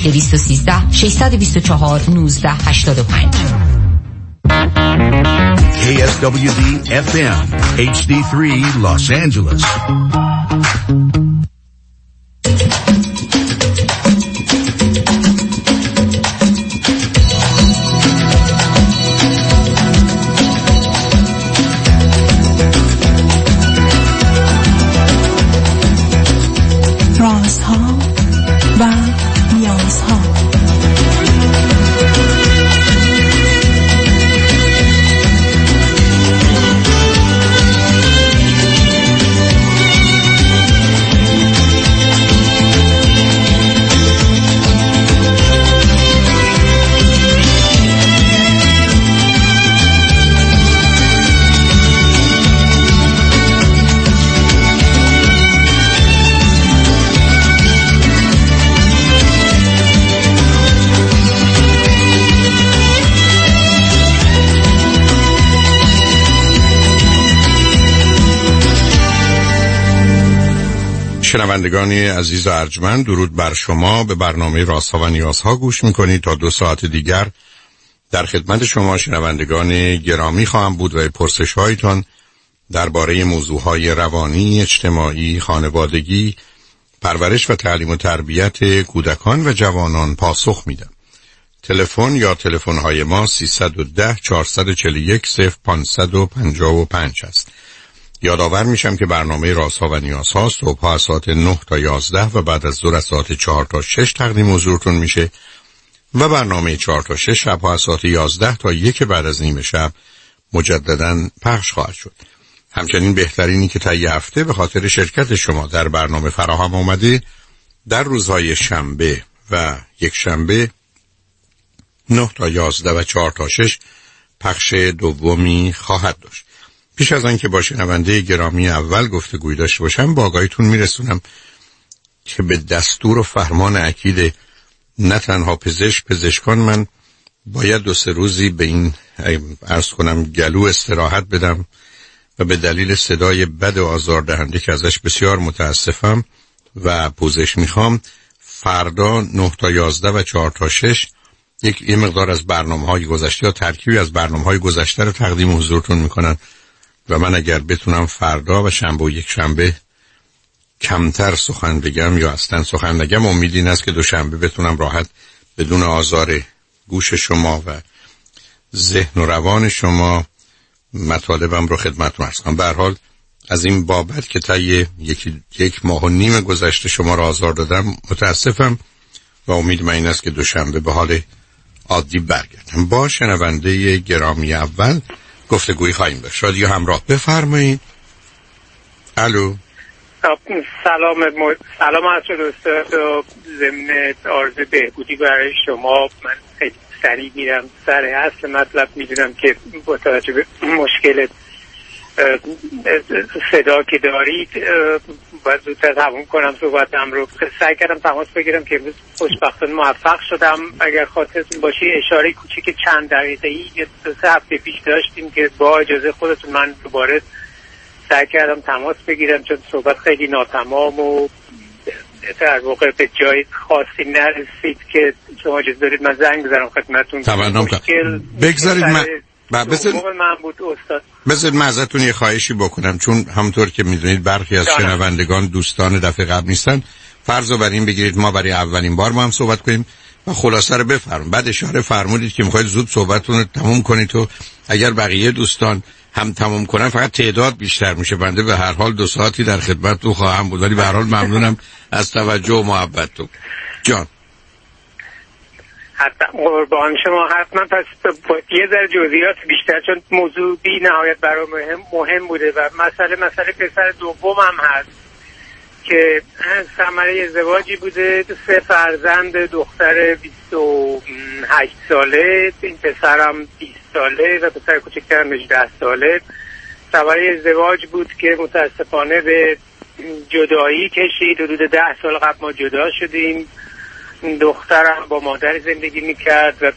213 624 1985. KSWD FM HD3 Los Angeles. رازها و نیازها. شنوندگان عزیز و ارجمند، درود بر شما. به برنامه رازها و نیازها گوش میکنید. تا 2 ساعت دیگر در خدمت شما شنوندگان گرامی خواهم بود و پرسش هایتان درباره موضوعهای روانی، اجتماعی، خانوادگی، پرورش و تعلیم و تربیت کودکان و جوانان پاسخ میدم. تلفن یا تلفن های ما 310 441 0555 است. یادآور میشم که برنامه رازها و نیازها صبح از ساعت 9 تا 11 و بعد از ظهر از ساعت 4 تا 6 تقدیم حضورتون میشه و برنامه 4 تا 6 شب از ساعت 11 تا 1 بعد از نیم شب مجددا پخش خواهد شد. همچنین بهترینی که طی هفته به خاطر شرکت شما در برنامه فراهم آمده در روزهای شنبه و یک شنبه 9 تا 11 و 4 تا 6 پخش دومی خواهد داشت. پیش از آنکه با شنونده گرامی اول گفتگوی داشته باشم، با آگاهیتون میرسونم که به دستور و فرمان اکید نه تنها پزشکان من باید 2-3 روزی به این عرض کنم گلو استراحت بدم و به دلیل صدای بد و آزاردهنده که ازش بسیار متاسفم و پوزش میخوام، فردا 9 تا 11 و 4 تا 6 یه مقدار از برنامه‌های گذشته یا ترکیبی از برنامه‌های گذشته رو تقدیم حضورتون میکنن و من اگر بتونم فردا و شنبه و یک شنبه کمتر سخن بگم یا اصلا سخن نگم، امید این است که دوشنبه بتونم راحت بدون آزار گوش شما و ذهن و روان شما مطالبم رو خدمتتون عرض کنم. به هر حال از این بابت که طی 1.5 ماه گذشته شما را آزار دادم متاسفم و امید من این است که دوشنبه به حال عادی برگردم. با شنونده گرامی اول گفتگوی خواهیم داشت. رادیو همراه، بفرمایید. الو. سلام از دوستان و ضمن عرض بهبودی برای شما. من خیلی سریع میرم سر اصل مطلب. میدونم که با توجه به مشکل صدا که دارید باید زودتر تموم کنم صحبتم رو. سعی کردم تماس بگیرم که امروز خوشبختانه موفق شدم. اگر خاطرتون باشه اشاره کوچیک چند دقیقه‌ای 2-3 هفته پیش داشتیم که با اجازه خودتون من دوباره سعی کردم تماس بگیرم چون صحبت خیلی ناتمام و در واقع به جای خاصی نرسید که شما اجازه دارید من زنگ بزنم خدمتتون. تمام بگذارید من بذارید من ازتون یه خواهشی بکنم، چون همونطور که میدونید برخی از شنوندگان دوستان دفعه قبل نیستن. فرض رو بر این بگیرید ما برای اولین بار ما هم صحبت کنیم و خلاصه رو بفرمایید. بعد اشاره فرمودید که میخواید زود صحبتتون رو تموم کنید و اگر بقیه دوستان هم تموم کنن فقط تعداد بیشتر میشه. بنده به هر حال 2 ساعتی در خدمتتون خواهم بود، ولی به هر حال ممنونم از توجه و محبتتون. جان حتما قربان شما. حتما پس یه ذره جزئیات بیشتر، چون موضوع بی نهایت برای مهم بوده و مسئله پسر دومم هست که ثمره ازدواجی بوده. 3 فرزند، دختر 28 ساله، این پسرم 20 ساله و پسر کوچکترم 18 ساله. ثمره ازدواج بود که متاسفانه به جدایی کشید. حدود 10 سال قبل ما جدا شدیم. دخترم با مادر زندگی میکرد و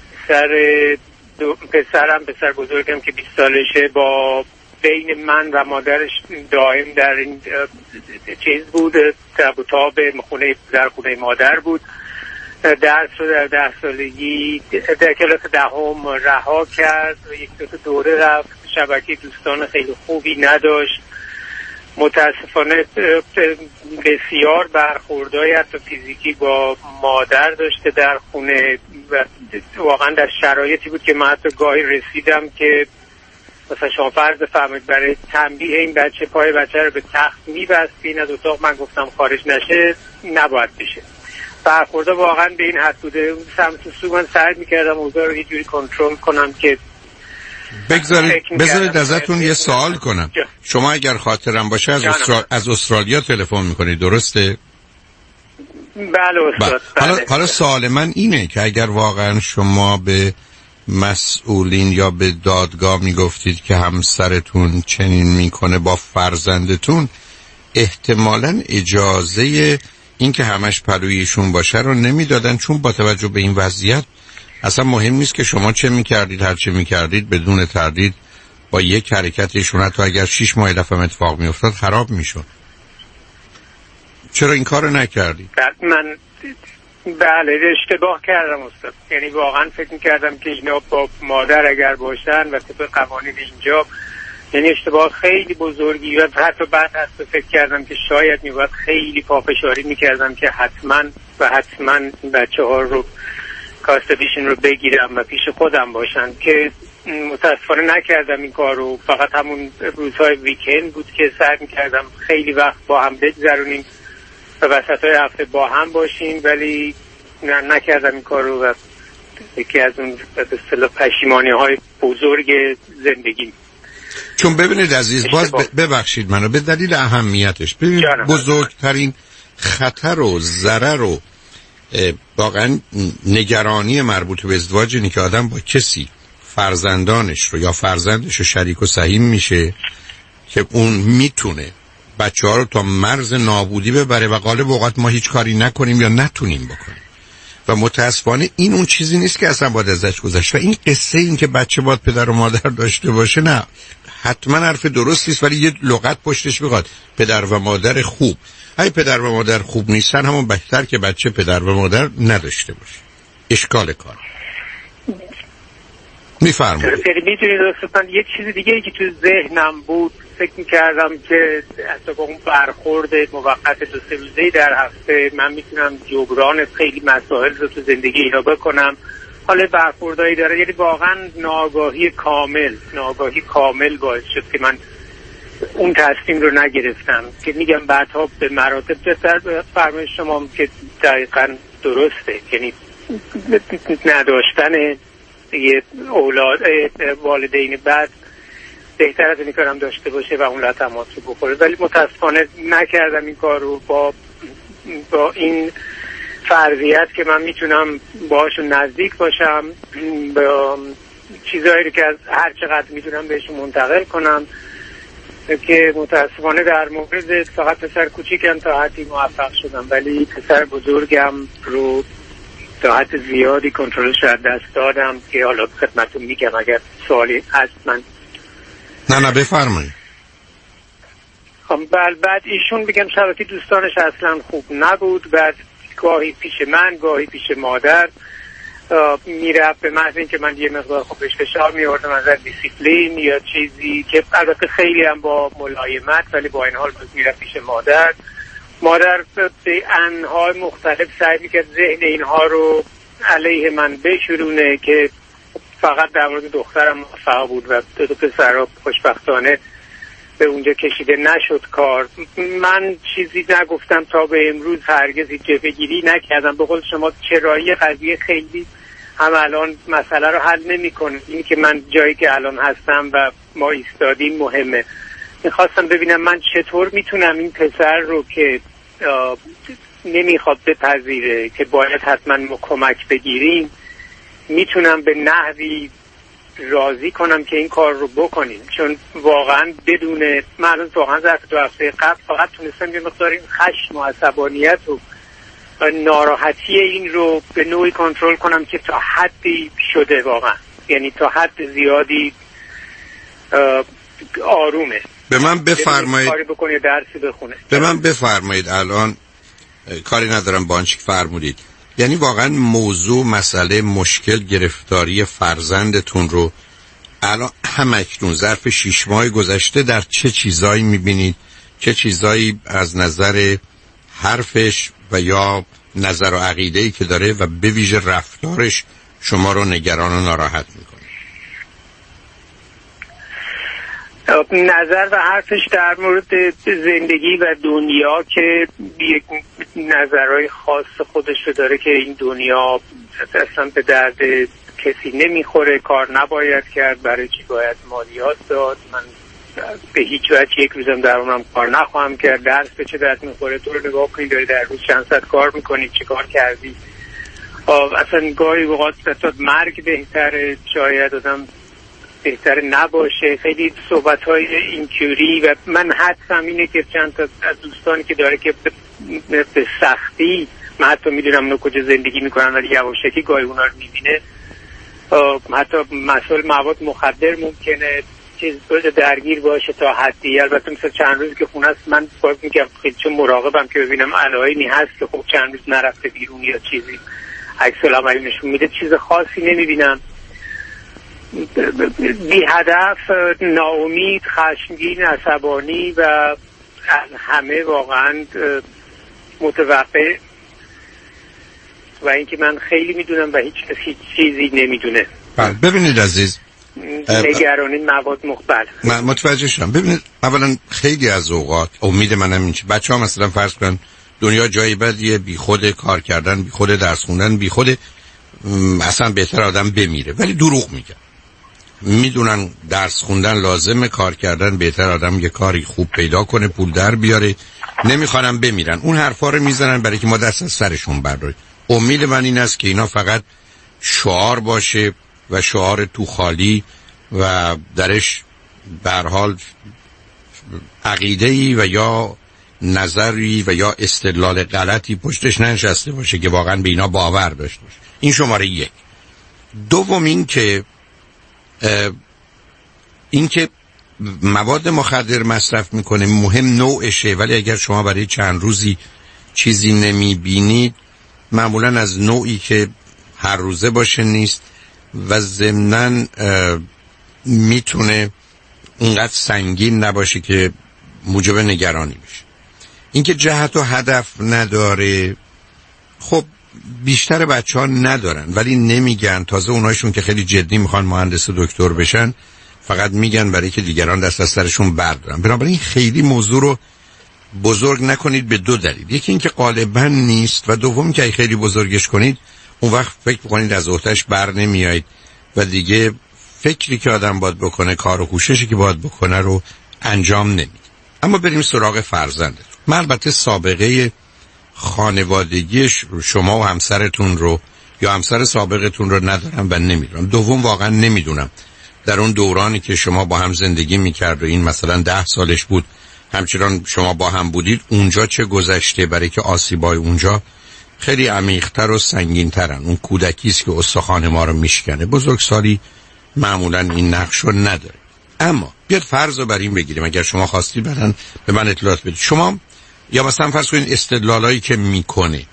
پسر بزرگم که 20 سالشه با بین من و مادرش دائم در این چیز بود، تب و تاب در خونه مادر بود درس رو در 10 سالگی در کلاس 10 رها کرد و یک دو دوره رفت. شبکه دوستان خیلی خوبی نداشت. متاسفانه بسیار برخوردهای حتی فیزیکی با مادر داشته در خونه و واقعا در شرایطی بود که من حتی گاهی رسیدم که مثلا شما فرض فرمایید برای تنبیه این بچه پای بچه رو به تخت می‌بستین از اتاق، من گفتم خارج نشه نباید بشه. برخوردها واقعا به این حد بوده. سمت سو من سعی می‌کردم اوضاع رو یه جوری کنترل کنم که بذارید ازتون یه سوال کنم. شما اگر خاطرم باشه از استرالیا تلفن میکنید، درسته؟ بله استاد. حالا سوال من اینه که اگر واقعا شما به مسئولین یا به دادگاه میگفتید که همسرتون چنین میکنه با فرزندتون، احتمالاً اجازه این که همش پلویشون باشه رو نمیدادن، چون با توجه به این وضعیت اصلا مهم نیست که شما چه میکردید، هر چه میکردید بدون تردید با یک حرکتشون حتی اگر 6 ماه دفعه اتفاق میافتاد خراب میشد. چرا این کارو نکردید؟ من اشتباه کردم استاد. یعنی واقعا فکر میکردم که اینا با مادر اگر باشن و طبق قوانین اینجا، یعنی اشتباه خیلی بزرگی. و حتی بعد فکر کردم که شاید میباید خیلی پافشاری میکردم که حتما بچه ها رو کاستدیشن رو بگیرم و پیش خودم باشن، که متاسفانه نکردم این کار رو. فقط همون روزهای ویکند بود که سعی میکردم خیلی وقت با هم بگذرونیم و وسطهای هفته با هم باشیم، ولی نکردم این کار رو و یکی از اون به اصطلاح پشیمانی‌های بزرگ زندگی. چون ببینید عزیز، باز ببخشید منو، به دلیل اهمیتش ببینید بزرگترین خطر و ضرر و واقعا نگرانی مربوط به ازدواج اینه که آدم با کسی فرزندانش رو یا فرزندش رو شریک و سهیم میشه که اون میتونه بچه ها رو تا مرز نابودی ببره و غالب اوقات ما هیچ کاری نکنیم یا نتونیم بکنیم. و متاسفانه این اون چیزی نیست که اصلا باید ازش گذشت. و این قصه این که بچه باید پدر و مادر داشته باشه، نه، حتما حرف درستی است، ولی یه لغت پشتش بخواد پدر و مادر خوب. اگه پدر و مادر خوب نیستن همون بهتر که بچه پدر و مادر نداشته باشه. اشکال کار. میفرمایید. میدونید اصلا یه چیز دیگه ای که تو ذهنم بود، فکر میکردم که حتی با اون برخورد موقت 2-3 روزه‌ای در هفته من میتونم جبران خیلی مسائل رو تو زندگی اینا بکنم. حالا برخوردایی داره، یعنی واقعا ناآگاهی کامل باعث شد که من اون تصمیم رو نگرفتم، که میگم بعدها به مراتب بهتر فرمایش شما که دقیقاً درسته. یعنی نداشتن یه اولاد والدین بعد بهتر از اینی کارم داشته باشه و اون لطمات رو بخوره، ولی متاسفانه نکردم این کار رو با این فرضیت که من میتونم باهاشون نزدیک باشم، با چیزهایی رو که از هر چقدر میتونم بهشون منتقل کنم، که متاسفانه در مورد فقط پسر کوچیکم تا حدی موفق شدم، ولی پسر بزرگم رو تا حد زیادی کنترلش از دست دادم، که حالا خدمتتون میگم اگر سوالی هست من. نه بفرمایید. خب بعد ایشون بگم شرایط دوستانش اصلا خوب نبود. بعد گاهی پیش من گاهی پیش مادر میرفت، به محض اینکه من یه مقدار خوب بهش فشار می‌آوردم از دیسیپلین یا چیزی، که البته خیلی هم با ملایمت، ولی با این حال میرفت پیش مادر به انواع مختلف سعی می‌کرد ذهن اینها رو علیه من بشورونه، که فقط در مورد دخترم موفق بود و دو پسرها خوشبختانه به اونجا کشیده نشد کار. من چیزی نگفتم تا به امروز، هرگز هیچ جلوه‌گیری نکردم. به قول شما چرایی قضیه خیلی هم الان مسئله رو حل نمی‌کنه. این که من جایی که الان هستم و ما ایستادیم مهمه. می‌خواستم ببینم من چطور میتونم این پسر رو که نمیخواد بپذیره که باید حتما ما کمک بگیریم، میتونم به نحوی راضی کنم که این کار رو بکنیم. چون واقعا بدون من واقعا ظرف 2 هفته قبل فقط تونستم یه مقدار این خشم و عصبانیت و ناراحتی این رو به نوعی کنترل کنم که تا حدی شده، واقعا یعنی تا حد زیادی آرومه. به من بفرمایید کاری بکنه یا درسی بخونه. به من بفرمایید، الان کاری ندارم با آنچه فرمودید، یعنی واقعا موضوع، مسئله، مشکل، گرفتاری فرزندتون رو الان همکنون ظرف 6 ماه گذشته در چه چیزایی میبینید؟ چه چیزایی از نظر حرفش و یا نظر و عقیده‌ای که داره و به ویژه رفتارش شما رو نگران و ناراحت میکنه؟ نظر و حرفش در مورد زندگی و دنیا که یک نظرهای خاص خودش رو داره که این دنیا اصلا به درد کسی نمیخوره، کار نباید کرد، برای چی باید مالیات داد، من به هیچ وجه یک روزم در اونم کار نخواهم کرد، درس به چه درد میخوره، تو رو نگاه کنی داری در روز چند ساعت کار میکنی، چه کار کردی، اصلا گاهی اوقات مرگ بهتره، شاید آدم بهتره نباشه، خیلی صحبت‌های اینجوری. و من حدسم اینه که چند تا از دوستانی که داره که به سختی، من حتی میدونم اونو کجا زندگی میکنن ولی یواشکی گاهی اونا رو میبینه، حتی مسائل مواد مخدر ممکنه چیز درگیر باشه تا حدی. البته مثلا چند روزی که خونه است من باید میگم خیلی چون مراقبم که ببینم علائمی هست که خب چند روز نرفته بیرون یا چیزی عکس العملی نشون میده، چیز خاصی نمیبینم. بی هدف، ناامید، خشمگین، عصبانی و از همه واقعا متوقع و اینکه من خیلی میدونم و هیچ کس هیچ چیزی نمیدونه. ببینید عزیز، نگرانی مواد مخبر من متوجه شدم. ببینید اولا خیلی از اوقات امید منم این بچه‌ها مثلا فرض کن دنیا جای بدیه، بی خود کار کردن، بی خود درس خوندن، بی خود اصلا بهتر آدم بمیره، ولی دروغ میگن. میدونن درس خوندن لازمه، کار کردن بهتر آدم یه کاری خوب پیدا کنه، پول در بیاره، نمیخوانم بمیرن. اون حرفا رو میزنن برای که ما دست از سرشون برداریم. امید من این است که اینا فقط شعار باشه و شعار تو خالی و درش به هر حال عقیده‌ای و یا نظری و یا استدلال غلطی پشتش ننشسته باشه که واقعا به اینا باور داشته باشه. این شماره 1. دوم این که مواد مخدر مصرف میکنه مهم نوعشه، ولی اگر شما برای چند روزی چیزی نمیبینید معمولا از نوعی که هر روزه باشه نیست و ضمناً میتونه اونقدر سنگین نباشه که موجب نگرانی بشه. اینکه جهت و هدف نداره، خب بیشتر بچه‌ها ندارن ولی نمیگن. تازه اونایشون که خیلی جدی میخوان مهندس و دکتر بشن فقط میگن برای که دیگران دست از سرشون بردارن. بنابراین خیلی موضوع رو بزرگ نکنید به 2 دلیل. یکی اینکه غالبا نیست و دوم که خیلی بزرگش کنید اون وقت فکر بکنید از عهده‌اش بر نمیایید و دیگه فکری که آدم باید بکنه، کار و کوششی که باید بکنه رو انجام نمیده. اما بریم سراغ فرزندتون. من البته سابقه خانوادگی شما و همسرتون رو یا همسر سابقتون رو ندارم و نمیدونم. دوم واقعا نمیدونم در اون دورانی که شما با هم زندگی میکرد و این مثلا 10 سالش بود همچنان شما با هم بودید اونجا چه گذشته، برای که آسیبای اونجا خیلی عمیق‌تر و سنگین‌ترن. اون کودکیست که استخوان ما رو میشکنه. بزرگسالی معمولا این نقش رو نداره. اما بیاد فرض رو بر این بگیریم اگر شما خواستید بعداً به من اطلاعات بدید. شما یا مثلا فرض کنید استدلالایی که میکنه،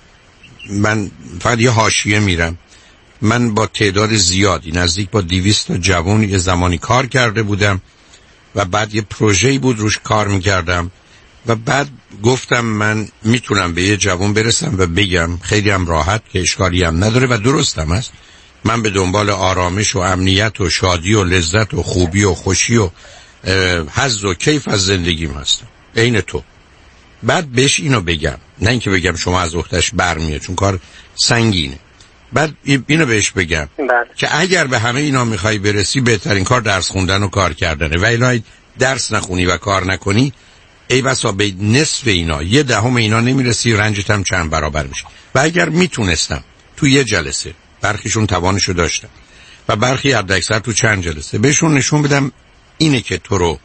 من فقط یه حاشیه میرم، من با تعداد زیادی نزدیک با 200 تا جوان یه زمانی کار کرده بودم و بعد یه پروژه‌ای بود روش کار میکردم و بعد گفتم من میتونم به یه جوان برسم و بگم خیلی هم راحت که اشکالی هم نداره و درستم است، من به دنبال آرامش و امنیت و شادی و لذت و خوبی و خوشی و حظ و کیف از زندگیم هستم عین تو. بعد بهش اینو بگم، نه اینکه بگم شما از عهده‌اش برمیاد چون کار سنگینه، بعد اینو بهش بگم که اگر به همه اینا میخوای برسی بهترین کار درس خوندن و کار کردنه و الا درس نخونی و کار نکنی ای بسا به نصف اینا 1/10 اینا نمیرسی، رنجت هم چند برابر میشه. و اگر میتونستم تو یه جلسه، برخیشون توانشو داشتم و برخی حداکثر تو چند جلسه بهشون نشون بدم اینه که تو رو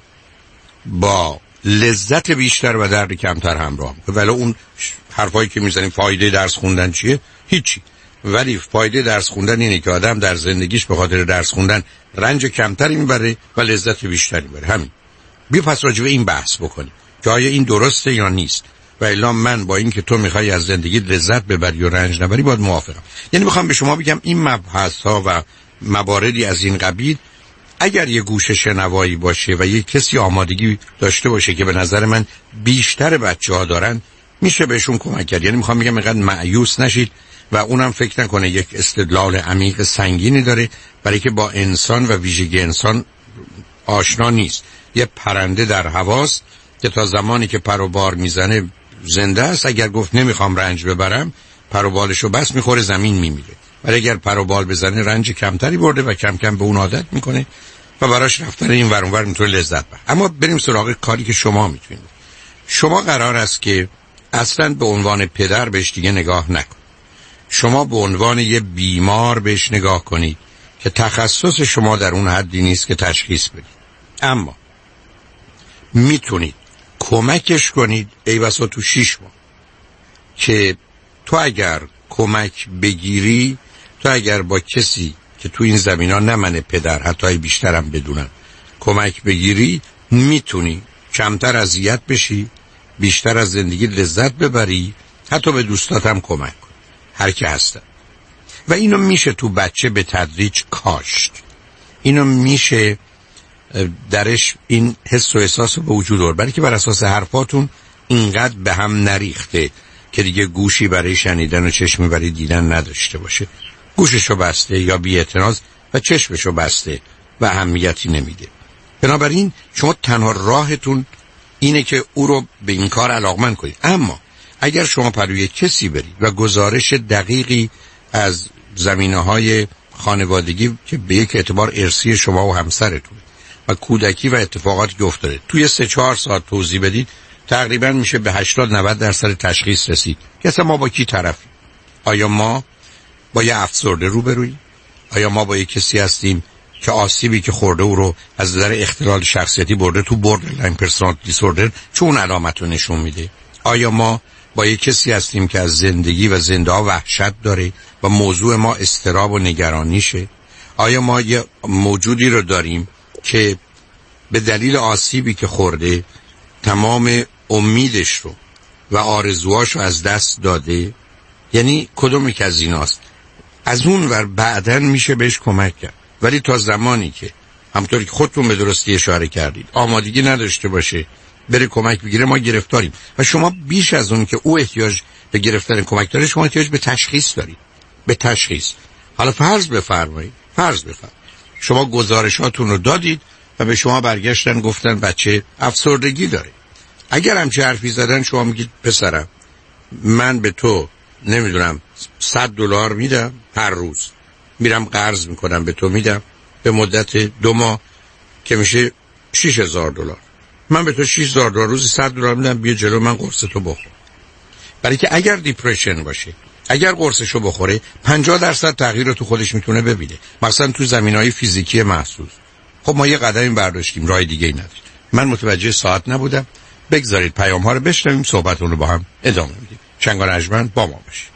با لذت بیشتر و درد کمتر همراه میکنه. ولی اون حرفایی که میزنیم فایده درس خوندن چیه؟ هیچی. ولی فایده درس خوندن اینه که آدم در زندگیش به خاطر درس خوندن رنج کمتری میبره و لذت بیشتری میبره. همین. بیا پس راجع به این بحث بکنیم که آیا این درسته یا نیست. و الا من با این که تو میخوای از زندگی لذت ببری و رنج نبری باید موافقم. یعنی میخوام به شما بگم این مبحث ها و مواردی از این قبیل اگر یه گوش شنوایی باشه و یه کسی آمادگی داشته باشه که به نظر من بیشتر بچه‌ها دارن میشه بهشون کمک کرد. یعنی میخوام بگم اینقدر مایوس نشید و اونم فکر نکنه یک استدلال عمیق سنگینی داره برای که با انسان و ویژگی انسان آشنا نیست. یه پرنده در هواست که تا زمانی که پر و بال میزنه زنده است. اگر گفت نمیخوام رنج ببرم پر و بالشو بس میخوره زمین میمیره. ولی اگر پر و بال بزنه رنج کمتری برده و کم کم به اون عادت میکنه و براش رفتن این ور اون ور میتونه لذت ببره. اما بریم سراغ کاری که شما میتونید. شما قرار است که اصلا به عنوان پدر بهش دیگه نگاه نکنید. شما به عنوان یه بیمار بهش نگاه کنید که تخصص شما در اون حدی نیست که تشخیص بدید. اما میتونید کمکش کنید ای بسا تو 6 ماه که تو اگر کمک بگیری، تو اگر با کسی که تو این زمینا نه من پدر حتی بیشترم بدونن کمک بگیری میتونی کمتر اذیت بشی، بیشتر از زندگی لذت ببری، حتی به دوستاتم کمک کن هر کی هستن. و اینو میشه تو بچه به تدریج کاشت. اینو میشه درش این حس و احساس به وجود آورد، برای که بر اساس حرفاتون اینقدر به هم نریخته که دیگه گوشی برای شنیدن و چشمی برای دیدن نداشته باشه. گوششو بسته یا بی‌اعتراض و چشمشو بسته و اهمیتی نمیده. بنابراین شما تنها راهتون اینه که او رو به این کار علاقمند کنید. اما اگر شما پروی کسی برید و گزارش دقیقی از زمینه‌های خانوادگی که به یک اعتبار ارثی شما و همسرتون و کودکی و اتفاقاتی که افتاده توی 3-4 ساعت توضیح بدید، تقریبا میشه به 80-90% تشخیص رسید که اصلا ما با کی طرفیم. آیا ما با یه افسرده روبروییم؟ آیا ما با یه کسی هستیم که آسیبی که خورده او رو از نظر اختلال شخصیتی برده تو بوردرلاین پرسونالیتی دیسوردر چون علامت رو نشون میده؟ آیا ما با یه کسی هستیم که از زندگی و زنده ها وحشت داره و موضوع ما اضطراب و نگرانیشه؟ آیا ما یه موجودی رو داریم که به دلیل آسیبی که خورده تمام امیدش رو و آرزوهاش رو از دست داده؟ یعنی کدوم یک از ایناست؟ از اون ور بعدن میشه بهش کمک کرد، ولی تا زمانی که همطوری که خودتون به درستی اشاره کردید آمادگی نداشته باشه بره کمک بگیره ما گرفتاریم. و شما بیش از اون که او احتیاج به گرفتن کمک داره، شما احتیاج به تشخیص دارید. به تشخیص. حالا فرض بفرمایید شما گزارشاتون رو دادید و به شما برگشتن گفتن بچه افسردگی داره. اگر همچه حرفی زدن شما میگید پسرم من به تو نمیدونم $100 میدم هر روز، میرم قرض میکنم به تو میدم به مدت 2 ماه که میشه $6,000. من به تو $6,000 روزی $100 میدم، بیا جلو من قرص تو بخور. برای که اگر دیپرشن باشه، اگر قرصشو بخوره 50% تغییر رو تو خودش میتونه ببینه، مثلا تو زمینهای فیزیکی محسوس. خب ما یه قدمی برداشتیم، راه دیگه ای نداریم. من متوجه ساعت نبودم. بگذارید پیام ها رو بشنویم، صحبتون رو با هم ادامه میدیم. چنگ و رجمن با ما باشید.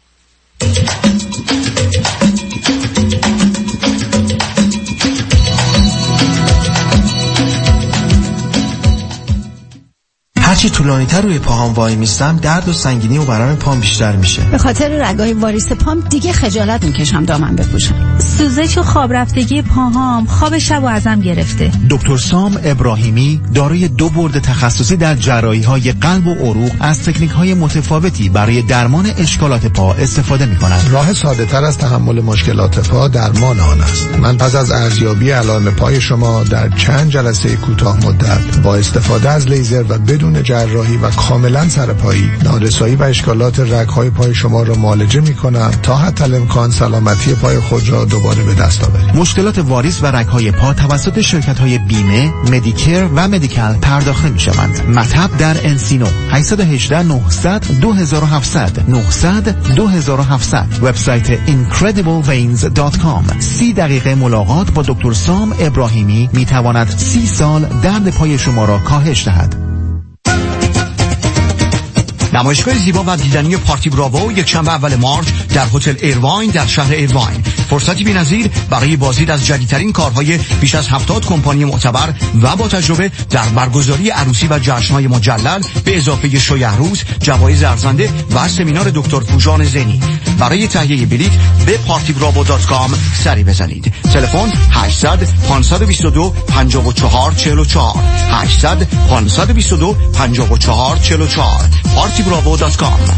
هرچی طولانی‌تر روی پاهام وای میستم درد و سنگینی و ورم پام بیشتر میشه. به خاطر رگای واریس پام دیگه خجالت میکشم دامن بپوشم. سوزش و خواب رفتگی پاهام خواب شب و ازم گرفته. دکتر سام ابراهیمی دارای 2 بورد تخصصی در جراحی‌های قلب و عروق از تکنیک‌های متفاوتی برای درمان اشکالات پا استفاده می‌کنند. راه ساده‌تر از تحمل مشکلات پا درمان آن است. من پس از ارزیابی علائم پای شما در چند جلسه کوتاه مدت با استفاده از لیزر و بدون جراحی و کاملا سرپایی نارسایی و اشکالات رگ‌های پای شما را معالجه می‌کنم تا حتی الامکان سلامتی پای خود را دوباره به دست آورید. مشکلات واریس و رگ‌های پا توسط شرکت‌های بیمه، مدیکر و مدیکال پرداخت می‌شوند. مطب در انسینو 818 900 2700 900 2700 وبسایت incredibleveins.com. 30 دقیقه ملاقات با دکتر سام ابراهیمی می‌تواند 30 سال درد پای شما را کاهش دهد. نمایشگاه زیبا و دیدنی پارتی براوو یکشنبه اول مارچ در هتل ایرواین در شهر ایرواین. فرصتی بی‌نظیر برای بازدید از جدیدترین کارهای بیش از 70 کمپانی معتبر و با تجربه در برگزاری عروسی و جشن‌های مجلل، به اضافه شوی عروس، جوایز ارزنده و سمینار دکتر پوژان زنی. برای تهیه بلیط به partybravo.com سری بزنید. تلفن 800 522 54 44 800 522 54 44 partybravo.com.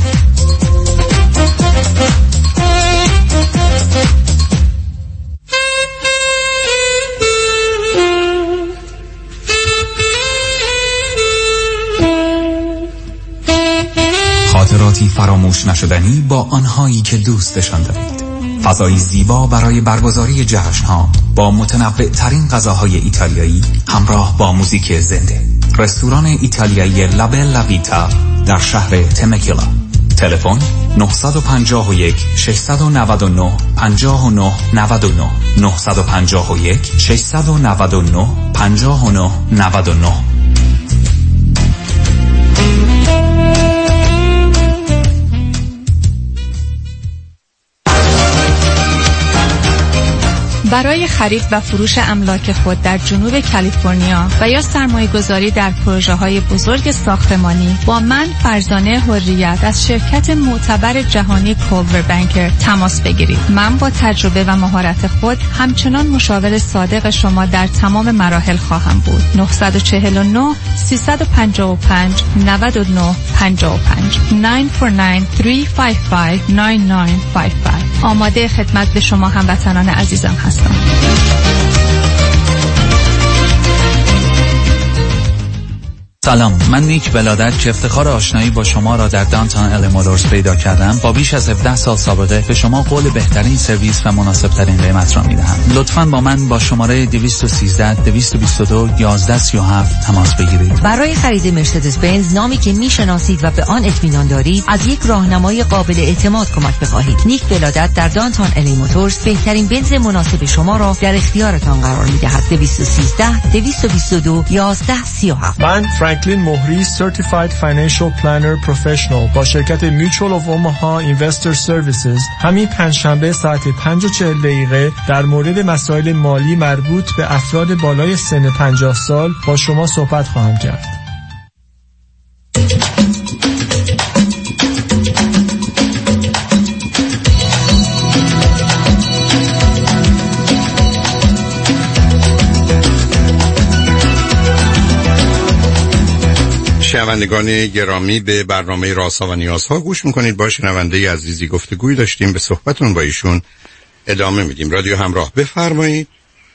خاطراتی فراموش نشدنی با آنهایی که دوستشان دارید. فضایی زیبا برای برگزاری جشن‌ها با متنوع ترین غذاهای ایتالیایی همراه با موزیک زنده. رستوران ایتالیایی لابلا ویتا در شهر تمکیلا. تلفن 951 699 59 99 951 699 59 99. برای خرید و فروش املاک خود در جنوب کالیفرنیا و یا سرمایه‌گذاری در پروژه‌های بزرگ ساختمانی با من فرزانه حریت از شرکت معتبر جهانی کولور بانکر تماس بگیرید. من با تجربه و مهارت خود همچنان مشاور صادق شما در تمام مراحل خواهم بود. 949 355 99 55 949 355 9955. آماده خدمت به شما هموطنان عزیزم هستم. سلام، من نیک ولادت که افتخار آشنایی با شما را در دانتون ال موتورز پیدا کردم. با بیش از 17 سال سابقه به شما قول بهترین سرویس و مناسب ترین قیمت را میدهم. لطفاً با من با شماره 213 222 1137 تماس بگیرید. برای خرید مرسدس بنز، نامی که میشناسید و به آن اطمینان دارید، از یک راهنمای قابل اعتماد کمک بخواهید. نیک ولادت در دانتون ال موتورز بهترین بنز مناسب شما را در اختیارتان قرار میدهد. 213 222 1137. من فرانکلین مهری Certified Financial Planner Professional با شرکت Mutual of Omaha Investor Services همین پنجشنبه ساعت 5:40 در مورد مسائل مالی مربوط به افراد بالای سن 50 سال با شما صحبت خواهم کرد. شنوندگان گرامی، به برنامه رازها و نیازها گوش میکنید. با شنونده عزیزی گفتگوی داشتیم، به صحبتون با ایشون ادامه میدیم. رادیو همراه، بفرمایید.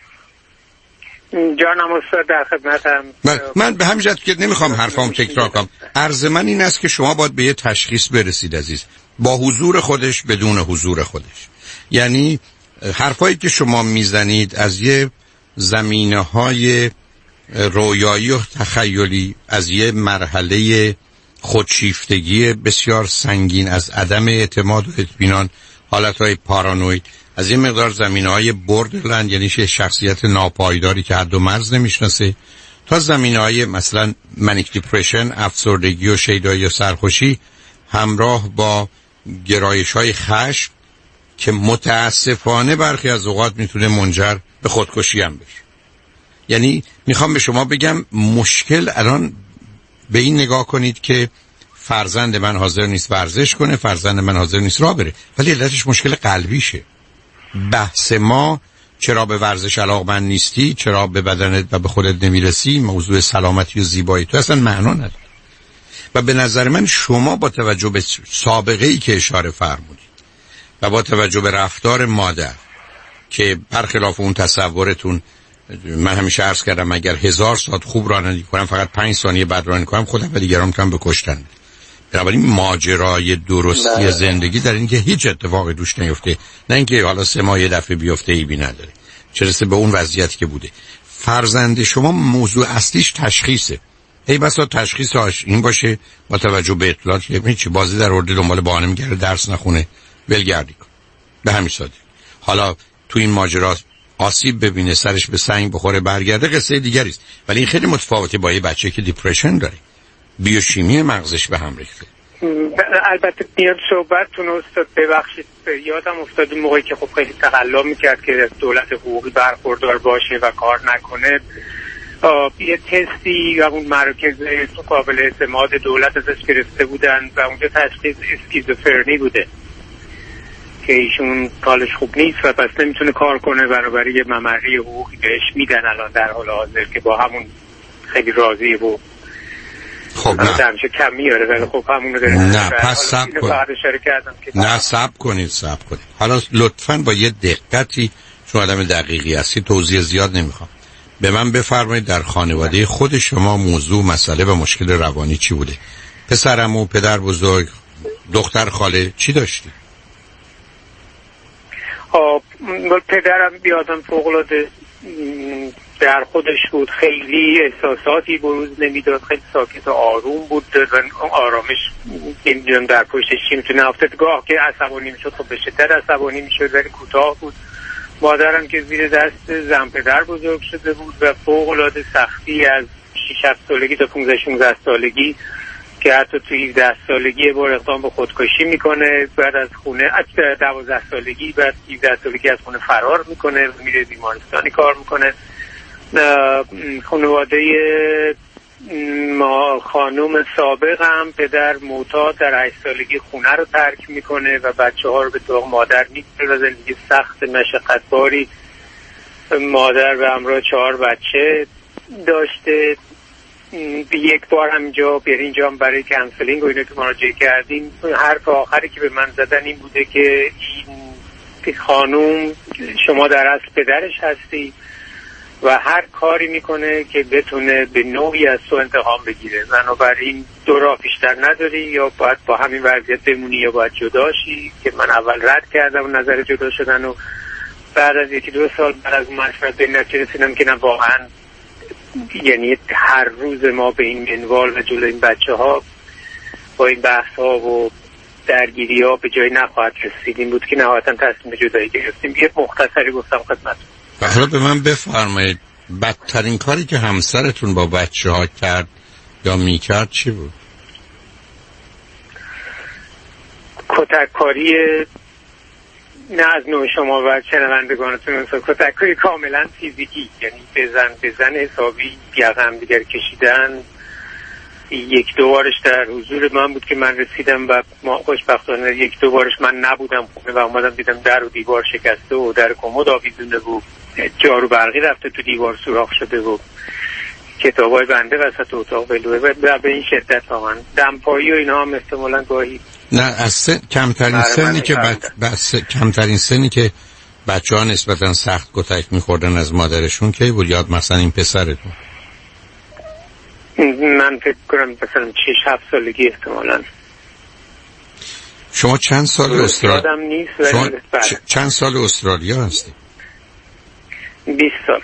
جانم استاد در خدمتم. من به همین جهت که نمیخوام حرفام تکرار کنم، عرض من این است که شما باید به یه تشخیص برسید عزیز، با حضور خودش بدون حضور خودش. یعنی حرفایی که شما میزنید از یه زمینه‌های رویایی و تخیلی، از یه مرحله خودشیفتگی بسیار سنگین، از عدم اعتماد و اطمینان، حالتهای پارانوید، از یه مقدار زمینه‌های بوردرلند، یعنی شخصیت ناپایداری که حد و مرز نمیشناسه، تا زمینه‌های مثلا منیک دیپرشن، افسردگی و شیدایی و سرخوشی همراه با گرایش‌های خشم که متاسفانه برخی از اوقات میتونه منجر به خودکشی هم بشه. یعنی میخوام به شما بگم مشکل الان به این نگاه کنید که فرزند من حاضر نیست ورزش کنه، فرزند من حاضر نیست راه بره، ولی علتش مشکل قلبیشه. بحث ما چرا به ورزش علاقمند نیستی، چرا به بدنت و به خودت نمیرسی، موضوع سلامتی و زیبایی تو اصلا معنا نداره. و به نظر من شما با توجه به سابقه‌ای که اشاره فرمودید و با توجه به رفتار مادر که برخلاف اون تصورتون، من همیشه عرض کردم اگر 1000 ساعت خوب رانندگی کنم فقط 5 ثانیه بعد رانندگی کنم خودم و دیگران میتونم بکشتن. بنابراین ماجرای درستی زندگی در این که هیچ اتفاقی دوش نیفته، نه اینکه حالا 3 ماه یه دفعه بیفته ایبی نداره، چه رسه به اون وضعیتی که بوده. فرزند شما موضوع اصلیش تشخیصه. ای بسا تشخیص این باشه با توجه به اطلاعات که چی بازی در ارده دنبال بهانه میگره، درس نخونه، ولگردی کن، به همین سادگی. حالا تو این ماجرا آسیب ببینه، سرش به سنگ بخوره، برگرده، قصه دیگری است. ولی این خیلی متفاوته با یه بچه که دیپرشن داره، بیوشیمی مغزش به هم ریخته. البته میاد صحبتتون استاد ببخشید یادم افتاد اون موقعی که خب خیلی تقلا میکرد که دولت حقوقی برخوردار باشه و کار نکنه، یه تستی و اون مراکز قابل اعتماد دولت ازش گرفته بودن و اونجا تشخیص اسکیزوفرنی بوده که ایشون حالش خوب نیست و پس نمیتونه کار کنه، بنابراین یه ممری حقوقی بهش میدن الان در حال حاضر که با همون خیلی راضیه و خب نه همیشه کم میاره ولی خب همونو داره. نه پس صبر کنید. نه صبر کنید. حالا لطفاً با یه دقتی، چون آدم دقیقی هستی توضیح زیاد نمیخوام، به من بفرمایید در خانواده خود شما موضوع مسئله و مشکل روانی چی بوده؟ پسرم و پدر بزرگ، دختر خاله چی داشتی؟ پدرم بیادم فوق‌العاده در خودش بود، خیلی احساساتی بروز نمیداد، خیلی ساکت و آروم بود و آرامش نمیدونم در پشتش چی میتونه افتادگاه که عصبانی میشد خب به شدت عصبانی میشد ولی کوتاه بود. مادرم که زیر دست زن پدر بزرگ شده بود و فوق‌العاده سختی از 6-7 سالگی تا 15-16 سالگی که حتی توی 17 سالگی یه بار اقدام به خودکشی میکنه، بعد از خونه 12 سالگی بعد 17 سالگی از خونه فرار میکنه و میره بیمارستانی کار میکنه. خانواده ما خانم سابق هم پدر معتاد در 8 سالگی خونه رو ترک میکنه و بچه ها رو به طور مادر میگیره و زندگی سخت مشقتباری مادر به همراه 4 بچه داشته. یک بار همینجا اینجا هم برای کانسلینگ و اینو که مراجعه کردیم حرف آخری که به من زدن این بوده که این خانوم شما در اصل پدرش هستی و هر کاری میکنه که بتونه به نوعی از تو انتقام بگیره، بنابراین دو راه بیشتر نداری، یا باید با همین وضعیت بمونی یا باید جدا شی. که من اول رد کردم نظر جدا شدن و بعد از 1-2 سال بعد از اون مشورت به این نتیجه رسیدم که نه واقعا یعنی هر روز ما به این منوال و جلوی این بچه ها با این بحث ها و درگیری ها به جای نخواهد رسید. این بود که نهایتا تصمیم جدایی گرفتیم. یه مختصری گفتم خدمتتون. حالا به من بفرمایید بدترین کاری که همسرتون با بچه ها کرد یا میکرد چی بود؟ کتککاری نه از نوع شما و شنوندگانتون، کتککاری کاملا فیزیکی، یعنی بزن حسابی یقم دیگر کشیدن. 1-2 بارش در حضور من بود که من رسیدم و ما خوشبختانه 1-2 بارش من نبودم خونه و اومدم دیدم در و دیوار شکسته و در کمد آویزونده بود، جارو برقی رفته تو دیوار سوراخ شده و کتابای بنده وسط اتاق بلوه و به این شدت واقعا دمپایی و اینا هم احتمالاً گاهی نه از کمترین سنی که کمترین سنی که بچه‌ها نسبتاً سخت کتک می‌خوردن از مادرشون کی بود؟ یاد مثلا این پسرتون؟ من فکر کنم مثلا 6-7 سالگی احتمالاً. شما چند سال استرالیا؟ شما چند سال استرالیا هستی؟ 20 سال.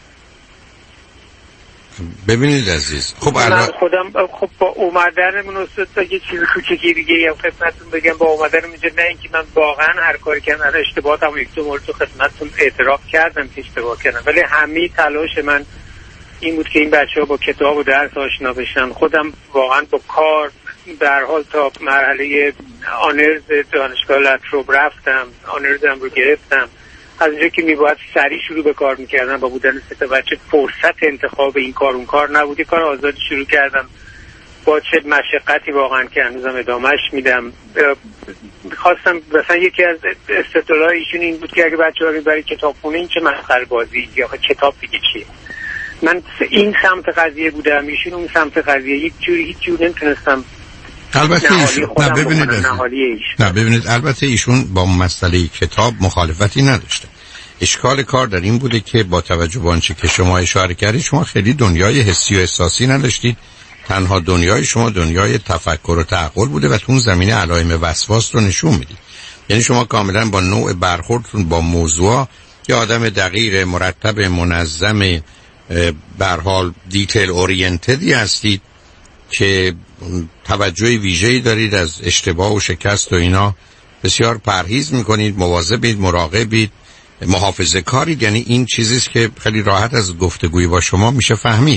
ببینید عزیز، خب من خودم خب با اومدنمون استاد یه چیز کوچیکی دیگه خدمتتون بگم. با اومدنم اینجا نه اینکه من واقعا هر کاری کردم اشتباهاتم و 1-2 مورد تو خدمتتون اعتراف کردم که اشتباه کردم، ولی همه تلاش من این بود که این بچه‌ها با کتاب و درس آشنا بشن. خودم واقعا با کار در حال تا مرحله آنرز دانشگاه لتروب رفتم، آنرزم رو گرفتم. از اونجا که میباید سریع شروع به کار میکردم با بودن 3 بچه فرصت انتخاب این کار اون کار نبود، کار آزادی شروع کردم با چه مشقتی واقعا که هنوزم ادامهش میدم. خواستم مثلا یکی از استدلالای ایشون این بود که اگه بچه‌ها میبری کتابخونه این چه مسخره بازی یا کتاب دیگه چیه. من این سمت قضیه بودم، ایشون اون سمت قضیه. هیچ جور نمیتونستم. البته ایشون ببینید البته ایشون با مسئله کتاب مخالفتی نداشته. اشکال کار در این بوده که با توجه به آنچه که شما اشاره کردید شما خیلی دنیای حسی و احساسی نداشتید، تنها دنیای شما دنیای تفکر و تعقل بوده و تو اون زمینه علائم وسواس رو نشون میدید. یعنی شما کاملا با نوع برخوردتون با موضوع یه آدم دقیق، مرتب، منظم، به هر حال دیتیل اورینتدی هستید که توجه ویژه‌ای دارید، از اشتباه و شکست و اینا بسیار پرهیز میکنید، مواظبید، مراقبید، محافظه‌کارید. یعنی این چیزیست که خیلی راحت از گفتگوی با شما میشه فهمید.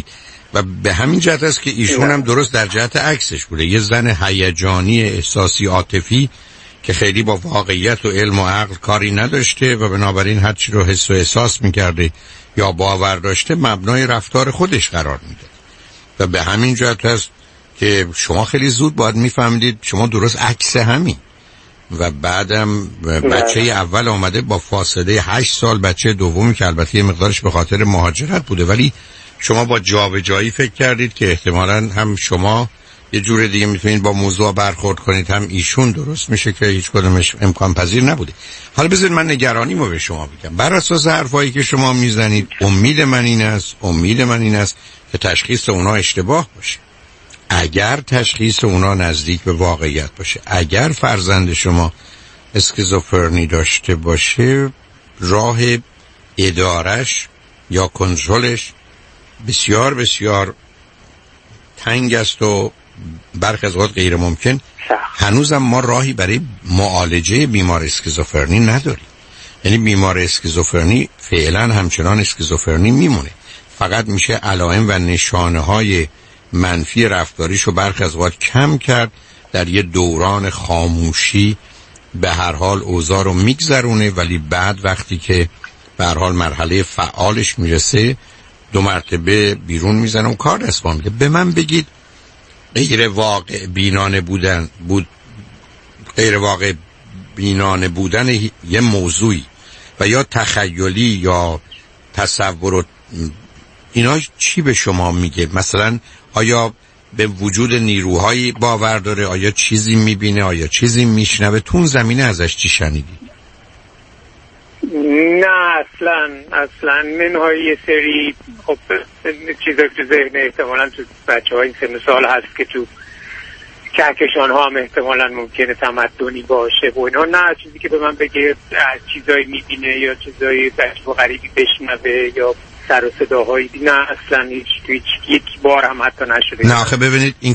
و به همین جهت است که ایشون هم درست در جهت عکسش بوده، یه زن هیجانی احساسی عاطفی که خیلی با واقعیت و علم و عقل کاری نداشته و بنابراین هر چی رو حس و احساس میکرده یا باور داشته مبنای رفتار خودش قرار میده و به همین جهت است که شما خیلی زود باید میفهمیدید شما درست عکس همین. و بعدم بچه اول آمده با فاصله 8 سال، بچه دومی که البته یه مقدارش به خاطر مهاجرت بوده، ولی شما با جابجایی فکر کردید که احتمالاً هم شما یه جور دیگه میتونید با موضوع برخورد کنید، هم ایشون درست میشه که هیچ کدومش امکان پذیر نبوده. حالا بذارید من نگرانیمو به شما بگم. بر اساس حرفایی که شما میزنید امید من این است که تشخیص اونا اشتباه باشه. اگر تشخیص اونا نزدیک به واقعیت باشه، اگر فرزند شما اسکیزوفرنی داشته باشه، راه ادارش یا کنترلش بسیار بسیار تنگ است و برخی از اوقات غیر ممکن. هنوزم ما راهی برای معالجه بیمار اسکیزوفرنی نداریم. یعنی بیمار اسکیزوفرنی فعلا همچنان اسکیزوفرنی میمونه، فقط میشه علائم و نشانه های منفی رفتاریشو برخی از اوقات کم کرد، در یه دوران خاموشی به هر حال اوضاع رو میگذرونه، ولی بعد وقتی که به هر حال مرحله فعالش میرسه 2 مرتبه بیرون میزنه و کار دست میده. به من بگید غیر واقع بینانه بودن یه موضوعی و یا تخیلی یا تصور اینا چی به شما میگه؟ مثلا آیا به وجود نیروهایی باور داره؟ آیا چیزی میبینه؟ آیا چیزی میشنوه؟ تون زمینه ازش چی شنیدی؟ نه اصلا منهای یه سری خب چیزایی تو ذهن احتمالا تو بچه های این سن سال هست که تو کهکشان ها هم احتمالا ممکنه تمدنی باشه و اینا. نه چیزی که به من بگه چیزایی میبینه یا چیزایی بچه و غریبی بشنوه یا سر و صداهایی، نه اصلا هیچ یک بار هم حتی نشده. نه آخه ببینید این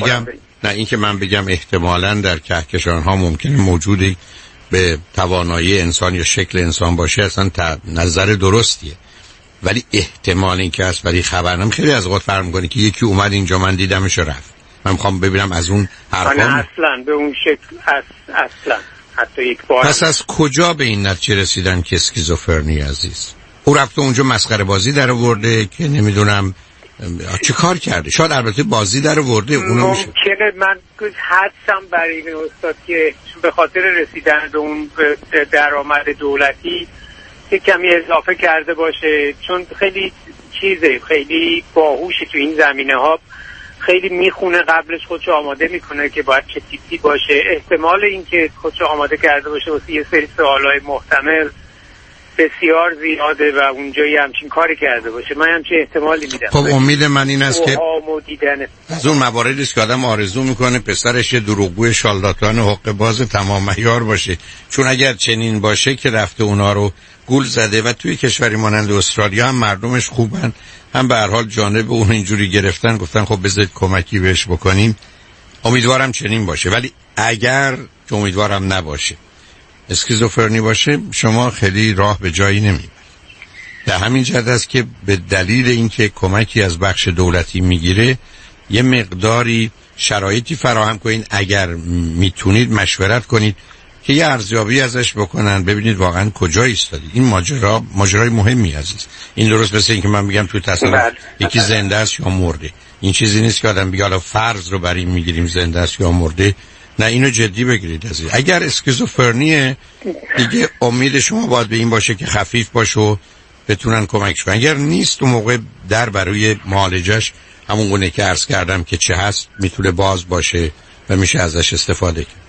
که من بگم احتمالاً در کهکشان ها ممکنه موجودی به توانایی انسان یا شکل انسان باشه، اصلا نظر درستیه، ولی احتمال این که هست برای خبرنم خیلی از اوقات فرق می‌کنه که یکی اومد اینجا من دیدمش رفت. من میخوام ببینم از اون حرفا اصلا به اون شکل اصلا حتی یک بار. پس از کجا به این نتیجه رسیدن که اسکیزوفرنی عزیز؟ او رفته اونجا مسخره بازی در آورده که نمیدونم چه کار کرده؟ شاید البته بازی در آورده اونو میشه. ممکنه من حدسم برای این استاد که به خاطر رسیدن به اون درآمد دولتی که کمی اضافه کرده باشه، چون خیلی خیلی باهوشه تو این زمینه ها، خیلی میخونه قبلش خودشو آماده میکنه که باید چه تیپی باشه. احتمال اینکه خودشو آماده کرده باشه واسه یه سری سوالای محتمل بسیار زیاده و اونجایی همچین کاری کرده باشه. من همچین احتمالی میدم. خب امید من این است که از اون مواردی که آدم آرزو میکنه پسرش یه دروغگوی شالاتان حقه باز تمام عیار باشه، چون اگر چنین باشه که رفته اونا رو گول زده و توی کشوری مانند استرالیا هم مردمش خوبن، هم به هر حال جانب اون اینجوری گرفتن، گفتن خب بذارید کمکی بهش بکنیم. امیدوارم چنین باشه، ولی اگر که امیدوارم نباشه اسکیزوفرنی باشه شما خیلی راه به جایی نمیبرید. در همین جهت است که به دلیل اینکه کمکی از بخش دولتی میگیره یه مقداری شرایطی فراهم کنید، اگر میتونید مشورت کنید که یه ارزیابی ازش بکنن ببینید واقعا کجا ایستادید. این ماجرای مهمی عزیز. این درست مثل این که من میگم توی تصادف یکی زنده است یا مرده. این چیزی نیست که آدم بگه حالا فرض رو بر این میگیریم زنده است یا مرده. نه اینو جدی بگیرید عزیز. اگر اسکیزوفرنیه دیگه امید شما باید به این باشه که خفیف باشه و بتونن کمکش کنن. اگر نیست اون موقع در برای معالجش همون گونه که عرض کردم که چه هست میتونه باز باشه و میشه ازش استفاده کرد.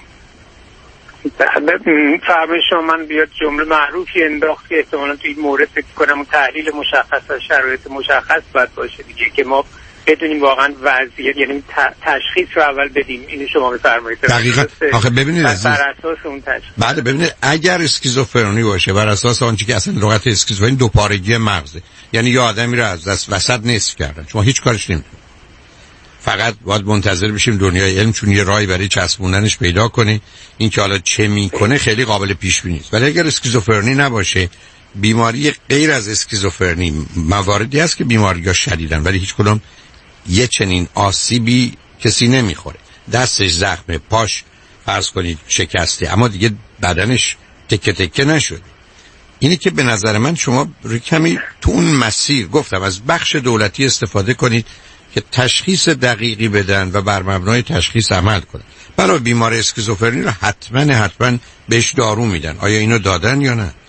فرمایش شما من بیاد جمله معروفی انداخت که احتمالاً تو این مورد فکر کنم تحلیل مشخص از شرایط مشخص باید باشه دیگه، که ما بدونیم واقعا وضعیت، یعنی تشخیص رو اول بدیم. اینو شما بفرمایید. دقیقاً. آخه ببینید عزیز، بر اساس اون تشخیص بعد ببینید اگر اسکیزوفرنی باشه بر اساس آنچه که اصلا لغت اسکیزوفرنی دو پارگی مغزه، یعنی یه آدمی رو از دست وسط نصف کردن، شما هیچ کارش نمی‌کنید، فقط باید منتظر بشیم دنیای علم چون یه راهی برای چسبوندنش پیدا کنه. این که حالا چه میکنه خیلی قابل پیش بینی است. ولی اگر اسکیزوفرنی نباشه بیماری غیر از اسکیزوفرنی مواردی هست که بیماری‌ها شدیدن ولی هیچ کدوم یه چنین آسیبی کسی نمیخوره. دستش زخمه، پاش فرض کنید شکسته اما دیگه بدنش تکه تکه نشد. اینه که به نظر من شما کمی تو اون مسیر گفتم از بخش دولتی استفاده کنید که تشخیص دقیقی بدن و بر مبنای تشخیص عمل کنن. برای بیمار اسکیزوفرنی رو حتما بهش دارو میدن. آیا اینو دادن یا نه؟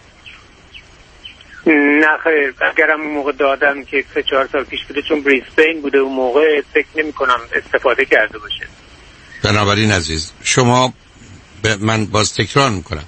نه خیر، اگرم اون موقع دادم که 3-4 سال پیش بوده چون بریسبین بوده اون موقع فکر نمی کنم استفاده کرده باشه. بنابراین عزیز شما من باز تکرار میکنم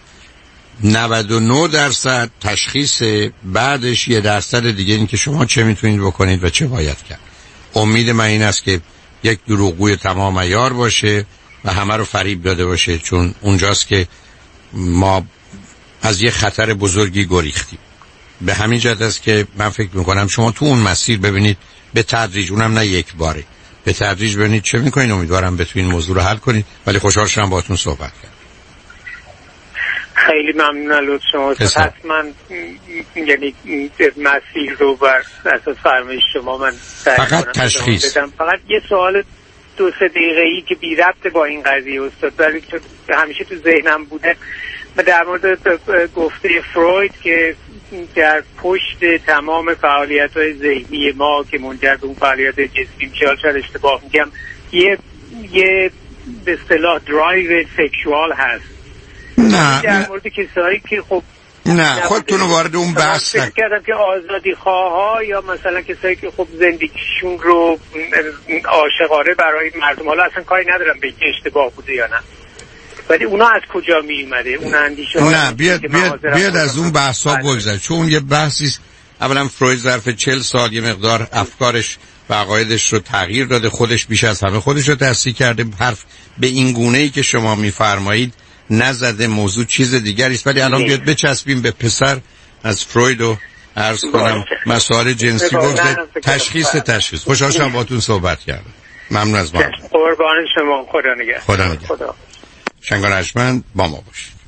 99% تشخیص، بعدش 1% دیگه این که شما چه میتونید بکنید و چه باید کرد. امید من این است که یک دروغگوی تمام عیار باشه و همه رو فریب داده باشه، چون اونجاست که ما از یه خطر بزرگی گریختیم. به همین جهت است که من فکر میکنم شما تو اون مسیر ببینید به تدریج، اونم نه یک باره، به تدریج ببینید چه میکنید. امیدوارم بتونید موضوع رو حل کنید، ولی خوشحال شدم باهاتون صحبت کردم. خیلی ممنون لطف شما. حتما یعنی مسیر رو بر اساس فرمایش شما من فقط تشخیص بدم. فقط یه سوال 2-3 دقیقه‌ای که بی ربط با این قضیه استاد، ولی همیشه تو ذهنم بوده و در مورد گفته فروید که در پشت تمام فعالیت‌های ذهنی ما که منجر به اون فعالیت جسمی میشه، شاید اشتباه میگم، یه به اصطلاح درایو سکشوال هست. نه در مورد کسایی که خب نه خودتون وارد اون بحث فکر کردم که آزادی خواها یا مثلا کسایی که خب زندگیشون رو عاشقانه برای مردم، حالا اصلا کاری ندارم به اینکه اشتباه بوده یا نه، ولی اونا از کجا می اومده اون اندیشه؟ نه بیاد از اون بحثا بگذر، چون یه بحثی اولا فروید ظرف 40 سال یه مقدار افکارش و عقایدش رو تغییر داده، خودش بیش از همه خودش رو تصحیح کرده، حرف به این گونه‌ای که شما میفرمایید نزده، موضوع چیز دیگری است. ولی الان بیاد بچسبیم به پسر از فروید و عرض کنم مسائل جنسی بگذار تشخیص. خوشحال شدم باهاتون صحبت کردم. ممنون از ما. قربان شما. خدا نگهدار. شنگان ارجمند با ما باشید.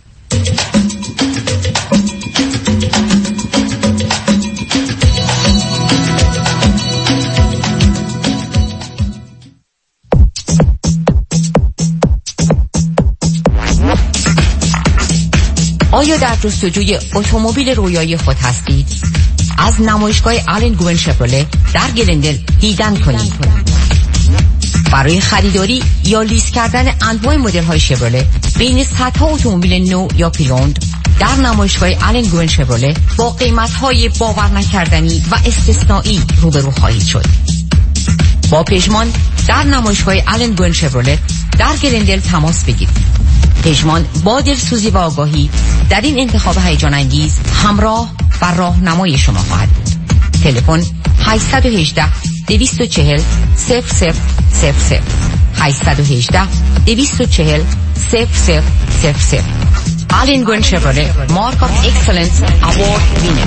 آیا در جستجوی اتومبیل رویایی خود هستید؟ از نمایشگاه آلن گوون شفرله در گلندل دیدن کنید. برای خریداری یا لیز کردن انواع مدل‌های شفرله بین صدها اتومبیل نو یا پریوند در نمایشگاه آلن گوون شفرله با قیمت‌های باور نکردنی و استثنایی روبرو خواهید شد. با پژمان در نمایشگاه آلن گوون شفرله در گلندل تماس بگیرید. پژمان با دلسوزی و آگاهی در این انتخاب هیجان انگیز همراه و راهنمای شما خواهد بود. تلفن 818 240 0000 818 240 0000. آلن گوون شفرله مارک آف اکسلنس اوارد وینر.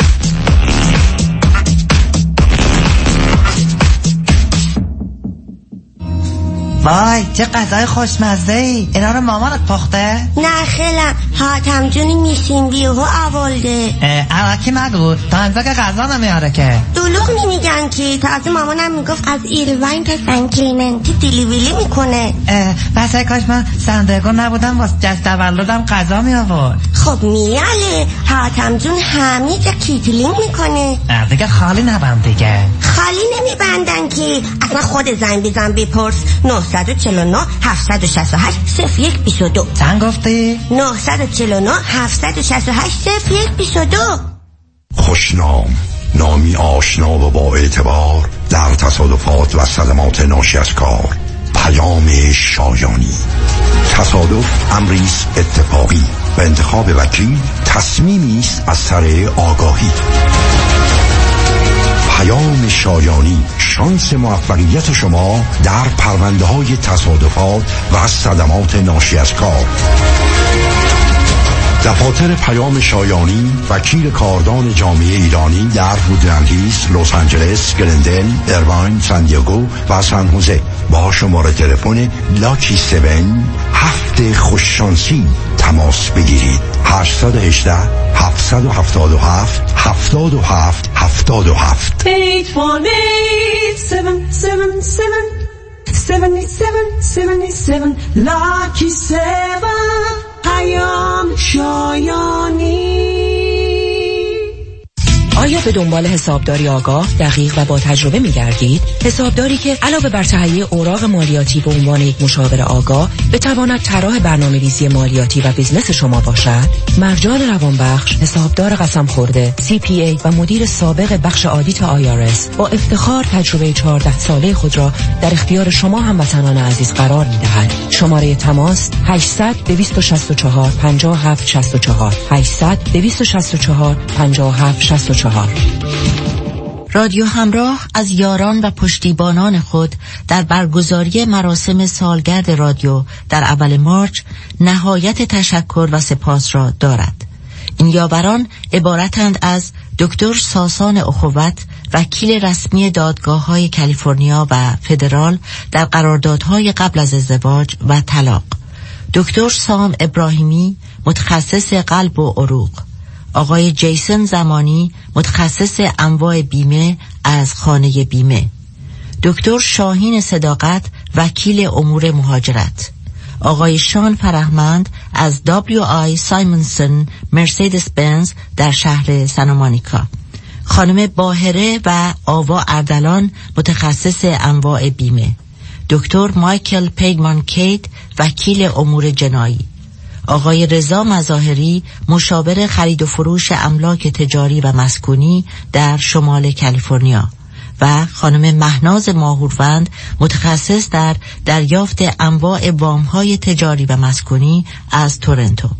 وای چه غذای خوشمزه‌ای، اینا رو مامانت پخته؟ نه خیلم، حاتم جونی میشین بیهو آورده. اراکی نگو، تا انزا که غذا نمیاره که. دلوغ نمیگن که، تازه مامانم میگفت از ایلواین تا سنکلیمنتی دیلیویلی میکنه. پس کاش من سندرگو نبودم واسه جشن تولدم غذا می آورد. خب میاله، حاتم جون همه جا کیتلینگ میکنه. دیگه خالی نبند دیگه. خالی نمیبندن که، اصلا خود زنگ بزن بپرس. 949 768 0122. چند گفتی؟ 949 768 0122. خوشنام، نامی آشنا و با اعتبار در تصادفات و صدمات ناشی از کار. پیام شایانی. تصادف امری است اتفاقی و انتخاب وکیل تصمیمی است از سر آگاهی. پیام شایانی، شانس موفقیت شما در پرونده‌های تصادفات و صدمات ناشی از کار. دفاتر پیام شایانی، وکیل کاردان جامعه ایرانی در وودلند هیلز، لس آنجلس، گلندل، ایرواین، سان دیگو و سان هوزه با شماره تلفن لاکی 7 7 خوششانسی تماس بگیرید. 818 777 77 77. 818-777-7777 Lucky 7 پیام شایانی. آیا به دنبال حسابداری آگاه، دقیق و با تجربه می‌گردید؟ حسابداری که علاوه بر تهیه اوراق مالیاتی به عنوان یک مشاور آگاه، بتواند طراح برنامه‌ریزی مالیاتی و بیزنس شما باشد؟ مرجان روانبخش، حسابدار قسم خورده، CPA و مدیر سابق بخش آدیت IRS، با افتخار تجربه 14 ساله خود را در اختیار شما هموطنان عزیز قرار می‌دهد. شماره تماس 800-264-5764 800-264-5764. رادیو همراه از یاران و پشتیبانان خود در برگزاری مراسم سالگرد رادیو در اول مارچ نهایت تشکر و سپاس را دارد. این یاوران عبارتند از دکتر ساسان اخوت، وکیل رسمی دادگاه‌های کالیفرنیا و فدرال در قراردادهای قبل از ازدواج و طلاق، دکتر سام ابراهیمی، متخصص قلب و عروق، آقای جیسن زمانی، متخصص انواع بیمه از خانه بیمه، دکتر شاهین صداقت، وکیل امور مهاجرت، آقای شان فرهمند از WI سایمونسون مرسیدس بنز در شهر سانتامونیکا، خانم باهره و آوا اردلان، متخصص انواع بیمه، دکتر مایکل پیگمان کیت، وکیل امور جنایی، آقای رضا مظاهری، مشاور خرید و فروش املاک تجاری و مسکونی در شمال کالیفرنیا و خانم مهناز ماهوروند، متخصص در دریافت انواع وام‌های تجاری و مسکونی از تورنتو.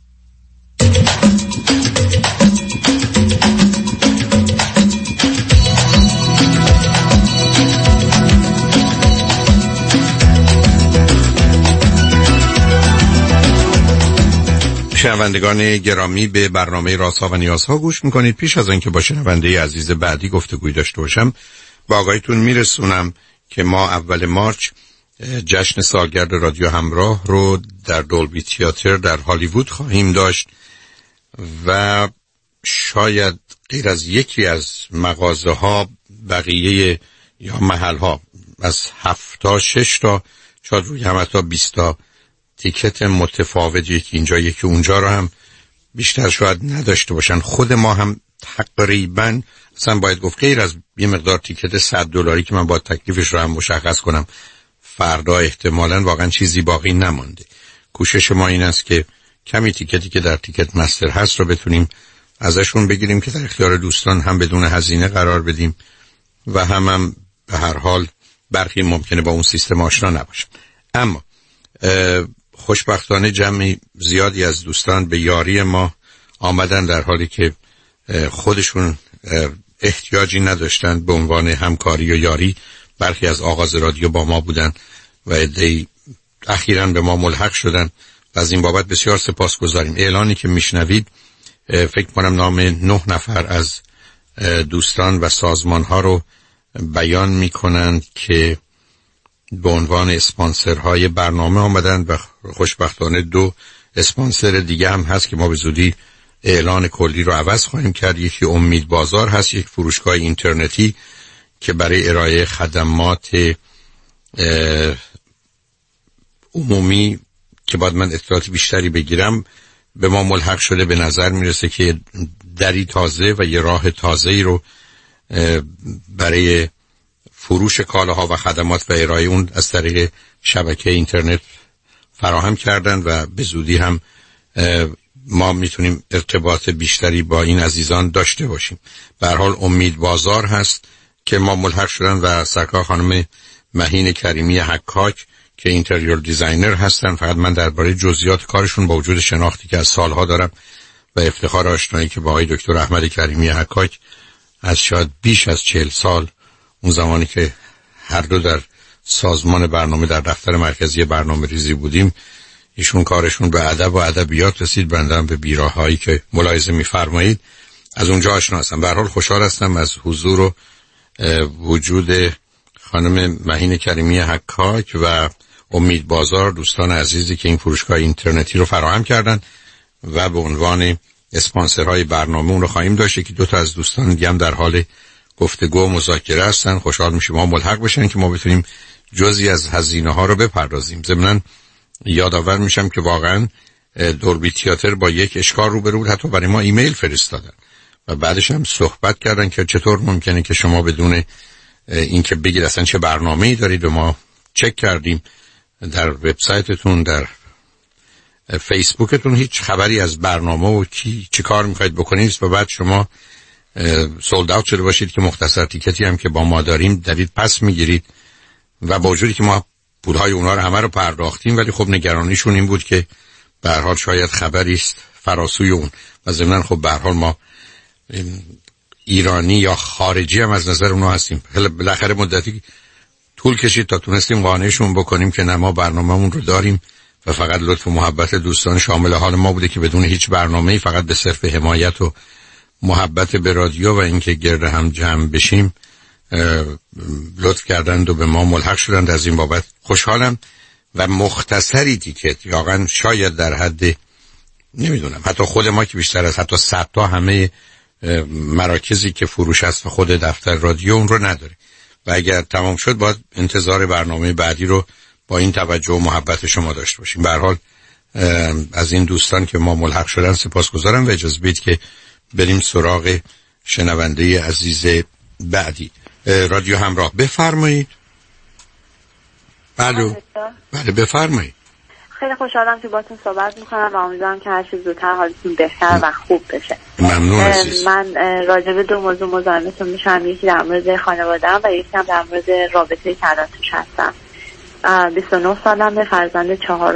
شنوندگان گرامی، به برنامه رازها و نیازها گوش میکنید. پیش از اینکه با شنونده عزیز بعدی گفتگوی داشته باشم، با آقایتون میرسونم که ما اول مارچ جشن سالگرد رادیو همراه رو در دولبی تئاتر در هالیوود خواهیم داشت و شاید غیر از یکی از مغازه ها بقیه یا محل ها از 7 تا 6 تا شاید روی هم حتی 20 تا تیکت متفاوتی که اینجا یکی اونجا رو هم بیشتر شاید نداشته باشن. خود ما هم تقریبا اصلا باید گفت غیر از یه مقدار تیکت $100 که من باید تکلیفش رو هم مشخص کنم فردا، احتمالاً واقعا چیزی باقی نمانده. کوشش ما این است که کمی تیکتی که در تیکت مستر هست رو بتونیم ازشون بگیریم که در اختیار دوستان هم بدون هزینه قرار بدیم و هم به هر حال برخی ممکنه با اون سیستم آشنا نباشن. اما خوشبختانه جمعی زیادی از دوستان به یاری ما آمدن در حالی که خودشون احتیاجی نداشتند به عنوان همکاری و یاری. برخی از آغاز رادیو با ما بودن و عده‌ای اخیراً به ما ملحق شدن و از این بابت بسیار سپاسگزاریم. اعلانی که میشنوید فکر کنم نام 9 نفر از دوستان و سازمان ها رو بیان میکنند که به عنوان اسپانسرهای برنامه آمدن و خوشبختانه 2 اسپانسر دیگه هم هست که ما به زودی اعلان کلی رو عوض خواهیم کرد. یکی امید بازار هست، یک فروشگاه اینترنتی که برای ارائه خدمات عمومی که باید من اطلاعات بیشتری بگیرم به ما ملحق شده. به نظر میرسه که دری تازه و یه راه تازه‌ای رو برای فروش کالاها و خدمات و ارائه اون از طریق شبکه اینترنت فراهم کردن و به زودی هم ما میتونیم ارتباط بیشتری با این عزیزان داشته باشیم. به هر حال امید بازار هست که ما ملحق شدن و سرکار خانم مهین کریمی حکاک که اینتریور دیزاینر هستن. فقط من درباره جزئیات کارشون با وجود شناختی که از سالها دارم و افتخار آشنایی که با آقای دکتر احمد کریمی حکاک از شاید بیش از 40 سال، اون زمانی که هر دو در سازمان برنامه در دفتر مرکزی برنامه ریزی بودیم، ایشون کارشون به ادب و ادبیات رسید، بنده به بیراهایی که ملاحظه می‌فرمایید از اونجا آشنا هستم. به هر حال خوشحال هستم از حضور و وجود خانم مهین کریمی حکاک و امید بازار، دوستان عزیزی که این فروشگاه اینترنتی رو فراهم کردن و به عنوان اسپانسرهای برنامه اون رو خواهیم داشت که 2 از دوستان دیگه هم در حال گفتگو و مذاکره هستن. خوشحال میشیم ما ملحق بشن که ما بتونیم جزئی از هزینه ها رو بپردازیم. ضمناً یادآور میشم که واقعاً دوربی تئاتر با یک اشکال روبرو بود، حتی برای ما ایمیل فرستادن و بعدش هم صحبت کردن که چطور ممکنه که شما بدون اینکه بگید اصلا چه برنامه‌ای دارید. و ما چک کردیم در وبسایتتون، در فیسبوکتون هیچ خبری از برنامه و چی کار میخواید بکنید و بعد شما سولد اوت شده باشید که مختصر تیکتی هم که با ما داریم دارید پس میگیرید و با وجودی که ما پولهای اونا رو همه رو پرداختیم، ولی خب نگرانیشون این بود که به هر حال شاید خبری است فراسوی اون و ضمناً خب به هر حال ما ایرانی یا خارجی هم از نظر اونا هستیم. بالاخره مدتی طول کشید تا تونستیم قانعشون بکنیم که نه، ما برنامه‌مون رو داریم و فقط لطف و محبت دوستان شامل حال ما بوده که بدون هیچ برنامه‌ای فقط به صرف حمایت و محبت به رادیو و اینکه گرد هم جمع بشیم لطف کردند و به ما ملحق شدند. از این بابت خوشحالم و مختصری تیکت واقعا شاید در حد نمیدونم حتی خود ما که بیشتر از حتی 100 تا همه مراکزی که فروش هست و خود دفتر رادیو اون رو نداره و اگر تمام شد باید انتظار برنامه بعدی رو با این توجه و محبت شما داشته باشیم. به هر حال از این دوستان که ما ملحق شدن سپاسگزارم و اجازه بدید که بریم سراغ شنونده عزیز بعدی. رادیو همراه، بفرمایید. بله بفرمایید. خیلی خوشحالم که باتون صحبت میکنم و امیدوارم که هر چیز زودتر حالتون بهتر و خوب بشه. ممنون عزیز. من راجع به 2 موضوع مزاحمتون میشم، یکی در مورد خانواده‌ام و یکی هم در مورد رابطه‌ای که الان توش هستم. 29 سالمه، فرزند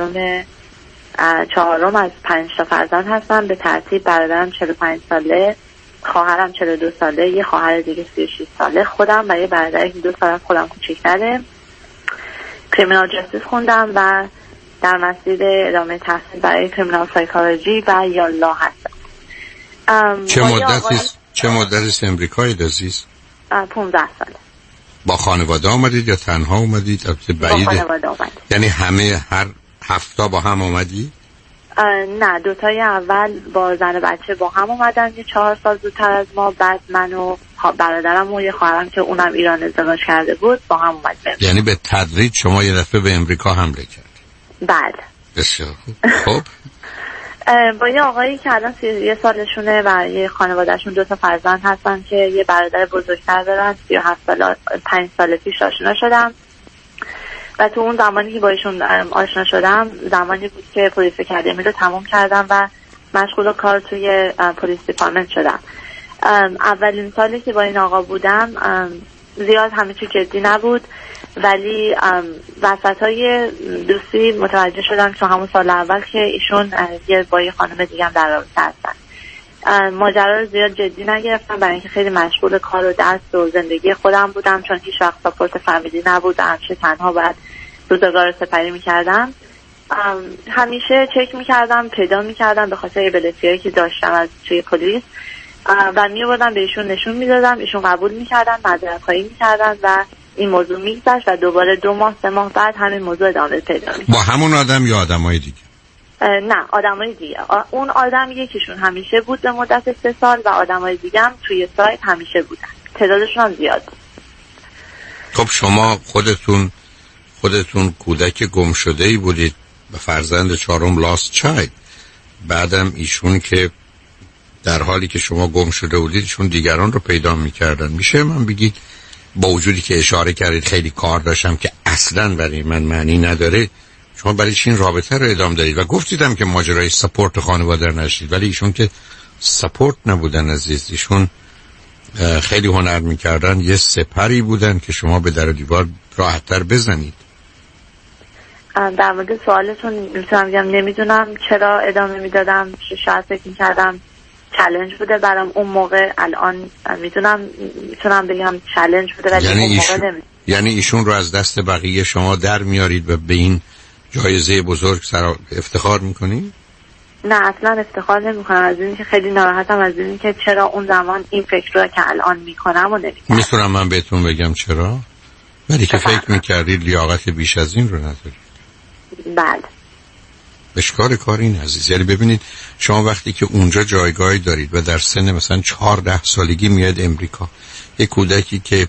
چهارم از 5 تا فرزند هستم. به ترتیب برادرم 45 ساله، خواهرم 42 ساله، یه خواهر دیگه 36 ساله، خودم و یه برادر که 2 سال از خودم کوچیک‌تره. کریمینال جاستیس خوندم و در مسیر ادامه تحصیل برای کریمینال سایکولوژی و یا لا هستم. چه مدتی است امریکایی عزیز؟ 15 ساله. با خانواده آمدید یا تنها آمدید؟ با خانواده آمدید. یعنی همه هر هفته با هم آمدید؟ نه، 2 تای اول با زن و بچه با هم اومدن یه 4 سال زودتر از ما، بعد من و برادرم و یه خواهرم که اونم ایران ازدواج کرده بود با هم اومد. یعنی به تدریج شما یه دفعه به امریکا حمله کرد؟ بله. بسیار خوب. با یه آقایی که الان 31 سالشونه و یه خانوادهشون 2 تا فرزند هستن که یه برادر بزرگتر دارن. 37 سال 5 سال پیش آشنا شدم و تو اون زمانی که با ایشون آشنا شدم زمانی بود که پلیس اکادمی رو تموم کردم و مشغول کار توی پلیس دیپارتمنت شدم. اولین سالی که با این آقا بودم زیاد همه چی جدی نبود، ولی وسطای دوستی متوجه شدم تو همون سال اول که ایشون با یه خانم دیگه هم در رابطه هستن. ماجرا رو زیاد جدی نگرفتم برای اینکه خیلی مشغول کار و درس و زندگی خودم بودم، چون هیچ وقت ساپورت فامیلی نبود و همیشه تنها باید روزگار رو سپری میکردم. همیشه چک میکردم، پیدا میکردم به خاطر ابلیتی‌هایی که داشتم از توی پلیس و می‌آوردم به ایشون نشون میدادم، ایشون قبول میکردن، معذرت‌خواهی میکردن و این موضوع میگذشت و دوباره 2 ماه 3 ماه بعد همین موضوع ادامه پیدا می‌کرد. با همون آدم یا آدمای دیگه؟ نه، آدمای دیگه. اون آدم یکیشون همیشه بود به مدت 3 سال و آدمای دیگه هم توی سایت همیشه بودن. تعدادشون هم زیاد بود. خب شما خودتون کودک گم شده‌ای بودید و فرزند 4م لاست چایلد. بعدم ایشون که در حالی که شما گم شده بودید ایشون دیگران رو پیدا می‌کردن. میشه من بگید با وجودی که اشاره کردید خیلی کار داشتم که اصلاً برای من معنی نداره، شما برای چی این رابطه رو ادامه دادید؟ و گفتیدم که ماجرای سپورت خانواده نشید، ولی ایشون که سپورت نبودن عزیز، ایشون خیلی هنر میکردن، یه سپری بودن که شما به در و دیوار راحت‌تر بزنید. در مورد سوالتون میتونم بگم نمیدونم چرا ادامه میدادم، شاید فکر میکردم چالش بوده برام اون موقع. الان میتونم بگم چالش بوده ولی اون موقع نمیدونم. یعنی ایشون رو از دست بقیه شما در میارید و به این جایزه بزرگ افتخار میکنید؟ نه اصلا افتخار نمیکنم، از این که خیلی ناراحتم از این که چرا اون زمان این فکر رو که الان میکنم و نمیکنم. میتونم من بهتون بگم چرا؟ ولی که فکر میکردید لیاقت بیش از این رو ندارید. بله. اشکال کار این عزیز، یعنی ببینید شما وقتی که اونجا جایگاهی دارید و در سن مثلا 14 سالگی میاد امریکا، یک کودکی که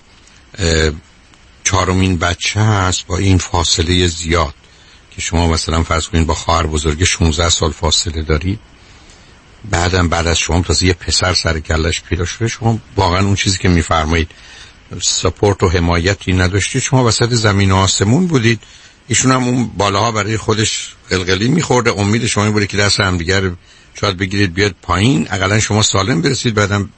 4مین بچه هست با این فاصله زیاد که شما مثلا فرض کنید با خواهر بزرگ 16 سال فاصله دارید، بعد از شما تازه یه پسر سر کلش پیدا شده، شما واقعا اون چیزی که میفرمایید سپورت و حمایتی نداشتید، شما وسط زمین و آسمون بودید، ایشون هم اون بالاها برای خودش قلقلی میخورده، امید شما این بوده که دست هم دیگر شاید بگیرید بیاد پایین، حداقل شما سالم برسید، بعدم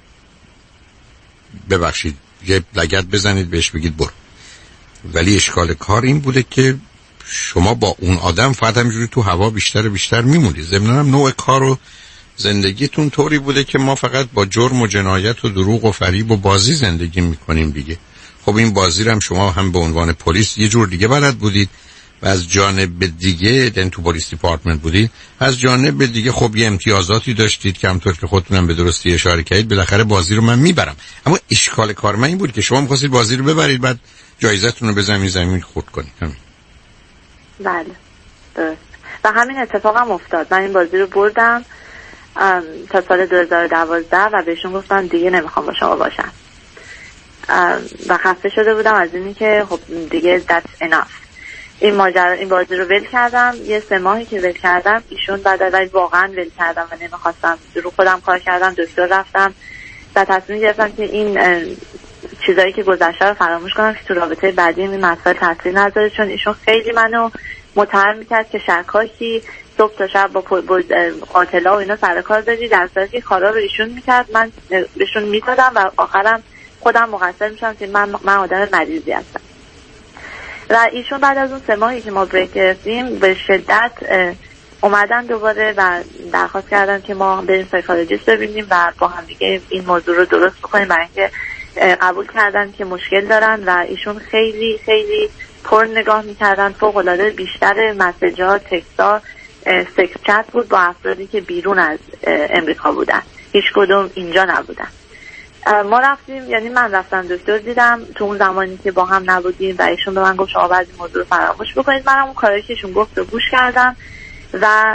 ببخشید یه لگد بزنید بهش بگید برو. ولی اشکال کار این بوده که شما با اون آدم فقط همینجوری تو هوا بیشتر میمونید. ضمناً هم نوع کار و زندگیتون طوری بوده که ما فقط با جرم و جنایت و دروغ و فریب و بازی زندگی میکنیم دیگه. خب این بازی رو هم شما هم به عنوان پلیس یه جور دیگه بلد بودید و از جانب دیگه تو پلیس دیپارتمنت بودید، از جانب دیگه خب یه امتیازاتی داشتید که همونطور که خودتونم به درستی اشاره کردید بالاخره بازی رو من میبرم. اما اشکال کار من این بود که شما می‌خواستید بازی رو ببرید بعد جایزتون رو به زمین خورد کنید. همین. بله درست. و همین اتفاق هم افتاد. من این بازی رو بردم تا سال 2012 و بهشون گفتم دیگه نمیخوام با شما باشم و خسته شده بودم از اینی که خب دیگه that's enough. این بازی رو ول کردم. یه 3 ماهی که ول کردم ایشون ولی واقعا ول کردم و نمیخواستم، رو خودم کار کردم، دکتر رفتم و تصمیم گرفتم که این چیزایی که گذشته رو فراموش کنم که تو رابطه بعدی این مسائل تاثیر نذاره، چون ایشون خیلی منو متهم میکرد که شکاکی صبح تا شب با قاتلا و اینا سر کار داری، در صورتی که کارا رو ایشون میکرد من بهشون میدادم و آخرم خودم مقصر میشم که من آدم مریضی هستم. و ایشون بعد از اون 3 ماهی که ما بریک گرفتیم به شدت اومدن دوباره و درخواست کردن که ما بریم سایکولوژیست ببینیم و با هم دیگه این موضوع رو درست بکنیم، برای اینکه قبول کردن که مشکل دارن و ایشون خیلی خیلی پر نگاه میکردن، فوق العاده بیشتر مسیج‌ها، تکست‌ها سکس چت بود با افرادی که بیرون از امریکا بودن، هیچ کدوم اینجا نبودن. ما رفتیم، یعنی من رفتم دکتر دیدم تو اون زمانی که با هم نبودیم و ایشون به من گفت شما باید این موضوع رو فراموش بکنید. منم اون کاری که ایشون گفت رو گوش کردم و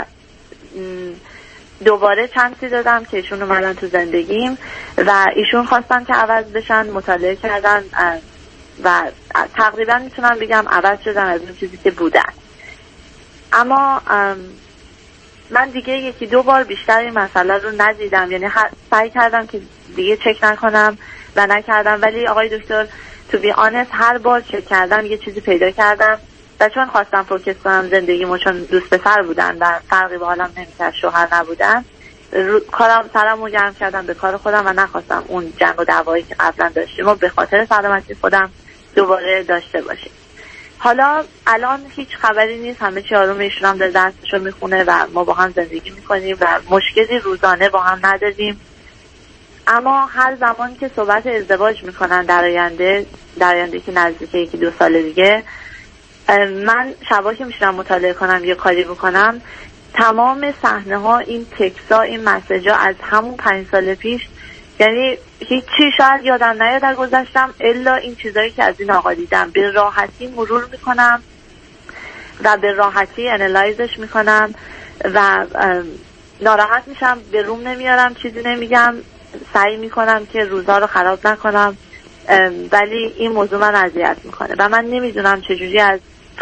دوباره چانسی دادم که ایشون اومدن تو زندگیم و ایشون خواستن که عوض بشن، مطالعه کردن و تقریبا میتونم بگم عوض شدن از اون چیزی که بودن. اما من دیگه 1-2 بار بیشتر این مسئله رو ندیدم، یعنی سعی کردم که دیگه چک نکنم و نکردم، ولی آقای دکتر تو بی آنست هر بار چک کردم یه چیزی پیدا کردم و چون خواستم فوکس کنم زندگیمو، چون دوست پسر بودن و فرقی با حالم نمی‌کرد شوهر نبودن، سرمو گرم کردم به کار خودم و نخواستم اون جنگ و دعوایی که قبلا داشتیم و به خاطر سلامتی خودم دوباره داشته باشیم. حالا الان هیچ خبری نیست، همه چی آرومه، ایشون هم درسشو میخونه و ما با هم زندگی میکنیم و مشکلی روزانه با هم نداریم. اما هر زمانی که صحبت ازدواج میکنن در آینده که نزدیکه 1-2 سال دیگه، من شبا که میشنم مطالعه کنم یا کاری بکنم، تمام صحنه ها، این تکست ها، این مسیج ها از همون 5 سال پیش، یعنی هیچی شاید یادم نیاد در گذشتم الا این چیزایی که از این آقا دیدم، به راحتی مرور میکنم و به راحتی انالایزش میکنم و ناراحت میشم، به روم نمیارم، چیزی نمیگم، سعی میکنم که روزها رو خراب نکنم، ولی این موضوع من اذیت میکنه و من نمیدونم چجوری از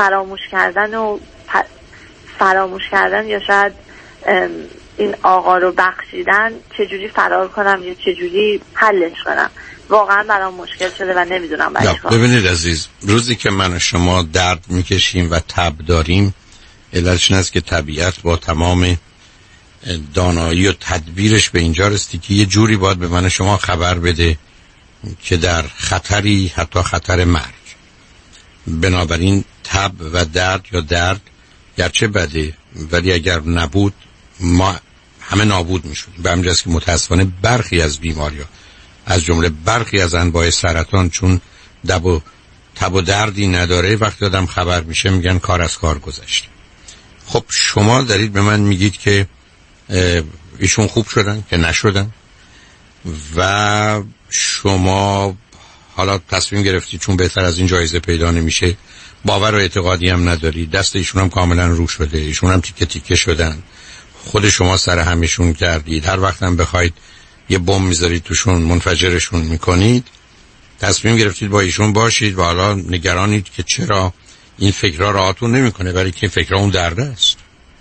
فراموش کردن یا شاید این آقا رو بخشیدن چجوری فرار کنم یا چجوری حلش کنم. واقعا برام مشکل شده و نمیدونم برای چیکار. ببینید عزیز، روزی که من و شما درد میکشیم و تب داریم، علتش این است که طبیعت با تمام دانایی و تدبیرش به اینجا رسیده که یه جوری باید به من و شما خبر بده که در خطری، حتی خطر مرگ. بنابراین تب و درد گرچه بده، ولی اگر نبود ما همه نابود میشدیم. به همین جاست که متاسفانه برخی از بیماری‌ها، از جمله برخی از انواع سرطان، چون تب و دردی نداره، وقتی آدم خبر میشه میگن کار از کار گذشته. خب شما دارید به من میگید که ایشون خوب شدن که نشدن و شما حالا تصمیم گرفتید چون بهتر از این جایزه پیدا نمیشه باور و اعتقادی هم نداری، دست ایشون هم کاملا رو شده، ایشون هم تیکه تیکه شدن، خود شما سر همشون کردید، هر وقت هم بخواید یه بمب میذارید توشون منفجرشون میکنید، تصمیم گرفتید با ایشون باشید و حالا نگرانید که چرا این فکرها راحتون نمیکنه، برای که فکرها اون درد است.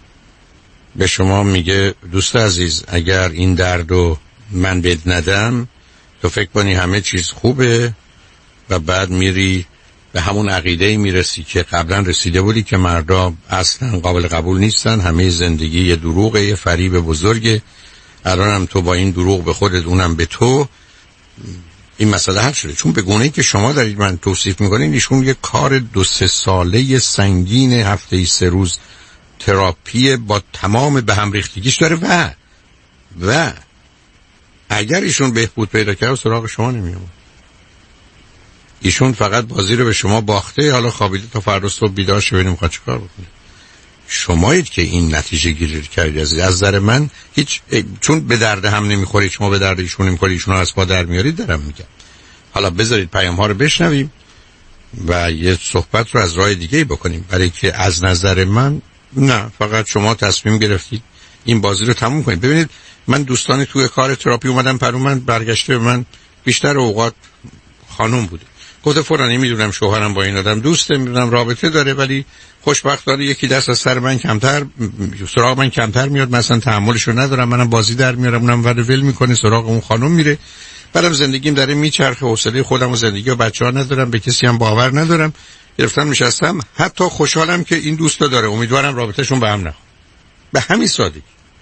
به شما میگه دوست عزیز اگر این دردو من بهت ندم تو فکر کنی همه چیز خوبه و بعد میری به همون عقیده میرسی که قبلا رسیده بودی که مردا اصلا قابل قبول نیستن، همه زندگی یه دروغه، یه فریب بزرگه، الان هم تو با این دروغ به خودت اونم به تو، این مسئله حل شده. چون به گونه‌ای که شما دارید من توصیف میکنین ایشون یه کار 2-3 ساله سنگین هفته‌ای 3 روز تراپی با تمام به هم ریختگیش داره و اگر ایشون بهبود پیدا کرد سراغ شما نمیاد. ایشون فقط بازی رو به شما باخته، حالا خوابیده تا فردا صبح بیدار شه ببینیم میخواد چیکار بکنه. شمایید که این نتیجه گیری کردید. از نظر من هیچ، چون به درد هم نمیخورید، شما به درد ایشون نمیخورید، ایشون رو از پا در میارید، دارم میگم. حالا بذارید پیام ها رو بشنویم و یه صحبت رو از راه دیگه بکنیم، برای که از نظر من نه، فقط شما تصمیم گرفتید این بازی رو تموم کنید. ببینید من دوستان توی کار تراپی اومدم من برگشته به من بیشتر اوقات خانم بوده، گفته فلانی میدونم شوهرم با این آدم دوسته، میدونم رابطه داره، ولی خوشبختانه یکی دست از سر من کمتر، سراغ من کمتر میاد، مثلا تحملشو ندارم، منم بازی در میارم، اونم ول میکنه سراغ اون خانم میره، بعدم زندگیم داره میچرخه، حوصله خودم و زندگی و بچه‌ها ندارم، به کسی هم باور ندارم، گرفتم نشستم، حتی خوشحالم که این دوستا داره، امیدوارم رابطهشون به هم نخوره، به همین سادگی.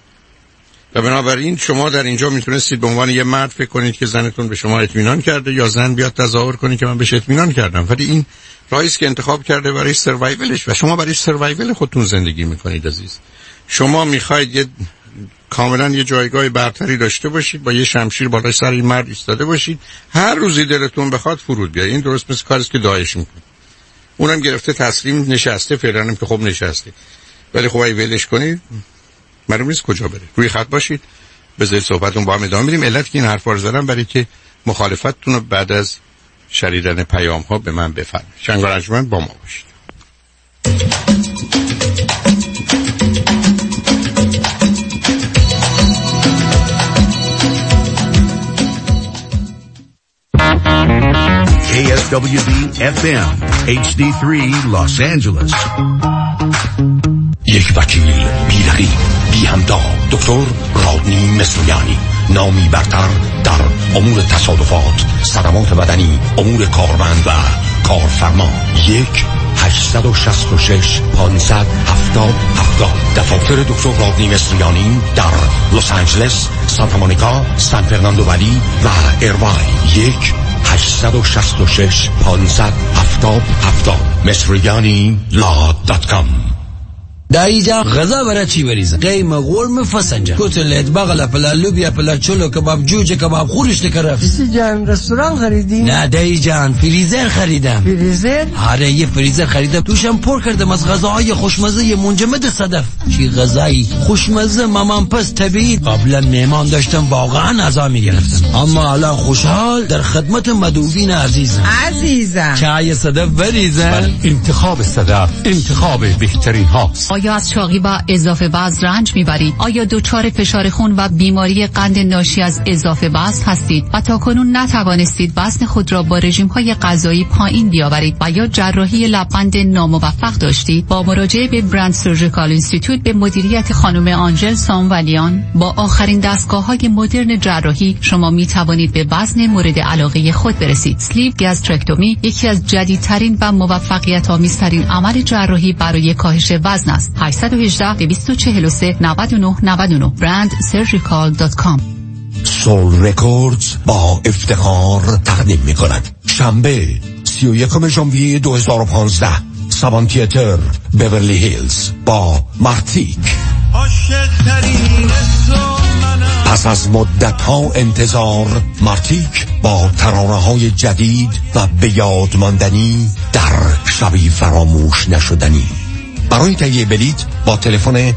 و بنابراین شما در اینجا میتونستید به عنوان یه مرد فکر کنید که زنتون به شما اطمینان کرده، یا زن بیاد تظاهر کنه که من بهش اطمینان کردم، ولی این راهی است که انتخاب کرده برای سروایولش و شما برای سروایول خودتون زندگی میکنید عزیز. شما میخواید یه کاملا یه جایگاه برتری داشته باشید، با یه شمشیر بالای سر این مرد ایستاده باشید، هر روزی دلتون بخواد فرود بیاید. این درست مثل کاری است که داعش میکنه، اونم گرفته تسلیم نشسته، فعلا هم که خب نشسته، ولی خب اگه ولش کنید معلوم نیست کجا بره. روی خط باشید، بذارید صحبتون با هم ادامه بدیم. علت که این حرفا رو زدم برای که مخالفتتون رو بعد از شنیدن پیام ها به من بفرمایید. شنگارنجمند با ما باشید. KSWB FM HD3 Los Angeles. یک وکیل بی‌رقیب، بی همتا، دکتر رادنی مصریانی، نامی برتر در امور تصادفات، صدمات بدنی، امور کارمند و کارفرما. 1-866-570-7070. دفاتر دکتر رادنی مصریانی در لس آنجلس، سانتا مونیکا، سان فرناندو ولی و ایرواین. 1-866-570-7070. مصریانی.com. دایی جان غذا برای چی بریزم؟ قیمه غرم فسنجان، کتلت، بغل پلا، لوبیا پلا، چلو کباب، جوجه کباب، خورشت کرفس. دیسی جان رستوران خریدی؟ نه دایی جان فریزر خریدم. فریزر؟ آره یه فریزر خریدم، توشم پر کردم از غذاهای خوشمزه منجمد صدف. چی غذایی خوشمزه مامان پس طبیعی. قبلا مهمان داشتم واقعا عزا میگرفتم، اما حالا خوشحال در خدمت مدعوین عزیزم. چای صدف بریزم. انتخاب صدف انتخاب بهترین هاست. آیا از چاقی و اضافه وزن رنج میبرید؟ آیا دچار فشار خون و بیماری قند ناشی از اضافه وزن هستید و تاکنون نتوانستید وزن خود را با رژیم‌های غذایی پایین بیاورید و یا جراحی لبخند ناموفق داشتید؟ با مراجعه به برند سرجیکال اینستیتوت به مدیریت خانم آنژل سامولیان با آخرین دستگاه‌های مدرن جراحی شما میتوانید به وزن مورد علاقه خود برسید. اسلیو گاسترکتومی یکی از جدیدترین و موفقیت‌آمیزترین عمل جراحی برای کاهش وزن است. 818-243-9999 brandsurgical.com. سول رکوردز با افتخار تقدیم می کند شنبه 31 ژانویه 2015 سابان تیاتر بیورلی هیلز با مارتیک. پس از مدت‌ها انتظار مارتیک با ترانه‌های جدید و به یاد ماندنی در شبی فراموش نشدنی. برای تهیه بلیط با تلفن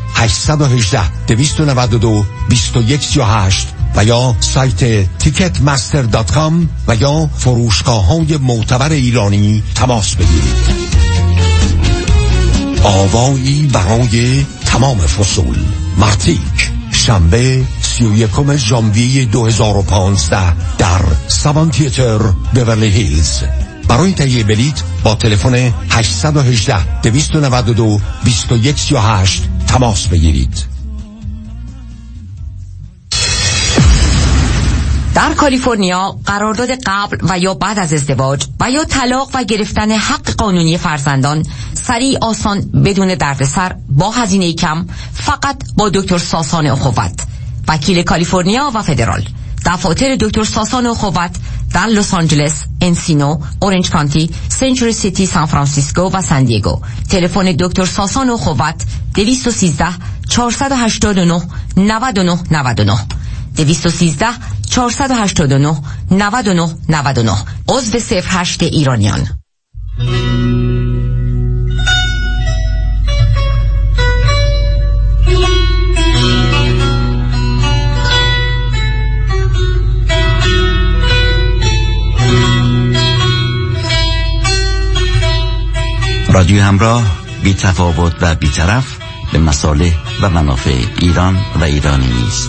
818-292-2138 و یا سایت ticketmaster.com و یا فروشگاه‌های معتبر ایرانی تماس بگیرید. آوایی برای تمام فصول. مرتیک، شنبه 31 ژانویه 2015 در سوان تیاتر بیورلی هیلز. برای تهیه بلیط با تلفن 818 292 2138 تماس بگیرید. در کالیفرنیا قرارداد قبل و یا بعد از ازدواج و یا طلاق و گرفتن حق قانونی فرزندان سریع، آسان، بدون دردسر، با هزینه کم، فقط با دکتر ساسان اخوت، وکیل کالیفرنیا و فدرال. دفاتر دکتر ساسان اخوت در لس آنجلس، انسینو، اورنج کانتی، سنچوری سیتی، سان فرانسیسکو و سان دیگو. تلفن دکتر ساسان اخوت 213 489 99 99 213 489 99 99. عضو 08 ایرانیان. رادیو همراه، بی تفاوت و بی طرف به مصالح و منافع ایران و ایرانی نیست.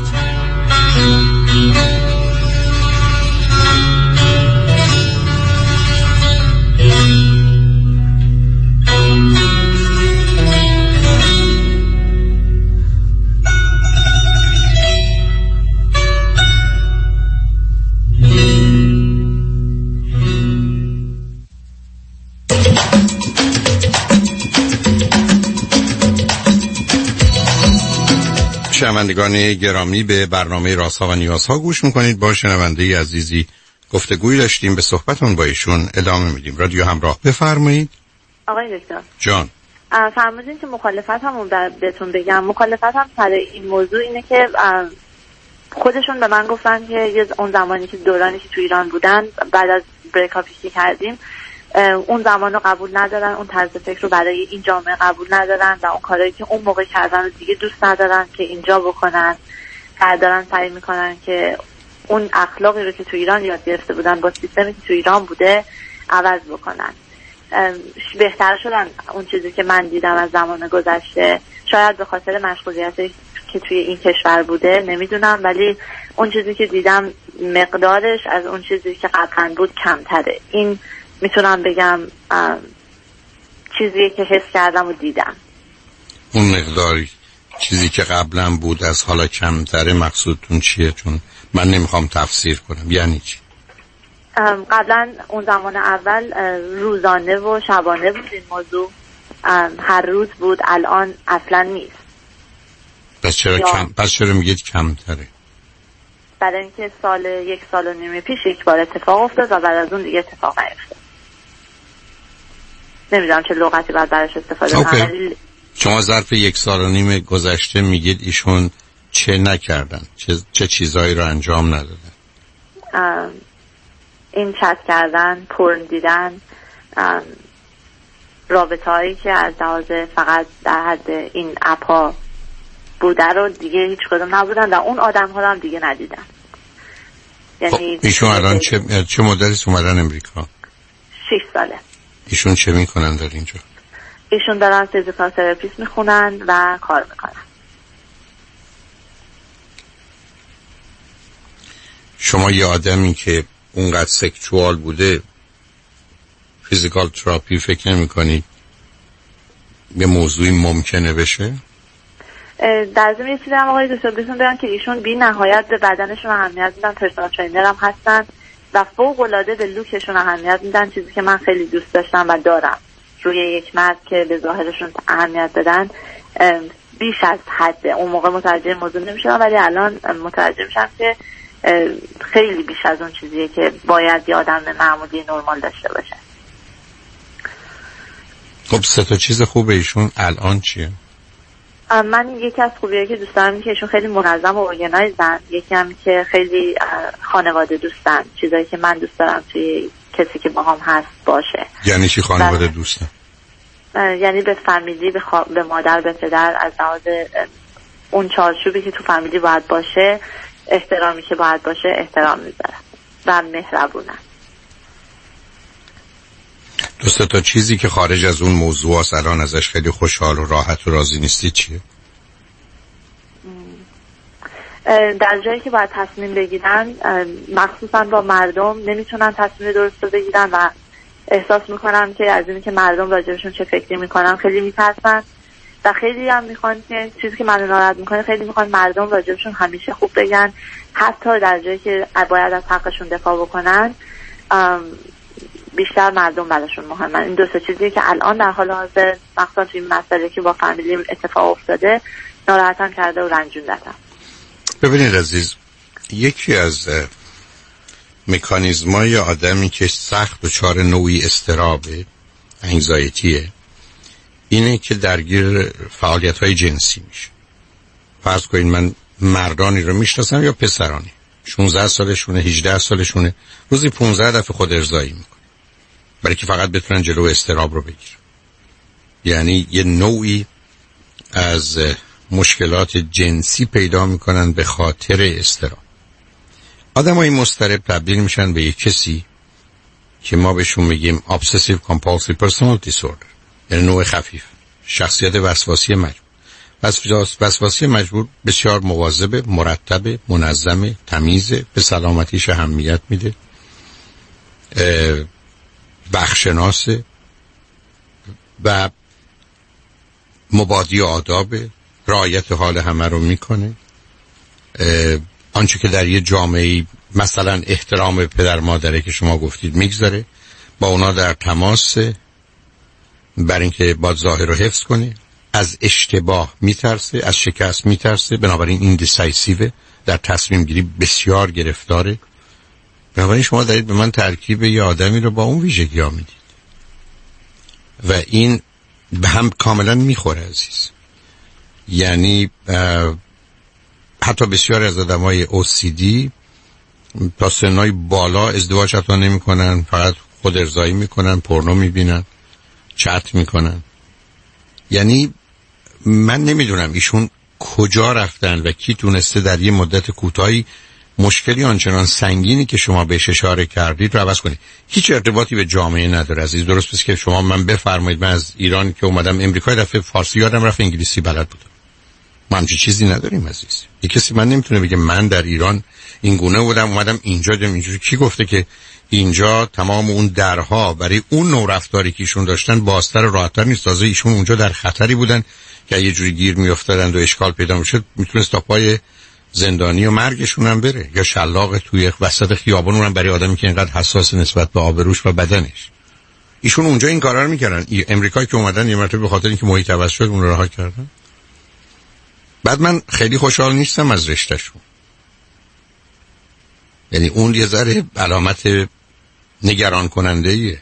شنوندگان گرامی، به برنامه رازها و نیازها گوش میکنید. با شنونده عزیزی گفتگوی داشتیم، به صحبتون با ایشون ادامه میدیم. رادیو همراه، بفرمایید. آقای دکتر جان، فرمودین که مخالفت همون بهتون بگم. مخالفت هم سر این موضوع اینه که خودشون به من گفتن که اون زمانی که دورانی که تو ایران بودن بعد از بریک اپی که کردیم، اون زمان رو قبول ندارن، اون طرز فکر رو برای این جامعه قبول ندارن و اون کارهایی که اون موقع کردن رو دیگه دوست ندارن که اینجا بکنن. دارن سعی میکنن که اون اخلاقی رو که تو ایران یاد گرفته بودن با سیستمی که تو ایران بوده عوض بکنن. بهتر شدن اون چیزی که من دیدم از زمان گذشته، شاید به خاطر مشغولیتی که توی این کشور بوده، نمیدونم، ولی اون چیزی که دیدم مقدارش از اون چیزی که قبلا بود کمتره. این میتونم بگم چیزی که حس کردم و دیدم. اون مقداری چیزی که قبلا بود از حالا کمتره، مقصودتون چیه؟ چون من نمیخوام تفسیر کنم. یعنی چی؟ قبلا اون زمان اول روزانه و شبانه بود این موضوع، هر روز بود، الان اصلا نیست. پس چرا میگید کمتره؟ برای اینکه یک سال و نیم پیش یک بار اتفاق افتاد و بعد از اون دیگه اتفاق نیفتاد. نمیدونم چه لغتی باید براش استفاده کنم. شما ظرف 1 سال و نیم گذشته میگید ایشون چه نکردن؟ چه چیزایی رو انجام ندادن؟ این چت کردن، پورن دیدن، رابطه هایی که از لحاظ فقط در حد این اپ ها بوده رو دیگه هیچ کدوم نبودن و اون آدم ها رو هم دیگه ندیدن. یعنی ایشون الان چه مدتی اومدن امریکا؟ 6 ساله. ایشون چه میکنن در اینجا؟ ایشون دارن فیزیکال تراپیست میخونن و کار میکنن. شما یه آدمی که اونقدر سکشوال بوده فیزیکال تراپی فکر نمی کنی یه موضوعی ممکنه بشه؟ در ضمن یه چیزی هم آقای دکتر بهتون بگم که ایشون بی نهایت به بدنشون اهمیت میدن، پرسونال ترینر هم هستن و فوق العاده به لوکشون اهمیت میدن، چیزی که من خیلی دوست داشتم و دارم روی یک مرد که به ظاهرشون اهمیت بدن بیش از حده. اون موقع متوجه موضوع نمیشدم ولی الان متوجه میشم که خیلی بیش از اون چیزیه که باید یه آدم معمولی نرمال داشته باشه. خب 3 چیز خوبه ایشون الان چیه؟ من یکی از خوبیایی که دوست دارم که ایشون خیلی منظم و ارگنایزن، یکی هم که خیلی خانواده دوستن، چیزایی که من دوست دارم توی کسی که با هم هست باشه. یعنی چی خانواده دوستن؟ یعنی به فامیلی، به مادر، به پدر، از لحاظ اون چارچوبی که تو فامیلی باید باشه، احترامی که باید باشه احترام میذارن و مهربونن. دو سه تا چیزی که خارج از اون موضوع است الان ازش خیلی خوشحال و راحت و راضی نیستی چیه؟ در جایی که باید تصمیم بگیرن، مخصوصا با مردم نمیتونن تصمیم درست رو بگیرن و احساس میکنن که از اینی که مردم راجبشون چه فکری میکنن خیلی میترسن و خیلی هم میخوان که چیزی که منو ناراحت میکنه، خیلی میخوان مردم راجبشون همیشه خوب بگن، حتی در جایی که باید از حقشون دفاع بکنن بیشتر مردم براشون مهمن. این دو سه چیزی که الان در حال حاضر مخصوصا توی این مسئله که با فامیلیم اتفاق افتاده ناراحتم کرده و رنجوندتم. ببینید عزیز، یکی از مکانیزمای آدمی که سخت و چار نوعی استرابه، انگزایتیه، اینه که درگیر فعالیت‌های جنسی میشه. فرض کنید من مردانی رو میشناسم یا پسرانی 16 سالشونه 18 سالشونه روزی 15 دفعه خود ارضایی میکنه برای که فقط بتونن جلو استراب رو بگیرن. یعنی یه نوعی از مشکلات جنسی پیدا میکنن به خاطر استراب. آدمای مضطرب تبدیل میشن به یک کسی که ما بهشون میگیم obsessive compulsive personality disorder، یعنی نوع خفیف شخصیت وسواسی مجبور. وسواسی مجبور بسیار مواظب، مرتب، منظم، تمیز، به سلامتیش اهمیت میده، بخشناسه و مبادی آداب، رعایت حال همه رو میکنه. آنچه که در یه جامعه مثلا احترام پدر مادره که شما گفتید میگذاره، با اونا در تماس بر اینکه با ظاهر رو حفظ کنه، از اشتباه میترسه، از شکست میترسه، بنابراین ایندیسایسیو، در تصمیم گیری بسیار گرفتاره. بنابراین شما دارید به من ترکیب یه آدمی رو با اون ویژگی ها میدید و این به هم کاملا میخوره عزیز. یعنی حتی بسیار از آدمای OCD تا سنهای بالا ازدواج حتی نمی کنن، فقط خود ارضایی میکنن، پورنو میبینن، چت میکنن. یعنی من نمیدونم ایشون کجا رفتن و کی تونسته در یه مدت کوتاهی مشکلی آنچنان سنگینی که شما بهش اشاره کردید رو عوض کنید. هیچ ارتباطی به جامعه نداره عزیز. درست پس که شما من بفرمایید من از ایران که اومدم امریکا دفعه فارسی یادم رفت انگلیسی بلد بودم. ما همچین چیزی نداریم عزیز. یک کسی من نمیتونه بگه من در ایران این گونه بودم اومدم اینجا اینجوری. کی گفته که اینجا تمام اون درها برای اون نوع رفتاری که ایشون داشتن بازتر و راحت‌تر نیست؟ تازه ایشون اونجا در خطری بودن که یه جوری گیر میافتادند و اشکال پیدا میشد، میتونست تا پای زندانی و مرگشون هم بره، یا شلاق توی وسط خیابون اونم برای آدمی که اینقدر حساس نسبت به آبروش و بدنش. ایشون اونجا این کارا رو میکردن. امریکایی که اومدن یه مرتبه به خاطر اینکه محیط عوض شد اون رو رها کردن. بعد من خیلی خوشحال نیستم از رشتهشون. یعنی اون یه ذره علامت نگران کننده ایه.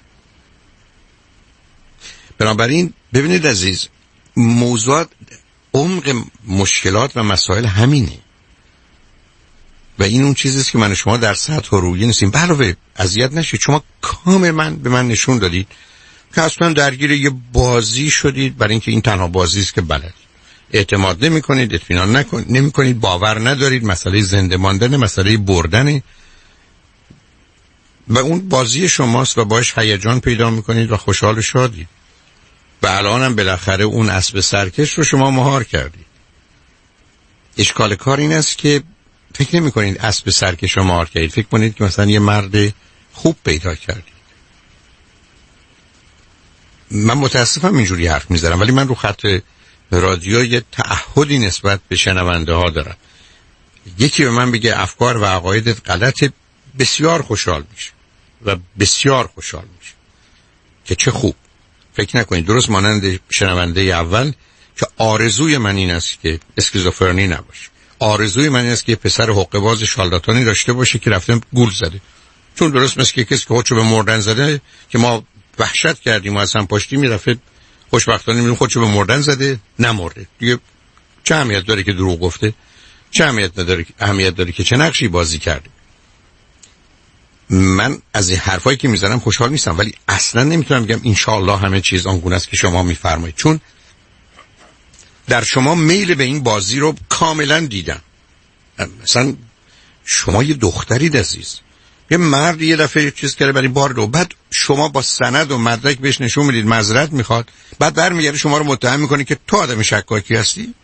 بنابراین ببینید عزیز، موضوعات عمق مشکلات و مسائل همینه و این اون چیزیست که من و شما در سطح رویی نیستیم. علاوه اذیت نشید، شما کاملا به من نشون دادید که اصلا درگیر یه بازی شدید برای اینکه این تنها بازی است که بلدید. اعتماد نمی‌کنید، اطمینان نمی‌کنید، باور ندارید، مسئله زنده ماندن، مسئله بردن و اون بازی شماست و باش هیجان پیدا می‌کنید و خوشحال و شادید. و الانم بالاخره اون اسب سرکش رو شما مهار کردید. اشکال کار این است که فکر نمی کنید اسب سرکش رو مهار کردید، فکر کنید که مثلا یه مرد خوب پیدا کردید. من متاسفم اینجوری حرف میزنم، ولی من رو خط رادیو یه تعهدی نسبت به شنونده ها دارم. یکی به من بگه افکار و عقایدت غلطه، بسیار خوشحال میشه و بسیار خوشحال میشه که چه خوب. فکر نکنید درست مانند شنونده اول که آرزوی من این است که اسکیزوفرنی نباشه، آرزوی من این است که یه پسر حقه‌باز شالاتانی داشته باشه که رفته گول زده. چون درست مثل که کسی که خودشو به مردن زده که ما وحشت کردیم و از هم پشتی میرفت، خوشبختانه میبینیم خودشو به مردن زده، نمرده. دیگه چه اهمیت داره که دروغ گفته؟ چه اهمیت داره که چه نقشی بازی کرده؟ من از این حرفایی که میزنم خوشحال نیستم، ولی اصلا نمیتونم بگم انشاءالله همه چیز آنگونه است که شما میفرمایید، چون در شما میل به این بازی رو کاملا دیدم. مثلا شما یه دخترید عزیز، یه مرد یه دفعه چیز کرده برای بار دو، بعد شما با سند و مدرک بهش نشون میدید معذرت میخواد، بعد برمیگرده شما رو متهم میکنه که تو آدم شکاکی هستی.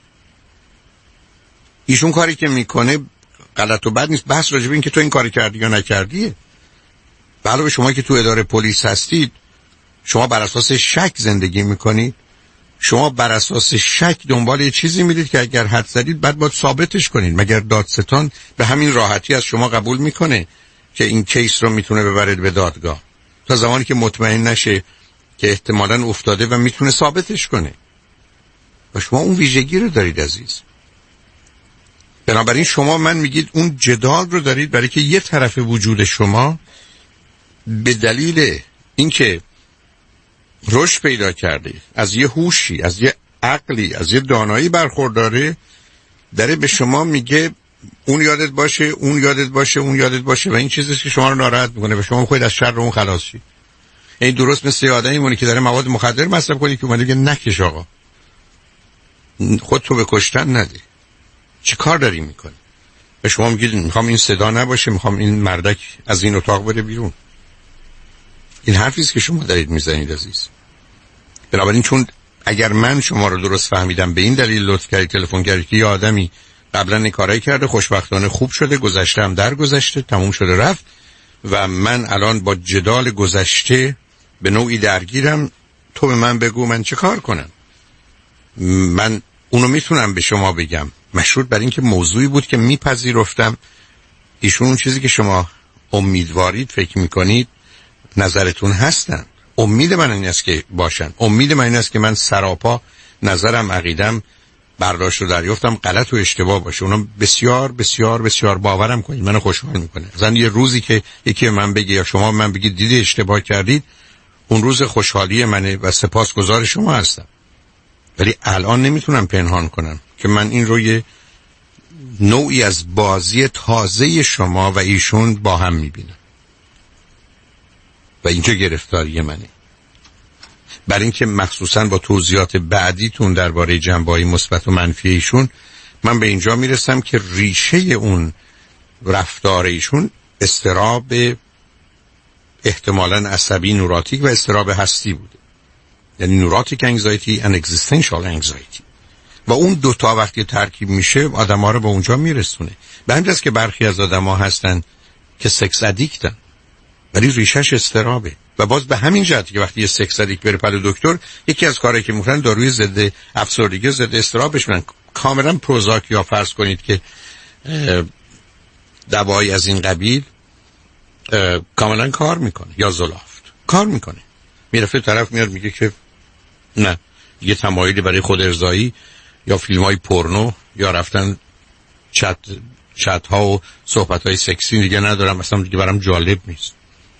ایشون کاری که میکنه غلط و بد نیست، بحث راجع به این که تو این کاری کردی یا نکردیه. علاوه شما که تو اداره پلیس هستید، شما بر اساس شک زندگی میکنید، شما بر اساس شک دنبال یه چیزی میرید که اگر حد زدید بعد باید ثابتش کنید. مگر دادستان به همین راحتی از شما قبول میکنه که این کیس رو میتونه ببرید به دادگاه تا زمانی که مطمئن نشه که احتمالاً افتاده و میتونه ثابتش کنه؟ و شما اون ویژگی رو دارید عزیز. بنابراین شما من میگید اون جدال رو دارید برای که یه طرف وجود شما به دلیل اینکه رشد پیدا کرده، از یه هوشی، از یه عقلی، از یه دانایی برخورداره، داره به شما میگه اون یادت باشه، اون یادت باشه، اون یادت باشه، و این چیزی که شما رو ناراحت میکنه و شما خودت از شر اون خلاص شید. این درست مثل آدمی مونی که داره مواد مخدر مصرف کنه که اومده میگه نکش آقا، خودتو به کشتن نده. چی کار داری میکنی؟ و شما میگید میخوام این صدا نباشه، میخوام این مردک از این اتاق بره بیرون. این حرفی است که شما دارید میزنید عزیز. بنابراین چون اگر من شما رو درست فهمیدم به این دلیل لطف کردید تلفن کردید که یه آدمی قبلا این کارایی کرده، خوشبختانه خوب شده، گذشته هم در گذشته، تموم شده رفت، و من الان با جدال گذشته به نوعی درگیرم، تو به من بگو من چه کار کنم. من اونو میتونم به شما بگم مشروط بر این که موضوعی بود که میپذیرفتم ایشون اون چیزی که شما امیدوارید فکر میکنید نظرتون هستن. امید من این است که باشن، امید من این است که من سراپا نظرم، عقیدم، برداشت رو دریافتم غلط و اشتباه باشه. اونا بسیار بسیار بسیار باورم کنید منو خوشحال میکنه. مثلا یه روزی که یکی من بگه یا شما من بگید دیدی اشتباه کردید، اون روز خوشحالی منه و سپاسگزار شما هستم. ولی الان نمیتونم پنهان کنم که من این رو یه نوعی از بازی تازه شما و ایشون با هم میبینم و اینجا گرفتاری منه. برای اینکه مخصوصا با توضیحات بعدیتون درباره جنبه‌های مثبت و منفی ایشون، من به اینجا میرسم که ریشه اون رفتار ایشون اضطراب احتمالاً عصبی نوراتیک و اضطراب هستی بوده، یعنی نوراتیک انگزایتی and existential anxiety، و اون دوتا وقتی ترکیب میشه آدم ها رو به اونجا میرسونه. به همین جاست که برخی از آدم ها هستن که سکس ادیکتن ولی ریشش اضطرابه، و باز به همین جهتی که وقتی یه سکس ادیکت بره پلو دکتر، یکی از کارهایی که میکنن داروی ضد افسردگی، ضد اضطرابش میدن. کاملا پروزاک یا فرض کنید که دوایی از این قبیل کاملا کار میکنه، یا زولافت کار میکنه. میرفته طرف میاد میگه که نه، یه تمایلی برای خود ارضایی یا فیلم های پورنو یا رفتن چت ها و صحبت های سکسی دیگه ندارم، مثلا دیگه برام جالب نیست.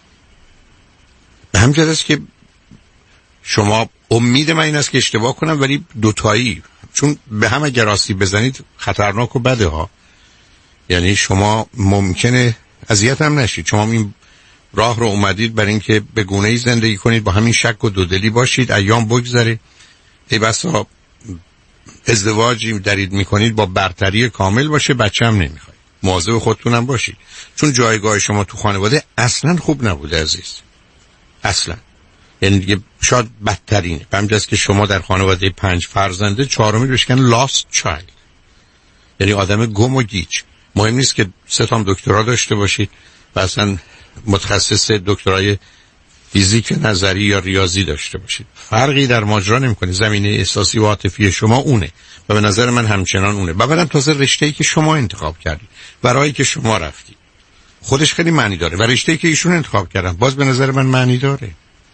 به همین جهت است که شما امید من این است که اشتباه کنم، ولی دوتایی، چون به هم اگر آسیب بزنید خطرناک و بده ها. یعنی شما ممکنه اذیت هم نشید. شما این راه رو اومدید برای اینکه به گونه‌ای زندگی کنید، با همین شک و دودلی باشید، ایام بگذره، ای بسا ازدواجی دارید میکنید با برتری کامل باشه، بچه هم نمیخواید. مواظب خودتونم باشید، چون جایگاه شما تو خانواده اصلا خوب نبوده عزیز، اصلا. یعنی دیگه شاید بدترینه. به همین جاست که شما در خانواده 5 فرزنده چهارمی رو بشکن lost child، یعنی آدم گم و گیج. مهم نیست که 3 تا دکترا داشته باشید و اصلا متخصص دکترای فیزیک نظری یا ریاضی داشته باشید، فرقی در ماجرا نمیکنه. زمینه احساسی و عاطفی شما اونه و به نظر من همچنان اونه. و بعدم تازه رشته‌ای که شما انتخاب کردید، برای که شما رفتید، خودش خیلی معنی داره، و رشته‌ای که ایشون انتخاب کردن باز به نظر من معنی داره.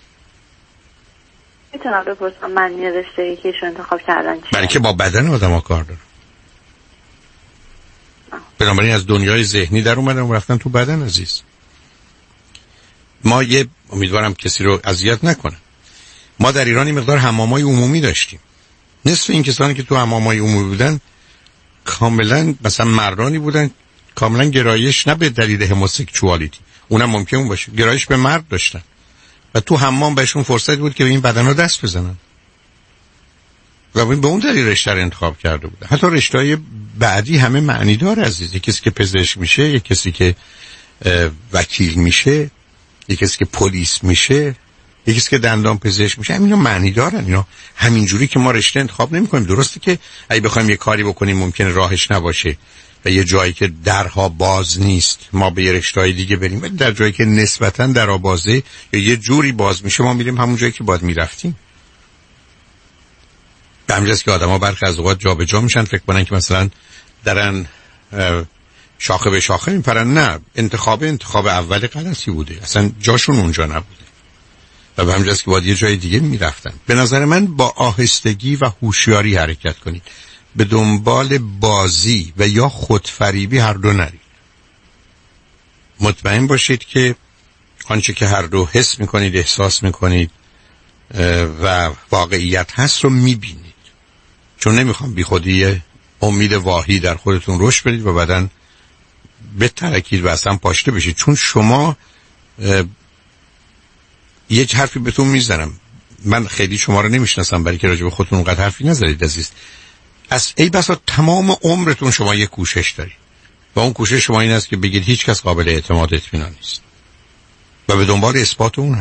میتونم بپرسم معنی رشته‌ای که ایشون انتخاب کردن چیه؟ برای که با بدن آدم‌ها کار داره. بنابراین از دنیای ذهنی در اومدن و رفتن تو بدن عزیز. ما امیدوارم کسی رو اذیت نکنه، ما در ایران مقدار حمامای عمومی داشتیم. نصف این کسانی که تو حمامای عمومی بودن کاملا مثلا مردانی بودن، کاملا گرایش نه به دلیل هموسکسوالیتی، اونم ممکن باشه، گرایش به مرد داشتن و تو حمام بهشون فرصت بود که به این بدن‌ها دست بزنن و به اون دلیل رشته رو انتخاب کرده بودن. حتی رشته‌های بعدی همه معنی داره عزیز. کسی که پزشک میشه، یک کسی که وکیل میشه، یکی کسی که پلیس میشه، یکی کسی که دندان پزشک میشه. اینا معنی دارن. اینا همینجوری که ما رشته انتخاب نمی‌کنیم. درسته که اگه بخوایم یه کاری بکنیم ممکنه راهش نباشه و یه جایی که درها باز نیست ما به یه رشته‌های دیگه بریم، ولی در جایی که نسبتاً درها بازه یا یه جوری باز میشه ما میریم همون جایی که باید میرفتیم. به همین جاست که آدم‌ها برخی از اوقات جابجا میشن، فکر کنن که مثلا درن شاخه به شاخه میپرن. نه، انتخاب اول غلطی بوده، اصلا جاشون اونجا نبوده و به همین جاست که باید یه جای دیگه میرفتن. به نظر من با آهستگی و هوشیاری حرکت کنید، به دنبال بازی و یا خودفریبی هر دو نرید. مطمئن باشید که آنچه که هر دو حس میکنید، احساس میکنید و واقعیت هست رو میبینید، چون نمیخوام بی خودی امید واهی در خودتون رشد بدید و بعدن بترکید و اصلا پاشته بشید. چون شما یک حرفی بهتون میزنم، من خیلی شما رو نمیشناسم برای که راجع به خودتون اونقدر حرفی نزدید عزیز. از ای بسا تمام عمرتون شما یک کوشش دارید و اون کوشش شما این است که بگید هیچ کس قابل اعتماد اطمینان نیست و به دنبال اثبات اون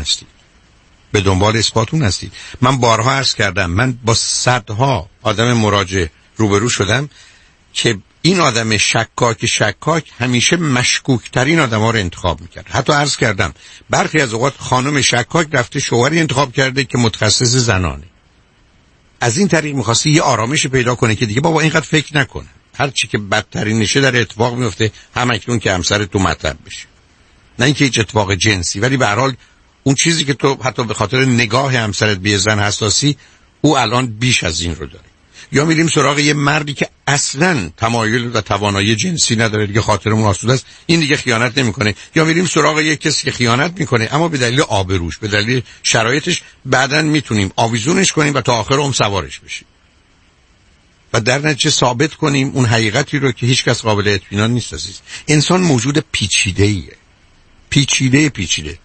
هستید. من بارها عرض کردم، من با صدها آدم مراجع روبرو شدم که این آدم شکاک همیشه مشکوکترین آدم ها رو انتخاب میکرد. حتی عرض کردم برخی از اوقات خانم شکاک رفته شوهری انتخاب کرده که متخصص زنانه. از این طریق میخواسته یه آرامش پیدا کنه که دیگه بابا اینقدر فکر نکنه، هر چی که بدترین نشه در اتفاق میفته همکنون که همسر تو مطلب بشه. نه اینکه هیچ اتفاق جنسی، ولی به هر حال اون چیزی که تو حتی به خاطر نگاه همسرت به زن حساسی، او الان بیش از این رو داره. یا میریم سراغ یه مردی که اصلا تمایل و توانایی جنسی نداره، دیگه خاطرمون آسوده است، این دیگه خیانت نمیکنه. یا میریم سراغ یه کسی که خیانت میکنه اما به دلیل آبروش، به دلیل شرایطش بعداً میتونیم آویزونش کنیم و تا آخر عمر سوارش بشیم و در نتیجه ثابت کنیم اون حقیقتی رو که هیچ کس قابل اطمینان نیست. عزیز، انسان موجود پیچیده‌ایه، پیچیده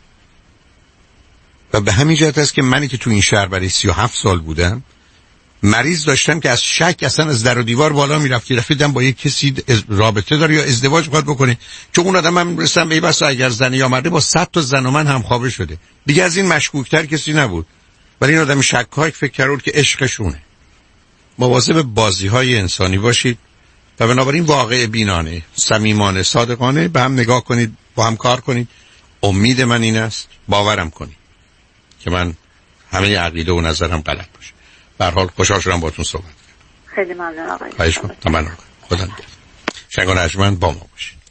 و به همین جهت است که منی که تو این شهر برای 37 سال بودم مریض داشتم که از شک اصلا از در و دیوار بالا رفتم با یک کسی رابطه داره یا ازدواج می‌خواد بکنه، که اون آدم من رسیدم ای بسا اگر زنی یا مرده با 100 تا زن و من همخوابه شده، دیگه از این مشکوکتر کسی نبود. ولی این آدم شکاک فکر کرد که عشقشونه. مواظب بازی‌های انسانی باشید و بنابراین واقع بینانه، صمیمانه، صادقانه به هم نگاه کنید، با هم کار کنید. امید من این است، باورم کنید که من همه عقیده و نظرم غلط باشه. به هر حال خوشحال شدم باهاتون صحبت کردم. خیلی ممنون آقای. خواهش می‌کنم. تمام. خدا نگهدار. شنگان ارجمند با ما باشید.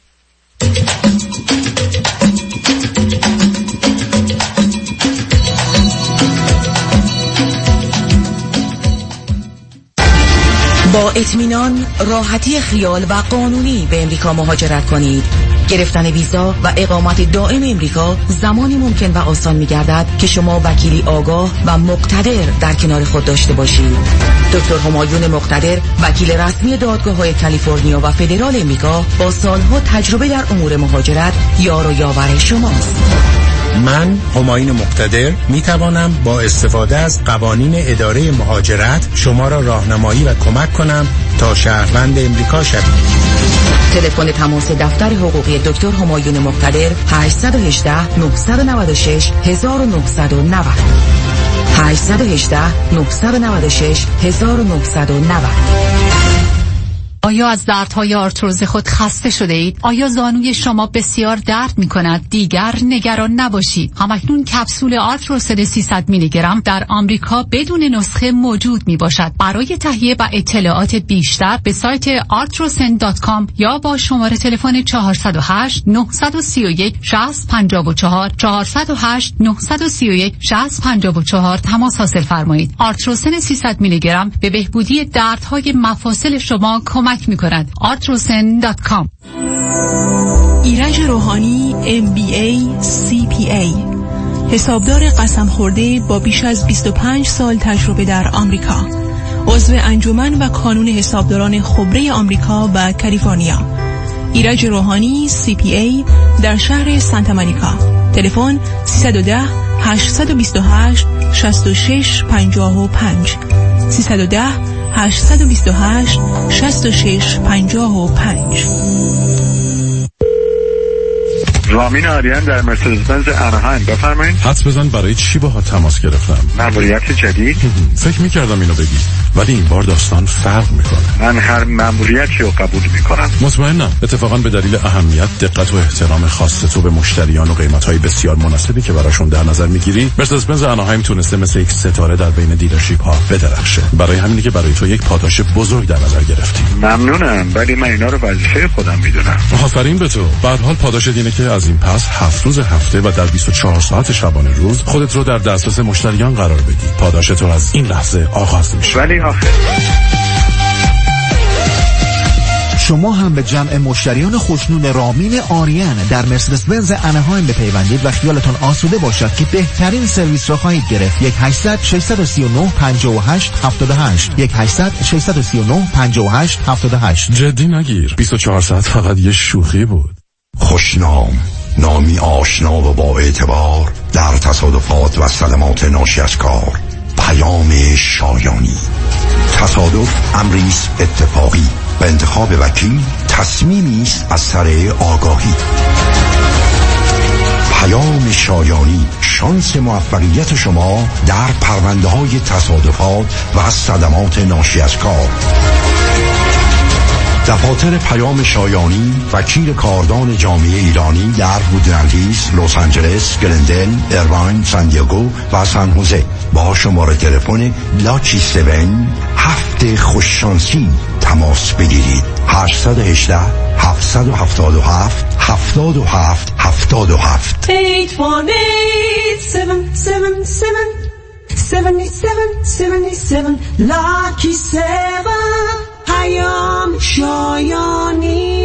با اطمینان، راحتی خیال و قانونی به امریکا مهاجرت کنید. گرفتن ویزا و اقامت دائم امریکا زمانی ممکن و آسان می‌گردد که شما وکیلی آگاه و مقتدر در کنار خود داشته باشید. دکتر همایون مقتدر، وکیل رسمی دادگاه‌های کالیفرنیا و فدرال امریکا، با سالها تجربه در امور مهاجرت یار و یاور شماست. من همایون مقتدر می توانم با استفاده از قوانین اداره مهاجرت شما را راهنمایی و کمک کنم تا شهروند امریکا شوید. تلفن تماس دفتر حقوقی دکتر همایون مقتدر 818 996 1990 818 996 1990. آیا از دردهای آرتروز خود خسته شده اید؟ آیا زانوی شما بسیار درد می کند؟ دیگر نگران نباشید. همکنون کپسول آرتروسن 300 میلی گرم در آمریکا بدون نسخه موجود می باشد. برای تهیه و اطلاعات بیشتر به سایت artrosen.com یا با شماره تلفن 408 931 6054 408 931 6054 تماس حاصل فرمایید. آرتروسن 300 میلی گرم به بهبودی دردهای مفاصل شما کمک می‌کند. artrosen.com. ایرج روحانی MBA CPA، حسابدار قسم خورده با بیش از 25 سال تجربه در آمریکا، عضو انجمن و کانون حسابداران خبره آمریکا و کالیفرنیا. ایرج روحانی CPA در شهر سانتا مونیکا. تلفن 310 828 6655 310 828 6655. رامین آریان در مرسدس بنز اناهایم. بفرمایید. حدس بزن برای چی باهات تماس گرفتم؟ مأموریت جدید؟ فکر می‌کردم اینو بگی، ولی این بار داستان فرق میکنه. من هر مأموریتی رو قبول میکنم. مطمئنم. اتفاقا به دلیل اهمیت، دقت و احترام خاص تو به مشتریان و قیمت‌های بسیار مناسبی که براشون در نظر میگیری، مرسدس بنز اناهایم تونسته مثل یک ستاره در بین دیلرشیپ ها بدرخشه. برای همینه که برای تو یک پاداش بزرگ در نظر گرفتیم. ممنونم، ولی من اینا رو وظیفه خودم میدونم. آفرین به تو. به هر حال پاداش اینه که از این پس 7 روز هفته و در 24 ساعت شبانه روز خودت رو در دسترس مشتریان قرار بدی. پاداش تو از این لحظه آغاز میشه. ولی آخه شما هم به جمع مشتریان خوشنود رامین آریان در مرسدس بنز اناهایم بپیوندید و خیالتان آسوده باشد که بهترین سرویس را خواهید گرفت. 1-800-639-58-78 1-800-639-58-78. جدی نگیر، 24 ساعت فقط یه شوخی بود. خوشنام، نامی آشنا و با اعتبار در تصادفات و صدمات ناشی از کار. پیام شایانی. تصادف امری است اتفاقی و انتخاب وکیل تصمیمی است از سر آگاهی. پیام شایانی، شانس موفقیت شما در پرونده‌های تصادفات و صدمات ناشی از کار. دفاتر پیام شایانی، وکیل کاردان جامعه ایرانی در وودلندیز، لس آنجلس، گلندل، ایرواین، سان دیگو و سان خوزه. با شماره تلفن لاکی 7 هفت خوششانسی تماس بگیرید. 818 777 77 77 818-777-7777 Lucky 7 پیام شایانی.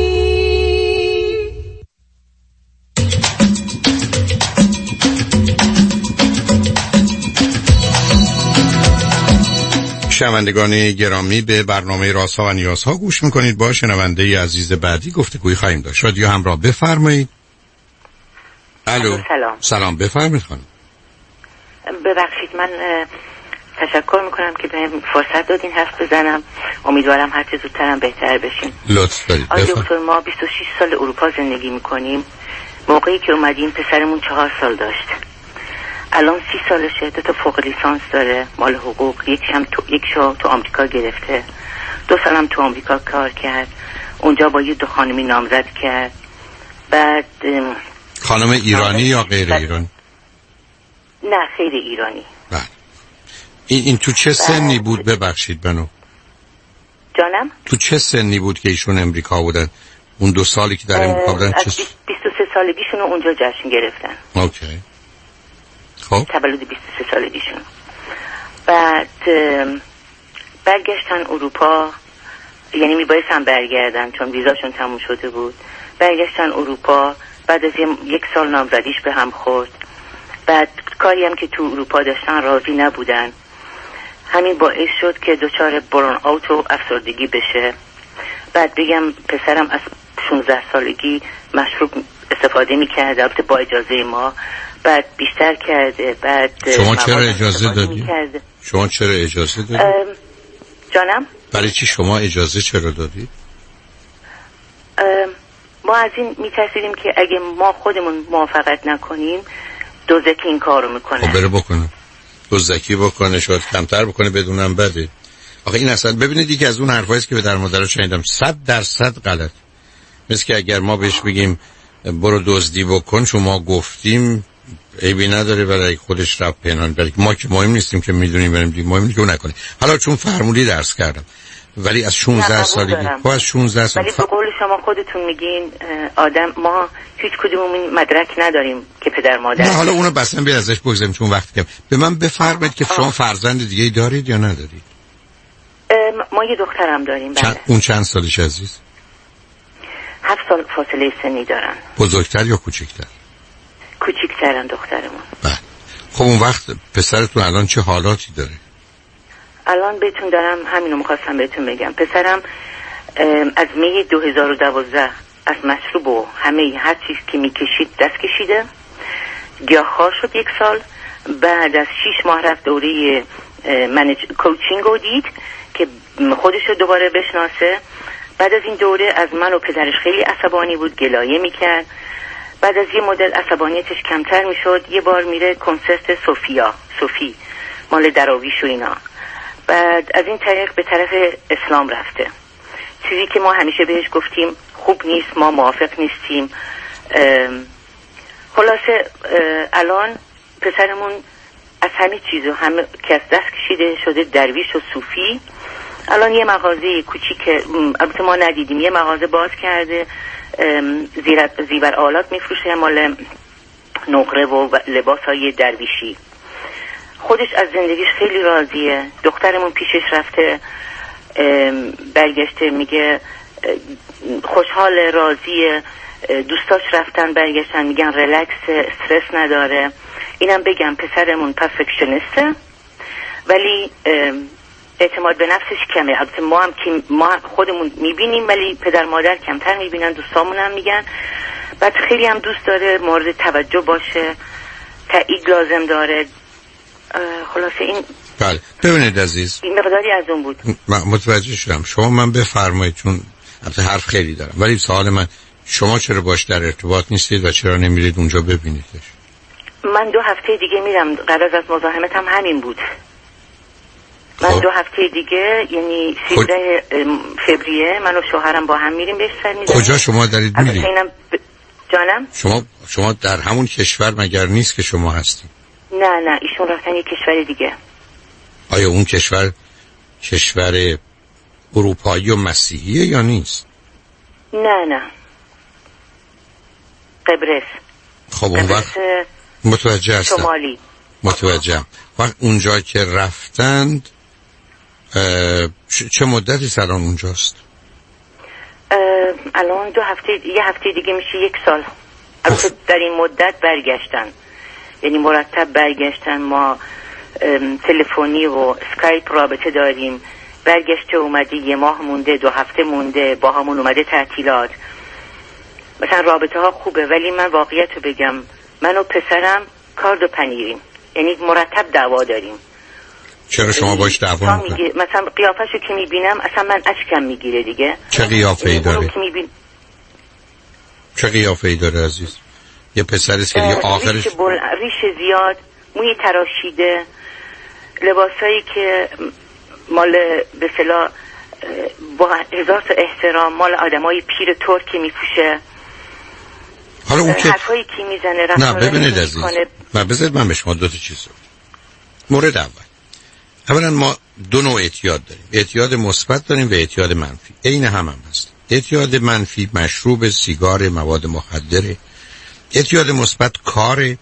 شنوندگان گرامی، به برنامه رازها و نیازها گوش میکنید. با شنونده عزیز بعدی گفتگوی خواهیم داشت. رادیو همراه، بفرمایید. الو. سلام بفرمایید خانم. ببخشید، من تشکر میکنم که بهم فرصت دادین حرف بزنم. امیدوارم هر چه زودترم بهتر بشین. لطف دارید. آقای دکتر، ما 26 سال اروپا زندگی میکنیم. موقعی که اومدیم پسرمون 4 سال داشت. الان 30 سالشه، 2 تا فوق لیسانس داره مال حقوق. یک شو تو آمریکا گرفته. 2 سالم تو آمریکا کار کرد. اونجا با یه 2 خانمی نامزد کرد. بعد خانم ایرانی یا غیر ایرانی؟ نه، خیر ایرانی. بله. این تو چه سنی بود ببخشید بنو؟ جانم؟ تو چه سنی بود که ایشون امریکا بودن؟ اون 2 سالی که در امریکا بودن از 23 سالگیشون اونجا جشن گرفتن. اوکی. خب تولد 23 سالگیشون. بعد برگشتن اروپا، یعنی میبایستن برگردن چون ویزاشون تموم شده بود. برگشتن اروپا، بعد از 1 سال نامزدیش به هم خورد. بعد کاری هم که تو اروپا داشتن راضی نبودن. همین باعث شد که دچار برون آوت و افسردگی بشه. بعد بگم پسرم از 16 سالگی مشروب استفاده میکرد، البته با اجازه ما. بعد بیشتر کرده. بعد شما چرا اجازه دادی؟ شما چرا اجازه دادی؟ جانم؟ برای چی شما اجازه چرا دادی؟ ما از این میترسیدیم که اگه ما خودمون موافقت نکنیم دزدکی این کارو میکنه. خب بره بکنه، دزدکی بکنه، شاید کمتر بکنه، بدونم بده. آخه این اصلا ببینید یکی از اون حرفایی است که به در مادر شنیدم 100% غلط. مثل که اگر ما بهش بگیم برو دزدی بکن، شما گفتیم عیبی نداره برای خودش رفت پنهان، برای ما که مهم نیستیم که میدونیم بریم دیگه، مهم نیست که نکنه. حالا چون فرمولی درس کردم، ولی از 16 سالگی خب از 16 سال ولی به قول شما خودتون میگین آدم، ما هیچ کدوممون مدرک نداریم که پدر مادر. نه حالا اونو بسن بیا ازش بگذاریم چون وقت کم. به من بفرمایید که شما فرزند دیگه دارید یا ندارید؟ ما یه دخترم داریم. بله. اون چند سالش عزیز؟ 7 سال فاصله سنی دارن. بزرگتر یا کوچکتر؟ کوچکترن دخترمون. بله. خب اون وقت پسرتون الان چه حالاتی داره؟ الان بهتون دارم همینو میخواستم بهتون بگم. پسرم از می 2012 از مشروب و همه هر چیز که میکشید دست کشیده، گیاهخوار شد 1 سال. بعد از 6 ماه رفت دوره کوچینگ رو دید که خودش رو دوباره بشناسه. بعد از این دوره از من و پدرش خیلی عصبانی بود، گلایه میکرد. بعد از یه مدل عصبانیتش کمتر میشد، یه بار میره کنسرت صوفی مال دراویش و اینا. بعد از این طریق به طرف اسلام رفته، چیزی که ما همیشه بهش گفتیم خوب نیست، ما موافق نیستیم. خلاصه الان پسرمون از همه چیزو همه که از دست کشیده شده درویش و صوفی. الان یه مغازه کوچیک، البته ما ندیدیم، یه مغازه باز کرده، زیور آلات میفروشه مال نقره و لباس های درویشی. خودش از زندگیش خیلی راضیه. دخترمون پیشش رفته، برگشته میگه خوشحال، راضیه. دوستاش رفتن برگشتن میگن ریلکس، استرس نداره. اینم بگم پسرمون پرفکشنیسته ولی اعتماد به نفسش کمه. البته ما خودمون میبینیم ولی پدر مادر کمتر میبینن، دوستامون هم میگن. بعد خیلی هم دوست داره مورد توجه باشه، تایید لازم داره. خلاصه این بله. ببینید عزیز، این مقداری از اون بود. متوجه شدم. شما من بفرمایید، چون البته حرف خیلی دارم ولی سوال من، شما چرا باش در ارتباط نیستید و چرا نمیرید اونجا ببینیدش؟ من 2 هفته دیگه میرم، قرار از مزاحمت هم همین بود. من 2 هفته دیگه یعنی 13 فوریه من و شوهرم با هم میریم بهش سر میزنیم. کجا شما دارید میرید؟ جانم؟ شما در همون کشور مگر نیست که شما هستید؟ نه ایشون رفتن یه کشور دیگه. آیا اون کشور اروپایی و مسیحیه یا نیست؟ نه قبرس. خب اون وقت متوجه هستم. شمالی. متوجهم. وقت اونجا که رفتند چه مدتی سران اونجاست؟ الان 2 هفته، یه هفته دیگه میشه 1 سال. البته در این مدت برگشتن، یعنی مرتب برگشتن. ما تلفنی و اسکایپ رابطه داریم. برگشته اومده 1 ماه مونده، 2 هفته مونده، با همون اومده تعطیلات. مثلا رابطه ها خوبه ولی من واقعیت رو بگم، من و پسرم کارد و پنیریم، یعنی مرتب دعوا داریم. چرا شما باش دعوا میکنید؟ مثلا قیافشو که میبینم اصلا من اشکم میگیره دیگه. چه قیافه‌ای داره؟ چه قیافه‌ای داره عزیز؟ یه پسر سری آخرش ریش زیاد، موی تراشیده، لباسایی که مال به اصطلاح با 1000 تا احترام مال آدمای پیر ترکی میپوشه. حالا اون که حرفایی که میزنه نه ببینید عزیز، بذارید من به شما 2 تا چیز رو. مورد اولا ما 2 نوع اعتیاد داریم، اعتیاد مثبت داریم و اعتیاد منفی. عین هم هست. اعتیاد منفی مشروب، سیگار، مواد مخدره. اعتیاد مثبت کار،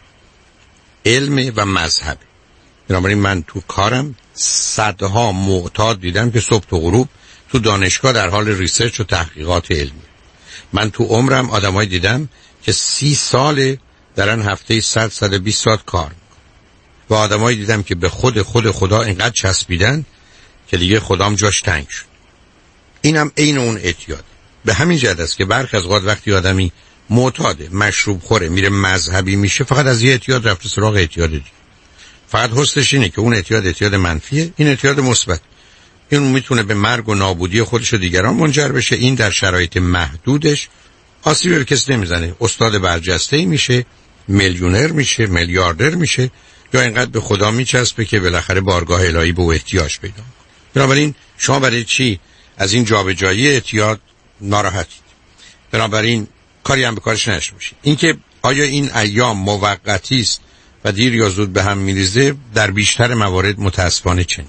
علم و مذهب. بنابراین من تو کارم صدها معتاد دیدم که صبح تا غروب تو دانشگاه در حال ریسرچ و تحقیقات علمی. من تو عمرم آدمای دیدم که 30 سال دارن هفته 100-120 ساعت کار میکنن و آدمایی دیدم که به خود خدا اینقدر چسبیدن که دیگه خدام جاش تنگ شد. اینم عین اون اعتیاد. به همین جهت است که برخی از اوقات وقتی آدمی معتاده، مشروب خوره، میره مذهبی میشه، فقط از یه اعتیاد رفته سراغ اعتیاد دیگه. فقط حسش اینه که اون اعتیاد منفیه، این اعتیاد مثبت. این میتونه به مرگ و نابودی خودش و دیگران منجر بشه. این در شرایط محدودش آسیب به کسی نمیزنه. استاد برجسته‌ای میشه، میلیونر میشه، میلیاردر میشه، یا اینقدر به خدا میچسبه که بالاخره بارگاه الهی به او احتیاج پیدا کنه. بنابراین شما برای چی از این جابجایی اعتیاد ناراحتید؟ بنابراین کاری هم به کارش نشه میشه. اینکه آیا این ایام موقتی است و دیر یا زود به هم میریزه، در بیشتر موارد متاسفانه چنین.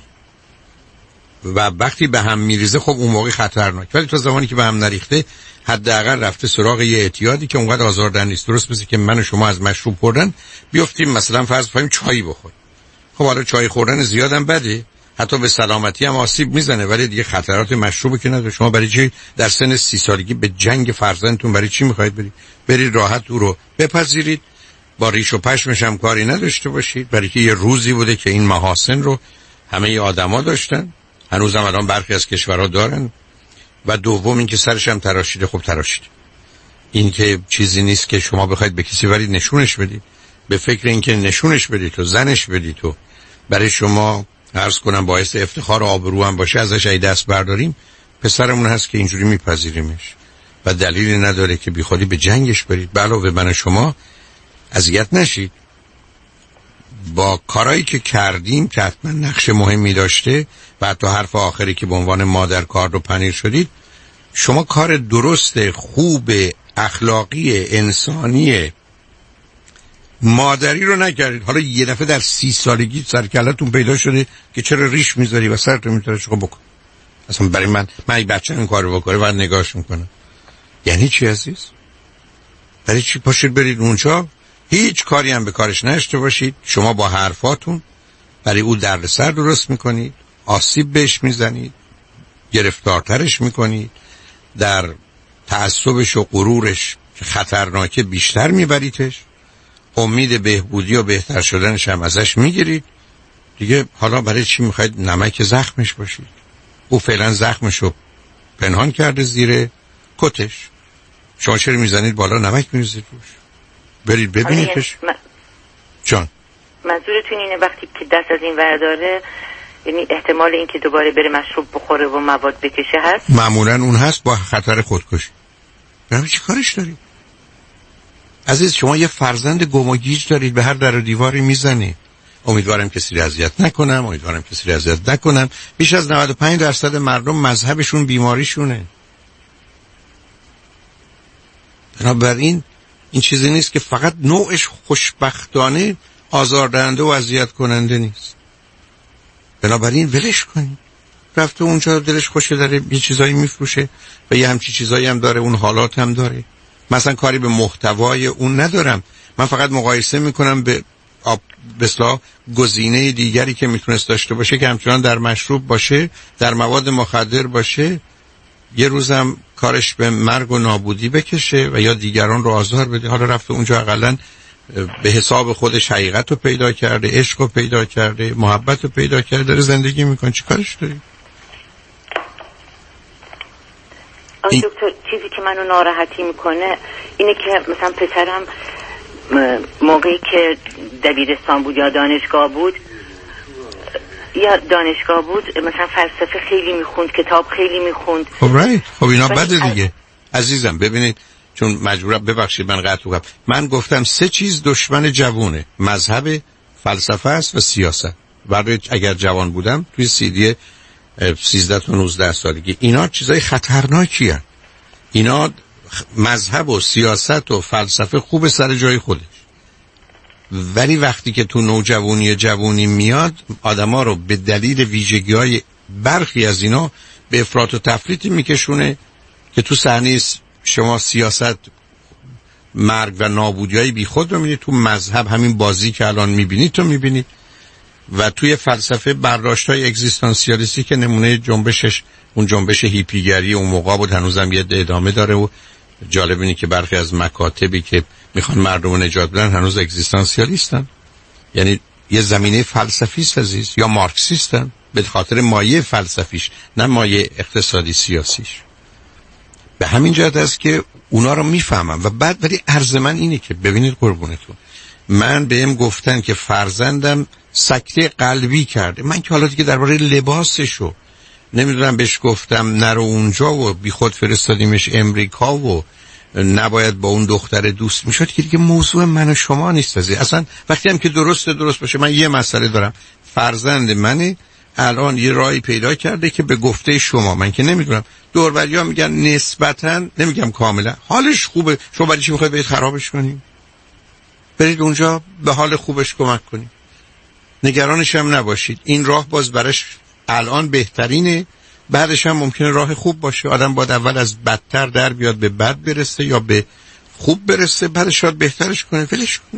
و وقتی به هم میریزه خب اون موقع خطرناک، ولی تا زمانی که به هم نریخته حداقل رفته سراغ یه اعتیادی که اونقدر آزاردهنده نیست. درست مثل که من و شما از مشروب خوردن بیافتیم مثلا فرض کنیم چای بخوریم. خب حالا چای خوردن زیادم بده، حتی به سلامتی هم آسیب میزنه، ولی دیگه خطرات مشروبی که نداره. شما برای چی در سن 30 سالگی به جنگ فرزندتون برای چی میخواید برید راحت او رو بپذیرید، با ریش و پشمش هم کاری نداشته باشید؟ برای که یه روزی بوده که این محاسن رو همه آدما داشتن، هنوز هم الان برخی از کشورها دارن. و دوم این که سرش هم تراشیده. خب تراشیده، این که چیزی نیست که شما بخواید به کسی برید نشونش بدید. به فکر این که نشونش بدید و زنش بدید و برای شما عرض کنم باعث افتخار و آبرو هم باشه ازش ای دست برداریم، پسرمون هست که اینجوری میپذیریمش. و دلیلی نداره که بی خودی به جنگش برید. به علاوه من شما اذیت نشید. با کارهایی که کردیم که حتما نقش مهمی داشته و حتی حرف آخری که به عنوان مادر کارد و پنیر شدید، شما کار درست، خوب، اخلاقی، انسانی مادری رو نکردید. حالا یه دفعه در 30 سالگی سرکلتون پیدا شده که چرا ریش میذاری و سرتو میذاری شو بکن. اصلا برای من این بچه این کارو بکنه بعد نگاهش میکنم. یعنی چی عزیز؟ برای چی پاشید برید اونجا هیچ کاری هم به کارش نشته باشید؟ شما با حرفاتون برای او دردسر درست میکنید، آسیب بهش میزنید، گرفتارترش میکنید، در تعصبش و غرورش که خطرناکه بیشتر میبریدش، امید بهبودی و بهتر شدنش هم ازش میگیرید. دیگه حالا برای چی میخواید نمک زخمش باشید؟ او فعلا زخمشو پنهان کرده زیر کتش، شما چرا میزنید بالا نمک میریزید روش؟ برید ببینیدش. جان منظورتون اینه وقتی که دست از این ورداره یعنی احتمال این که دوباره بره مشروب بخوره و مواد بکشه هست؟ معمولا اون هست با خطر خودکشی. برای چی کارش دارید؟ عزیز شما یه فرزند گم و گیج دارید، به هر در و دیواری میزنید. امیدوارم کسی رو اذیت نکنم، امیدوارم کسی رو اذیت نکنم. بیش از 95% مردم مذهبشون بیماریشونه. بنابراین این چیزی نیست که فقط نوعش خوشبختانه آزاردهنده و اذیت کننده نیست. بنابراین ولش کنید. رفته اونجا دلش خوشه، داره یه چیزایی میفروشه و یه همچی چیزایی هم داره، اون حالات هم داره. مثلا کاری به محتوای اون ندارم، من فقط مقایسه میکنم به اصطلاح گزینه دیگری که میتونست داشته باشه که همچنان در مشروب باشه، در مواد مخدر باشه، یه روزم کارش به مرگ و نابودی بکشه و یا دیگران رو آزار بده. حالا رفته اونجا اقلن به حساب خودش حقیقت رو پیدا کرده، عشق رو پیدا کرده، محبت رو پیدا کرده، داره زندگی میکنه. چی کارش داری؟ دکتر چیزی که منو ناراحتی میکنه اینه که مثلا پسرم موقعی که دبیرستان بود یا دانشگاه بود مثلا فلسفه خیلی میخوند، کتاب خیلی میخوند. خب اینا بده دیگه عزیزم. ببینید چون مجبورم، ببخشید من قطع کنم، من گفتم 3 چیز دشمن جوونه: مذهب، فلسفه است و سیاست. برای اگر جوان بودم توی CD 13 تا 19 سالگی اینا چیزای خطرناکی هستند. اینا مذهب و سیاست و فلسفه خوب سر جای خودش، ولی وقتی که تو نوجوانی جوانی میاد آدما رو به دلیل ویژگی‌های برخی از اینا به افراط و تفریطی میکشونه که تو صحنه شما سیاست مرگ و نابودی‌های بیخود رو میبینید، تو مذهب همین بازی که الان میبینید تو میبینید، و توی فلسفه برداشت‌های اگزیستانسیالیستی که نمونه جنبشش اون جنبش هیپیگری اون موقع بود، هنوزم یه ادامه داره. و جالب اینه که برخی از مکاتبی که میخوان مردم رو نجات بدن هنوز اگزیستانسیالیستن، یعنی یه زمینه فلسفیست عزیز، یا مارکسیستن به خاطر مایه فلسفیش نه مایه اقتصادی سیاسیش. به همین جهت است که اونا رو میفهمم. و بعد ولی عرض من اینه که ببینید قربونتون، من بهم گفتن که فرزندم سکته قلبی کرده، من که حالا دیگه درباره لباسشو نمیدونم بهش گفتم نرو اونجا و بی خود فرستادیمش امریکا و نباید با اون دختر دوست میشد، که دیگه موضوع من و شما نیست. اصلا وقتی هم که درست باشه. من یه مسئله دارم، فرزند منه الان یه راهی پیدا کرده که به گفته شما، من که نمیدونم، دوربریا میگن نسبتا، نمیگم کاملا، حالش خوبه، شما برای چی میخواید برید خرابش کنید؟ برید اونجا به حال خوبش کمک کنید، نگرانش هم نباشید. این راه باز برش الان بهترینه، بعدش هم ممکنه راه خوب باشه. آدم باید اول از بدتر در بیاد به بد برسه یا به خوب برسه، بعدش شاید بهترش کنه، ولش کنه.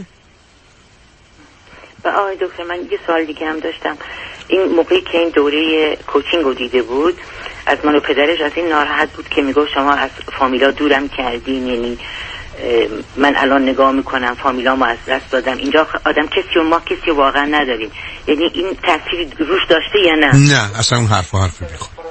و آقای دکتر من یه سوال دیگه هم داشتم. این موقعی که این دوره کوچینگ رو دیده بود، از من و پدرش از این ناراحت بود که میگو شما از فامیلا دورم کردین، یعنی من الان نگاه میکنم فامیلامو از دست دادم، اینجا آدم کسی و ما کسی واقعا نداریم. یعنی این تأثیری روش داشته یا نه؟ نه اصلا اون حرف بیخود.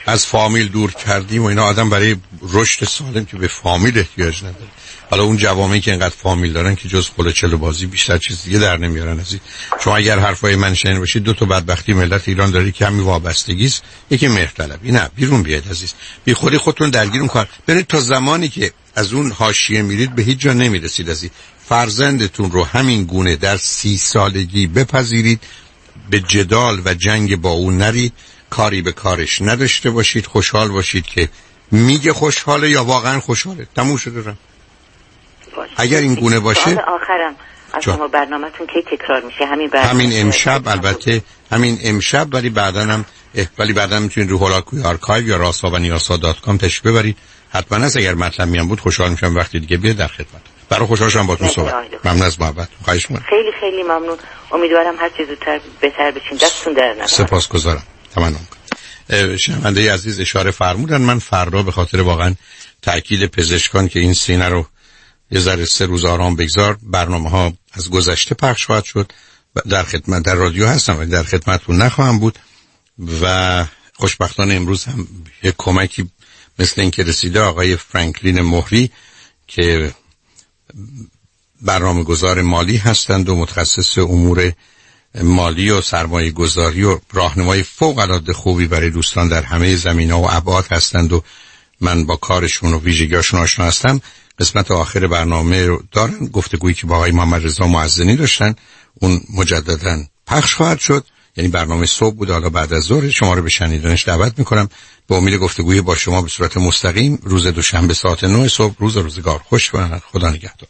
از فامیل دور کردیم و اینا، آدم برای رشد سالم که به فامیل احتیاج نداره. حالا اون جوامعی که اینقدر فامیل دارن که جز قلچل و بازی بیشتر چیز دیگه در نمیارن. از این شما اگر حرفای من شنیده باشید، دو تا بدبختی ملت ایران داره که همین وابستگی است، یکی مهرطلبی. نه، بیرون بیاید عزیز، بی خودی خودتون درگیر اون کار برید. تا زمانی که از اون حاشیه میرید به هیچ جا نمیرسید. از این فرزندتون رو همین گونه در 30 سالگی بپذیرید، به جدال و جنگ با اون نرید، کاری به کارش نداشته باشید، خوشحال باشید که میگه خوشحاله یا واقعا خوشحاله. تموم شده رم. اگر این گونه باشه، آخرم از شما برنامه‌تون کی تکرار میشه؟ همین امشب، البته همین امشب، ولی بعدا میتونید رو هولاکوی آرکایو یا rasovaniyasa.com تشریف ببرید. حتما از اگر مطلب میام بود خوشحال میشم وقتی دیگه بیاد در خدمت. برای خوشحال شدم باهاتون صحبت. ممنون از محبت. خواهش می‌کنم. خیلی خیلی ممنون. امیدوارم هر چه زودتر بهتر بشین. دستتون در نکنه. سپاسگزارم. تمام. شنونده عزیز اشاره فرمودن، من فردا به خاطر واقعا تاکید پزشکان که این سینه رو یه ذره 3 روز آرام بگذار، برنامه‌ها از گذشته پخش خواهد شد. در خدمت در رادیو هستم ولی در خدمتتون نخواهم بود و خوشبختانه امروز هم یک کمکی مثل این که رسیده. آقای فرانکلین مهری که برنامه گذار مالی هستند و متخصص امور مالی و سرمایه گذاری و راهنمای فوق العاده خوبی برای دوستان در همه زمینه‌ها و ابعاد هستند و من با کارشون و ویژگی‌هاشون آشنا هستم. قسمت آخر برنامه رو دارن، گفتگویی که با آقای محمد رضا معزنی داشتن، اون مجدداً پخش خواهد شد. یعنی برنامه صبح بود، حالا بعد از ظهر. شما رو به شنیدنش دعوت میکنم. به امید گفتگوی با شما به صورت مستقیم روز دوشنبه ساعت 9 صبح. روز روزگار خوش و خدا نگهدار.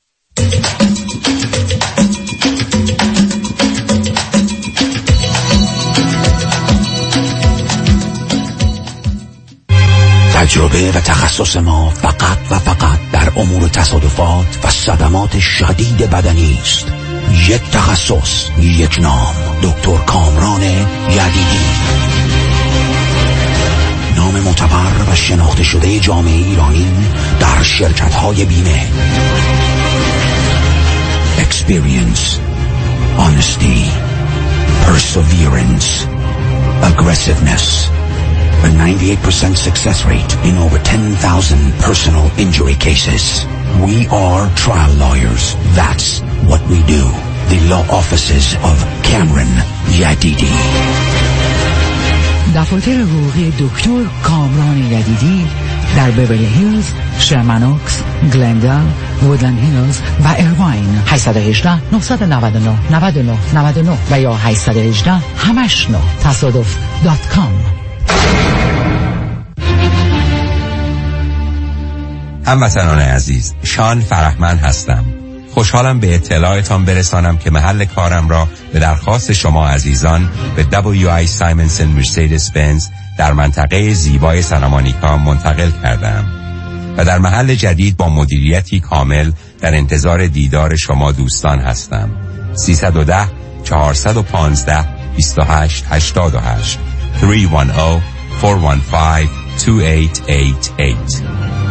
تجربه و تخصص ما فقط و فقط در امور تصادفات و صدمات شدید بدنی است. یک تخصص، یک نام، دکتر کامران یدیدی. نام معتبر و شناخته شده جامعه ایرانی در شرکت‌های بیمه. Experience, honesty, perseverance, aggressiveness. A 98% success rate in over 10,000 personal injury cases. We are trial lawyers. That's what we do. The law offices of Cameron Yadidi. دفاتر حقوقی دکتر کامران یدیدی در بیورلی هیلز، شرمن اوکس، گلندال، وودلند هیلز و ایرواین. 818 999 99 99 و یا 818 89 تصادف.com. هموطنان عزیز، شان فرحمند هستم. خوشحالم به اطلاعتان برسانم که محل کارم را به درخواست شما عزیزان به WI سایمنسن مرسدس بنز در منطقه زیبای سانتامونیکا منتقل کردم و در محل جدید با مدیریتی کامل در انتظار دیدار شما دوستان هستم. 310 415 2888 310 415 2888.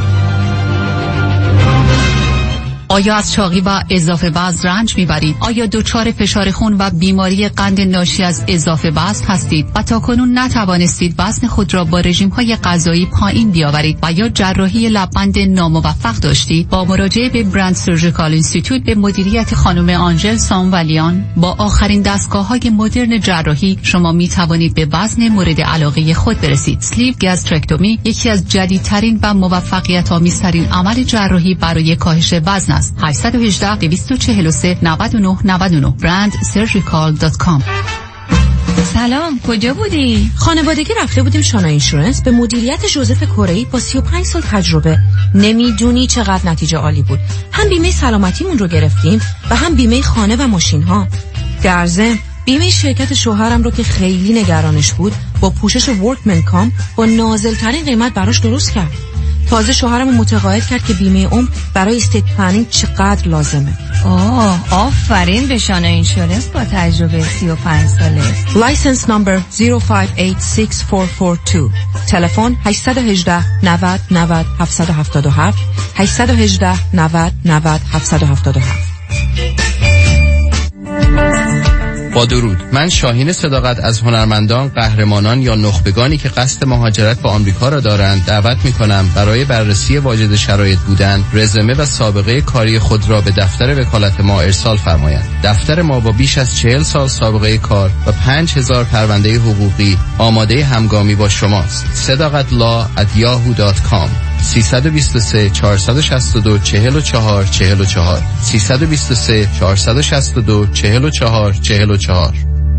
آیا از چاقی و اضافه وزن رنج میبرید؟ آیا دچار فشار خون و بیماری قند ناشی از اضافه وزن هستید و تاکنون نتوانستید وزن خود را با رژیم‌های غذایی پایین بیاورید و یا جراحی لب‌بند ناموفق داشتید؟ با مراجعه به برند سرجیکال اینستیتوت به مدیریت خانم آنژل سامولیان با آخرین دستگاه‌های مدرن جراحی شما میتوانید به وزن مورد علاقه خود برسید. سلیو گاسترکتومی یکی از جدیدترین و موفقیت‌آمیزترین عمل جراحی برای کاهش وزن 818 243 99 99 brandsurgical.com. سلام، کجا بودی؟ خانوادگی رفته بودیم شانا اینشورنس به مدیریت جوزف کره‌ای با 35 سال تجربه. نمیدونی چقدر نتیجه عالی بود. هم بیمه سلامتیمون رو گرفتیم و هم بیمه خانه و ماشین ها. در ضمن بیمه شرکت شوهرم رو که خیلی نگرانش بود با پوشش ورکمن کام با نازل‌ترین قیمت براش درست کرد. تازه شوهرم متقاعد کرد که بیمه عمر برای استیت پلنینگ چقدر لازمه. آفرین به شانا اینشورنس با تجربه 35 ساله. لایسنس نمبر 05864442. تلفن 818 90 90 777 818 90 90 777. با درود، من شاهین صداقت از هنرمندان، قهرمانان یا نخبگانی که قصد مهاجرت به آمریکا را دارند دعوت می‌کنم برای بررسی واجد شرایط بودن، رزومه و سابقه کاری خود را به دفتر وکالت ما ارسال فرمایند. دفتر ما با بیش از 40 سال سابقه کار و 5000 پرونده حقوقی آماده همگامی با شماست. sadaqatlaw@yahoo.com 323 462 44 44 323 462 44 44.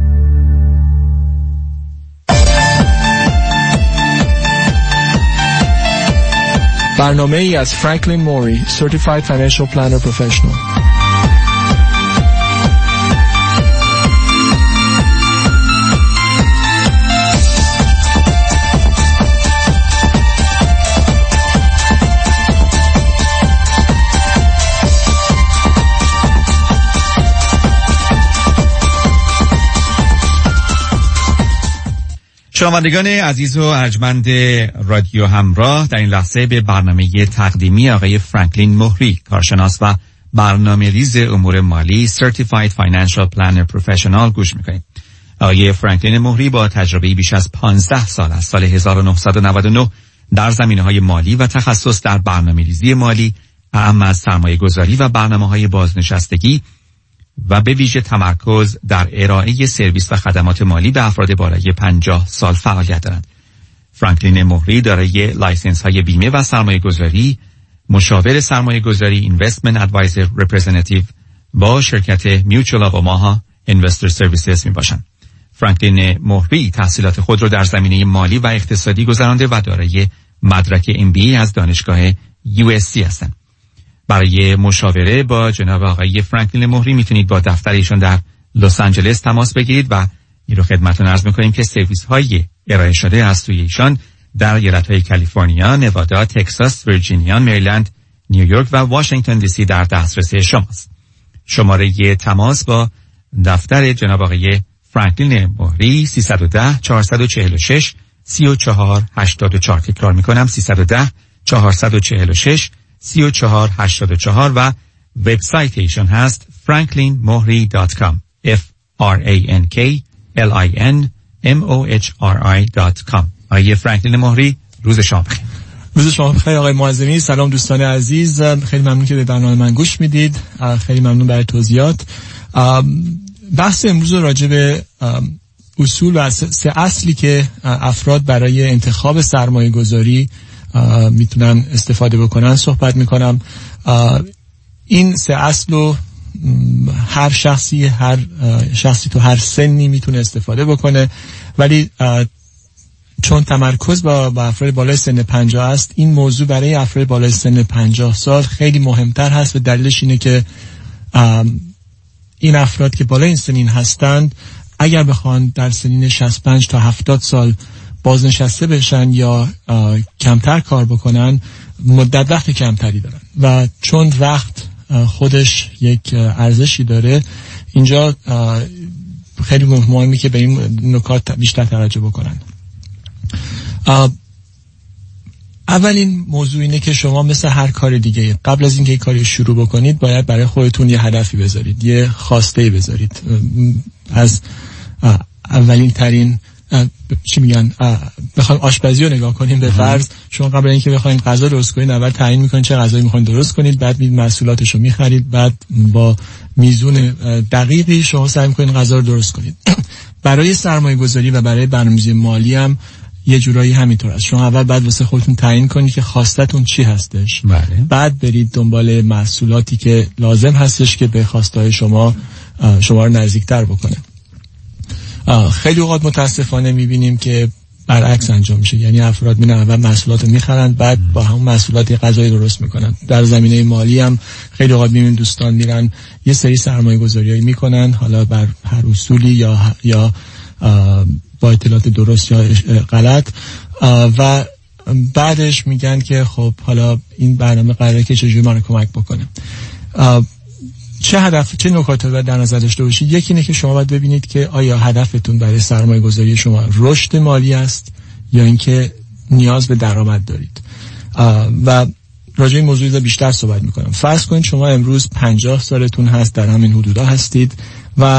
برنامه ای از فرانکلین موری Certified Financial Planner Professional. شنوندگان عزیز و ارجمند رادیو همراه، در این لحظه به برنامه تقدیمی آقای فرانکلین مهری، کارشناس و برنامه‌ریز امور مالی Certified Financial Planner Professional گوش میکنید. آقای فرانکلین مهری با تجربه بیش از 15 سال از سال 1999 در زمینه‌های مالی و تخصص در برنامه‌ریزی مالی، اعم از سرمایه‌گذاری و برنامه‌های بازنشستگی و به ویژه تمرکز در ارائه سرویس و خدمات مالی به افراد بالای 50 سال فعالیت دارند. فرانکلین مهری دارای لایسنس های بیمه و سرمایه گذاری، مشاور سرمایه گذاری Investment Advisor Representative با شرکت میوچوال آف اوماها اینوستر سرویسز می باشند. فرانکلین مهری تحصیلات خود را در زمینه مالی و اقتصادی گذرانده و دارای مدرک MBA از دانشگاه USC هستند. برای مشاوره با جناب آقای فرانکلین مهری میتونید با دفتر ایشون در لس آنجلس تماس بگیرید و این رو خدمتتون عرض میکنیم که سرویس های ارائه شده از سوی ایشان در ایالت‌های کالیفرنیا، نوادا، تگزاس، ویرجینیا، مریلند، نیویورک و واشنگتن دی سی در دسترس شماست. شماره تماس با دفتر جناب آقای فرانکلین مهری 310 446 3484. تکرار میکنم 310 446 3484 و وبسایت ایشون هست franklinmohri.com franklinmohri.com. آقای فرانکلین مهری، روز شما بخیر. روز شما بخیر آقای معظمی. سلام دوستان عزیز، خیلی ممنون که به برنامه من گوش میدید. خیلی ممنون برای توضیحات. بحث امروز راجع به اصول و سه اصلی که افراد برای انتخاب سرمایه گذاری میتونن استفاده بکنن صحبت میکنم. این سه اصل رو هر شخصی تو هر سنی میتونه استفاده بکنه، ولی چون تمرکز با افراد بالای سن 50 است، این موضوع برای افراد بالای سن 50 سال خیلی مهمتر هست و دلیلش اینه که این افراد که بالای این سنین هستند اگر بخوان در سنین 65 تا 70 سال بازنشسته بشن یا کمتر کار بکنن، مدت وقت کمتری دارن و چون وقت خودش یک ارزشی داره، اینجا خیلی مهمه که به این نکات بیشتر توجه بکنن. اولین موضوع اینه که شما مثل هر کار دیگه قبل از اینکه یک کاری شروع بکنید باید برای خودتون یه هدفی بذارید، یه خواسته‌ای بذارید. از اولین ترین چی میگن، بخوایم آشپزی رو نگاه کنیم به فرض، شما قبل اینکه بخواید غذا درست کنید اول تعیین میکنید چه غذایی میخواید درست کنید، بعد میید محصولاتش رو میخرید، بعد با میزون دقیقی شما سعی میکنید غذا رو درست کنید. برای سرمایه گذاری و برای برنامه‌ریزی مالی هم یه جورایی همینطور است. شما اول بعد واسه خودتون تعیین کنید که خواستتون چی هستش، بعد برید دنبال محصولاتی که لازم هستش که به خواستهای شما رو نزدیکتر بکنه. خیلی اوقات متاسفانه میبینیم که برعکس انجام میشه، یعنی افراد میرن اول محصولات رو میخرن، بعد با همون محصولات غذایی درست میکنن. در زمینه مالی هم خیلی اوقات میبینیم دوستان میرن یه سری سرمایه گذاریایی میکنن، حالا بر هر اصولی یا با اطلاعات درست یا غلط، و بعدش میگن که خب حالا این برنامه قراره که چجوری ما رو کمک بکنه. چه نکاتی رو در نظر داشته باشید؟ یکی اینه که شما باید ببینید که آیا هدفتون برای سرمایه گذاری شما رشد مالی است یا اینکه نیاز به درآمد دارید. و راجع به این موضوع بیشتر صحبت میکنم. فرض کنید شما امروز 50 سالتون هست، در همین حدودا هستید و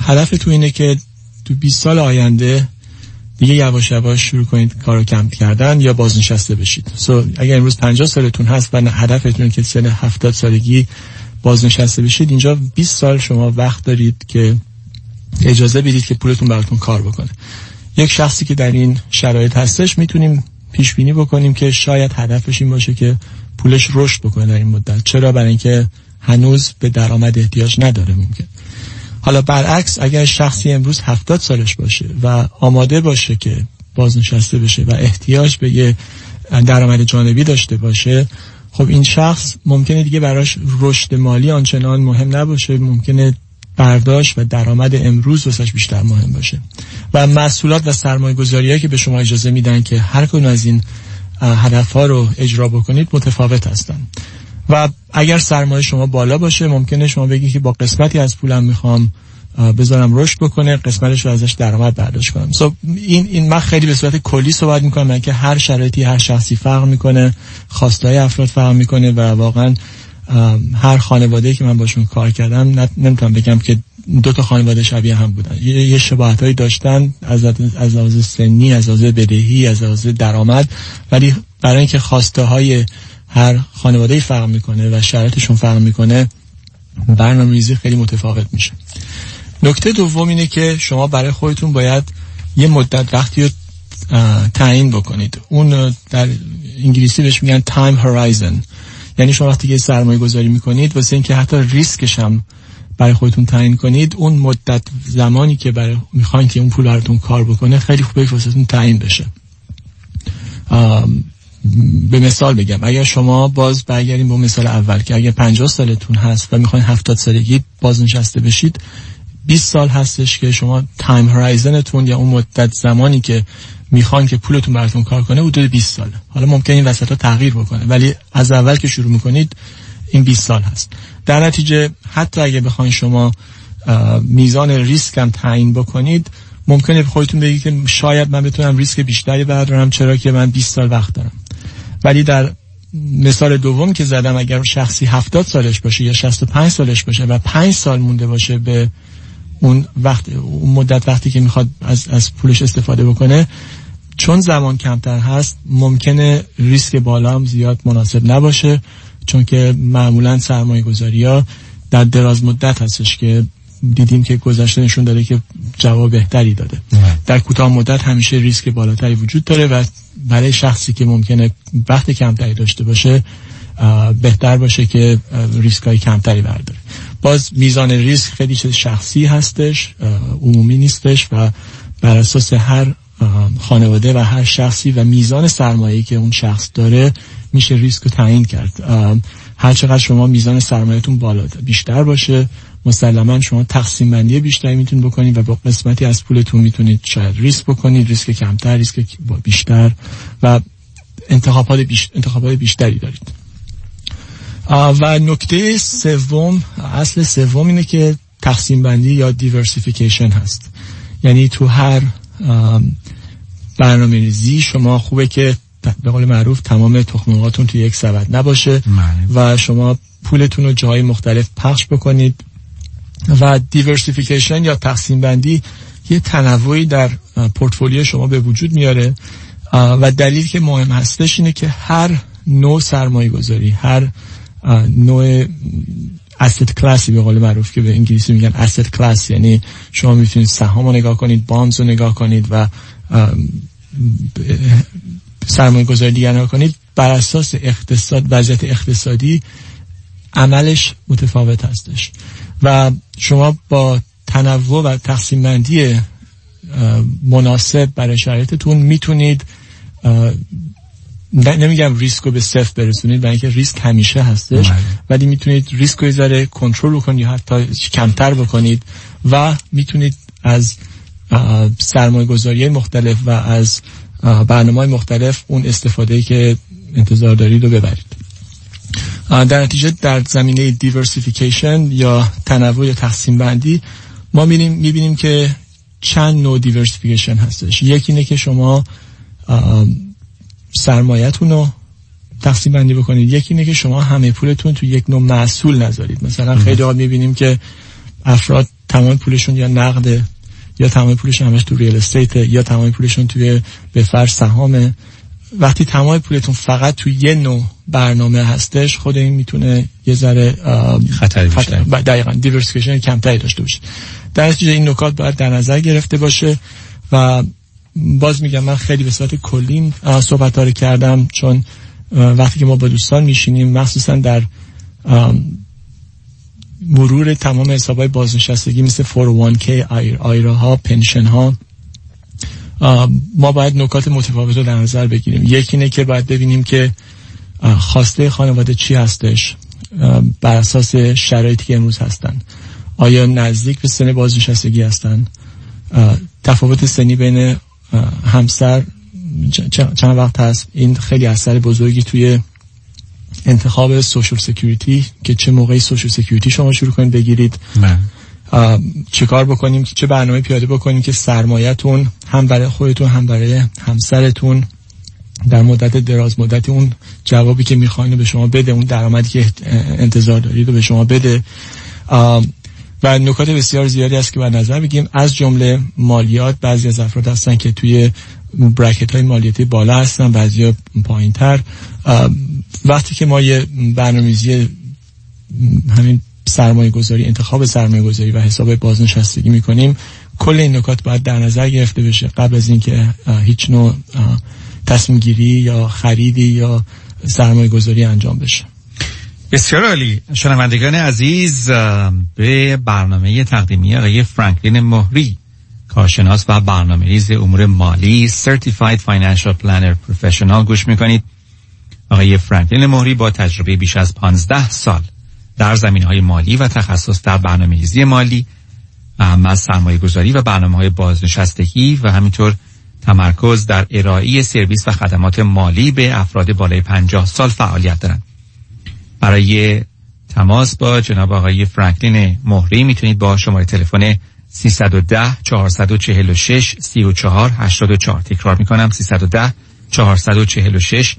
هدف تو اینه که تو 20 سال آینده دیگه یواش یواش شروع کنید کارو کم کردن یا بازنشسته بشید. اگر امروز 50 سالتون هست و هدفتون که سن 70 سالگی بازنشسته بشید، اینجا 20 سال شما وقت دارید که اجازه بدید که پولتون براتون کار بکنه. یک شخصی که در این شرایط هستش میتونیم پیش بینی بکنیم که شاید هدفش این باشه که پولش رشد بکنه در این مدت. چرا؟ برای اینکه هنوز به درآمد احتیاج نداره. ممکن حالا برعکس اگر شخصی امروز 70 سالش باشه و آماده باشه که بازنشسته بشه و احتیاج به یه درآمد جانبی داشته باشه، خب این شخص ممکنه دیگه براش رشد مالی آنچنان مهم نباشه، ممکنه برداشت و درآمد امروز واسش بیشتر مهم باشه و محصولات و سرمایه‌گذاری‌هایی که به شما اجازه میدن که هر کدوم از این هدف‌ها رو اجرا بکنید متفاوت هستن. و اگر سرمایه شما بالا باشه ممکنه شما بگی که با قسمتی از پولم میخوام بذارم رشد بکنه، قسمتش رو ازش درآمد برداشت کنم. این من خیلی به صورت کلی صحبت میکنم، من که هر شرایطی هر شخصی فرق میکنه، خواستهای افراد فرق میکنه و واقعا هر خانواده‌ای که من باشون کار کردم نمیتونم بگم که دو تا خانواده شبیه هم بودن. یه شباهتایی داشتن از لحاظ سنی، از لحاظ بدهی، از لحاظ درآمد، ولی برای اینکه خواسته های هر خانواده‌ای فرق میکنه و شرایطشون فرق میکنه، برنامه‌ریزی خیلی متفاوت میشه. نکته دوم اینه که شما برای خودتون باید یه مدت وقتی رو تعیین بکنید. اون در انگلیسی بهش میگن time horizon. یعنی شما وقتی که سرمایه گذاری میکنید واسه اینکه حتی ریسکش هم برای خودتون تعیین کنید، اون مدت زمانی که برای میخواین که اون پول براتون کار بکنه خیلی خوبه که واسهتون تعیین بشه. به مثال بگم، اگر شما باز برگردیم به مثال اول که اگر 50 سالتون هست و میخواین 70 سالگی بازنشسته بشید، 20 سال هستش که شما تایم هورایزنتون یا اون مدت زمانی که میخواین که پولتون براتون کار کنه حدود 20 ساله. حالا ممکنه این وسطا تغییر بکنه ولی از اول که شروع میکنید این 20 سال هست. در نتیجه حتی اگه بخواین شما میزان ریسک هم تعیین بکنید، ممکنه خودتون بگید که شاید من بتونم ریسک بیشتری بردارم چرا که من 20 سال وقت دارم. ولی در مثال دوم که زدم، اگر شخصی 70 سالش باشه یا 65 سالش باشه و 5 سال مونده باشه به اون مدت وقتی که میخواد از پولش استفاده بکنه، چون زمان کمتر هست ممکنه ریسک بالا هم زیاد مناسب نباشه، چون که معمولا سرمایه گذاری ها در دراز مدت هستش که دیدیم که گذشته نشون داده که جواب بهتری داده. در کوتاه مدت همیشه ریسک بالاتری وجود داره و برای شخصی که ممکنه وقت کمتری داشته باشه بهتر باشه که ریسک های کمتری برداره. باز میزان ریسک خیلی چیز شخصی هستش، عمومی نیستش و بر اساس هر خانواده و هر شخصی و میزان سرمایه‌ای که اون شخص داره میشه ریسک رو تعیین کرد. هر چقدر شما میزان سرمایه‌تون بیشتر باشه، مسلماً شما تقسیم بندی بیشتری میتونید بکنید و با قسمتی از پولتون میتونید شاید ریسک بکنید، ریسک کمتر، ریسک بیشتر و انتخابات بیشتری دارید. و نکته سوم، اصل سوم اینه که تقسیم بندی یا دیورسیفیکیشن هست. یعنی تو هر برنامه‌ریزی شما خوبه که به قول معروف تمام تخم مرغاتون تو یک سبد نباشه و شما پولتون رو جای مختلف پخش بکنید. و دیورسیفیکیشن یا تقسیم بندی یه تنوعی در پورتفولیو شما به وجود میاره و دلیل که مهم هستش اینه که هر نوع سرمایه گذاری، هر نوع asset کلاسی به قول معروف که به انگلیسی میگن asset کلاس، یعنی شما میتونید سهام رو نگاه کنید، بانز رو نگاه کنید و سرمایه گذاری دیگر نگاه کنید، بر اساس وضعیت اقتصادی عملش متفاوت هستش و شما با تنوع و تقسیم بندی مناسب برای شرایطتون میتونید، نمیگم ریسک رو به صفر برسونید برای اینکه ریسک همیشه هستش، ولی میتونید ریسک رو یه ذره کنترل بکنید یا حتی کمتر بکنید و میتونید از سرمایه‌گذاری مختلف و از برنامه‌های مختلف اون استفاده‌ای که انتظار دارید رو ببرید. در نتیجه در زمینه دیورسیفیکیشن یا تنوع یا تقسیم بندی ما میبینیم که چند نوع دیورسیفیکیشن هستش. یکی اینه که شما سرمایه‌تون رو تقسیم بندی بکنید، یکی اینه که شما همه پولتون تو یک نوع محصول نذارید. مثلا خیلی وقت میبینیم که افراد تمام پولشون یا نقده، یا تمام پولشون همش تو ریال استیت، یا تمام پولشون توی به فرض سهامه. وقتی تمام پولتون فقط تو یه نوع برنامه هستش، خود این میتونه یه ذره خطر دقیقاً دیورسیفیکیشن کمتری داشته باشه. در نتیجه این نکات باید در نظر گرفته باشه. و باز میگم من خیلی به صورت کلی صحبت‌ها رو کردم، چون وقتی که ما با دوستان میشینیم، مخصوصا در مرور تمام حساب‌های بازنشستگی مثل 401k، آیراها، پنشن ها، ما باید نکات متفاوت رو در نظر بگیریم. یکی اینه که باید ببینیم که خواسته خانواده چی هستش بر اساس شرایطی که امروز هستن. آیا نزدیک به سن بازنشستگی هستن؟ تفاوت سنی بین همسر چند وقت هست؟ این خیلی اثر بزرگی توی انتخاب سوشال سکیوریتی، که چه موقعی سوشال سکیوریتی شما شروع کنید بگیرید، چه کار بکنیم، چه برنامه پیاده بکنیم که سرمایه‌تون هم برای خودتون هم برای همسرتون در مدت دراز مدتی اون جوابی که میخواین به شما بده، اون درآمدی که انتظار دارید رو به شما بده. و نکات بسیار زیادی هست که باید نظر بگیریم، از جمله مالیات. بعضی از افراد هستن که توی برکت های مالیاتی بالا هستن، بعضی پایین تر. وقتی که ما یه برنامه‌ریزی همین سرمایه گذاری، انتخاب سرمایه گذاری و حساب بازنشستگی میکنیم، کل این نکات باید در نظر گرفته بشه قبل از اینکه هیچ نوع تصمیم گیری یا خریدی یا سرمایه گذاری انجام بشه. بسیار عالی. شنوندگان عزیز، به برنامه تقدیمی آقای فرانکلین مهری، کارشناس و برنامه‌ریز امور مالی، Certified Financial Planner Professional گوش میکنید. آقای فرانکلین مهری با تجربه بیش از 15 سال در زمینه‌های مالی و تخصص در برنامه‌ریزی مالی، از سرمایه‌گذاری و برنامه‌های بازنشستگی و همینطور تمرکز در ارائه سرویس و خدمات مالی به افراد بالای 50 سال فعالیت دارند. برای تماس با جناب آقای فرانکلین مهری میتونید با شماره تلفن 310 446 3484 تکرار میکنم 310 446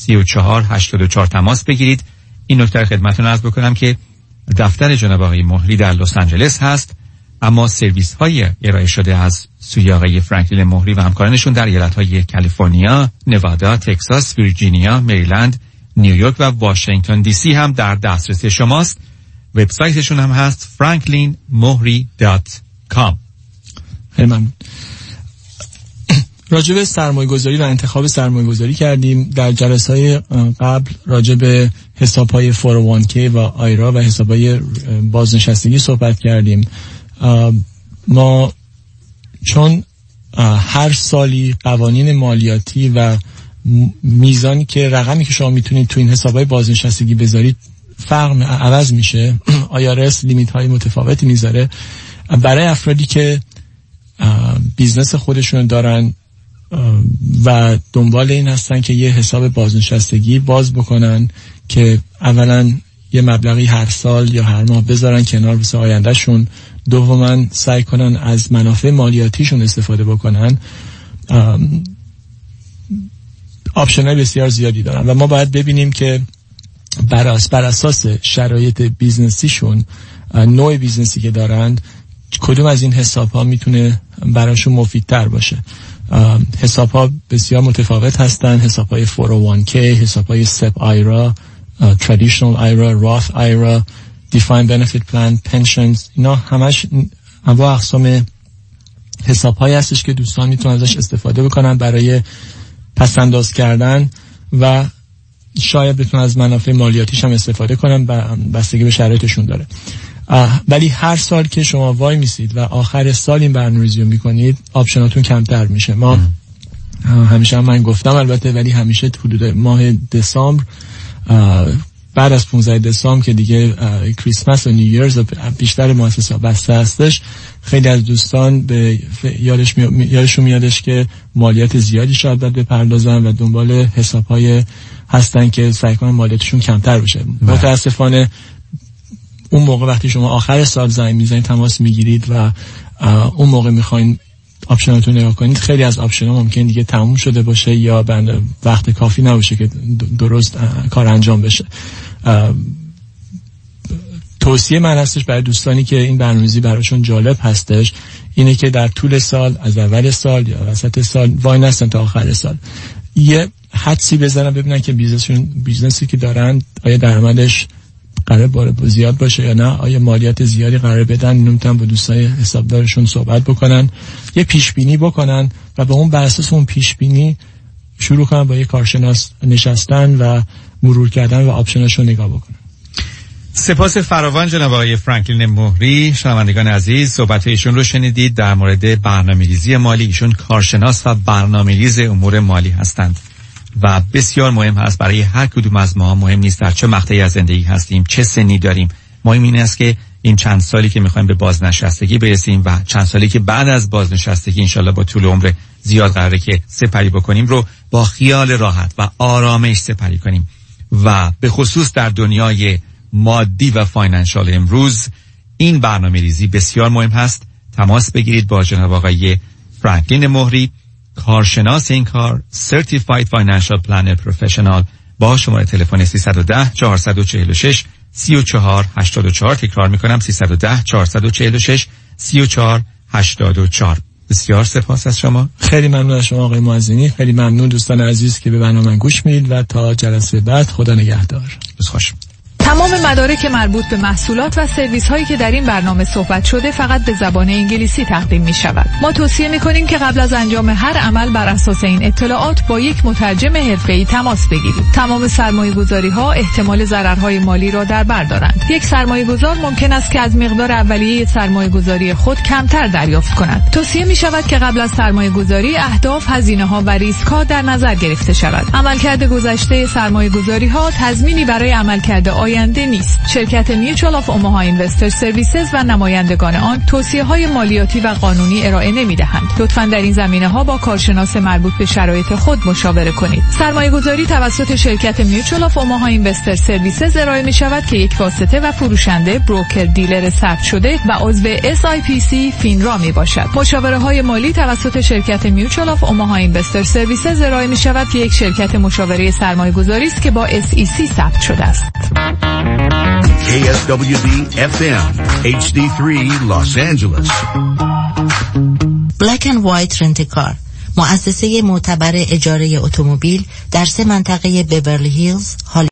3484 تماس بگیرید. این نکته خدمتتون عرض بکنم که دفتر جناب آقای مهری در لس آنجلس هست، اما سرویس های ارائه شده از سوی آقای فرانکلین مهری و همکارانشون در ایالت‌های کالیفرنیا، نوادا، تگزاس، ویرجینیا، مریلند، نیویورک و واشنگتن دی سی هم در دسترس شماست. وبسایتشون هم هست franklinmohri.com. خیلی ممنون. راجع به سرمایه‌گذاری و انتخاب سرمایه‌گذاری کردیم. در جلسه‌های قبل راجع به حساب‌های 401k و آیرا و حساب‌های بازنشستگی صحبت کردیم. ما چون هر سالی قوانین مالیاتی و میزانی که رقمی که شما میتونید تو این حساب‌های بازنشستگی بذارید فرق عوض میشه. IRS لیمیت‌های متفاوتی میذاره برای افرادی که بیزنس خودشون دارن و دنبال این هستن که یه حساب بازنشستگی باز بکنن که اولا یه مبلغی هر سال یا هر ماه بذارن کنار واسه آیندهشون، دوما سعی کنن از منافع مالیاتیشون استفاده بکنن. آپشن‌های بسیار زیادی دارن و ما باید ببینیم که بر اساس شرایط بیزنسیشون، نوع بیزنسی که دارن، کدوم از این حساب‌ها میتونه براشون مفیدتر باشه. حساب‌ها بسیار متفاوت هستن. حساب‌های 401k، حساب‌های SEP IRA، Traditional IRA، Roth IRA، Defined Benefit Plan، Pensions، اینا همش انواع اقسام حساب‌هایی هستش که دوستان میتونن ازش استفاده بکنن برای پس‌انداز کردن و شاید بتونن از منافع مالیاتیش هم استفاده کنن، بستگی به شرایطشون داره. ولی هر سال که شما وای میسید و آخر سال این برنامه‌ریزی رو میکنید، آپشناتون کمتر میشه. ما همیشه هم من گفتم البته، ولی همیشه حدود ماه دسامبر، بعد از 15 دسامبر که دیگه کریسمس و نیویرز و بیشتر مؤسسات بسته هستش، خیلی از دوستان به یادشون میادش که مالیات زیادی شاید باید بپردازن و دنبال حساب‌های هستن که سعی کنن مالیاتشون کمتر بشه. متاسفانه اون موقع وقتی شما آخر سال زنگ میزنید، تماس میگیرید و اون موقع میخواین آپشناتون نگاه کنید، خیلی از آپشن‌ها ممکن دیگه تموم شده باشه یا وقت کافی نباشه که درست کار انجام بشه. توصیه من هستش برای دوستانی که این برنامه‌ریزی براشون جالب هستش اینه که در طول سال، از اول سال یا وسط سال وای نستن تا آخر سال، یه حدسی بزنن ببینن که بیزنسی که دارن آیا درآمدش قراره زیاد باشه یا نه، آیا مالیات زیادی قراره بدن. اینو میتونن با دوستای حسابدارشون صحبت بکنن، یه پیش بینی بکنن و به اون بر اساس اون پیش بینی شروع کنن با یه کارشناس نشستن و مرور کردن و آپشناشو نگاه بکنن. سپاس فراوان جناب آقای فرانکلین مهری. شنوندگان عزیز، صحبت ایشون رو شنیدید در مورد برنامه‌ریزی مالی. ایشون کارشناس و برنامه‌ریز امور مالی هستند و بسیار مهم هست برای هر کدوم از ما، مهم نیست در چه مقطعی از زندگی هستیم، چه سنی داریم، مهم این است که این چند سالی که میخوایم به بازنشستگی برسیم و چند سالی که بعد از بازنشستگی انشالله با طول عمر زیاد قراره که سپری بکنیم رو با خیال راحت و آرامش سپری کنیم. و به خصوص در دنیای مادی و فاینانشال امروز این برنامه‌ریزی بسیار مهم هست. تماس بگیرید با جناب آقای فرانکلین مهری، کارشناس این کار، Certified Financial Planner Professional، با شماره تلفن 310 446 3484. تکرار میکنم 310 446 3484. بسیار سپاس از شما. خیلی ممنون از شما آقای معزینی. خیلی ممنون دوستان عزیز که به برنامه گوش میدید و تا جلسه بعد خدا نگهدار. خوش. تمام مدارک مربوط به محصولات و سرویس هایی که در این برنامه صحبت شده فقط به زبان انگلیسی تقدیم می شود. ما توصیه می کنیم که قبل از انجام هر عمل بر اساس این اطلاعات با یک مترجم حرفه‌ای تماس بگیرید. تمام سرمایه‌گذاری ها احتمال ضررهای مالی را در بر دارند. یک سرمایه‌گذار ممکن است که از مقدار اولیه سرمایه‌گذاری خود کمتر دریافت کند. توصیه می شود که قبل از سرمایه‌گذاری اهداف، هزینه‌ها و ریسک‌ها در نظر گرفته شود. عملکرد گذشته سرمایه‌گذاری ها تضمینی برای عملکرد آینده نیست. شرکت میوچوال آف اوماها اینوستر سرویسز و نمایندگان آن توصیه‌های مالیاتی و قانونی ارائه نمی‌دهند. لطفاً در این زمینه‌ها با کارشناس مربوط به شرایط خود مشاوره کنید. سرمایه‌گذاری توسط شرکت میوچوال آف اوماها اینوستر سرویسز ارائه می‌شود که یک واسطه و فروشنده، بروکر دیلر ثبت شده و عضو SIPC فینرا میباشد. مشاوره‌های مالی توسط شرکت میوچوال آف اوماها اینوستر سرویسز ارائه می‌شود که یک شرکت مشاوره سرمایه‌گذاری است که با SEC ثبت شده است. KSWB FM HD3 Los Angeles. Black and White Rent a Car، مؤسسه معتبر اجاره اتومبیل در 3 منطقه بیورلی هیلز،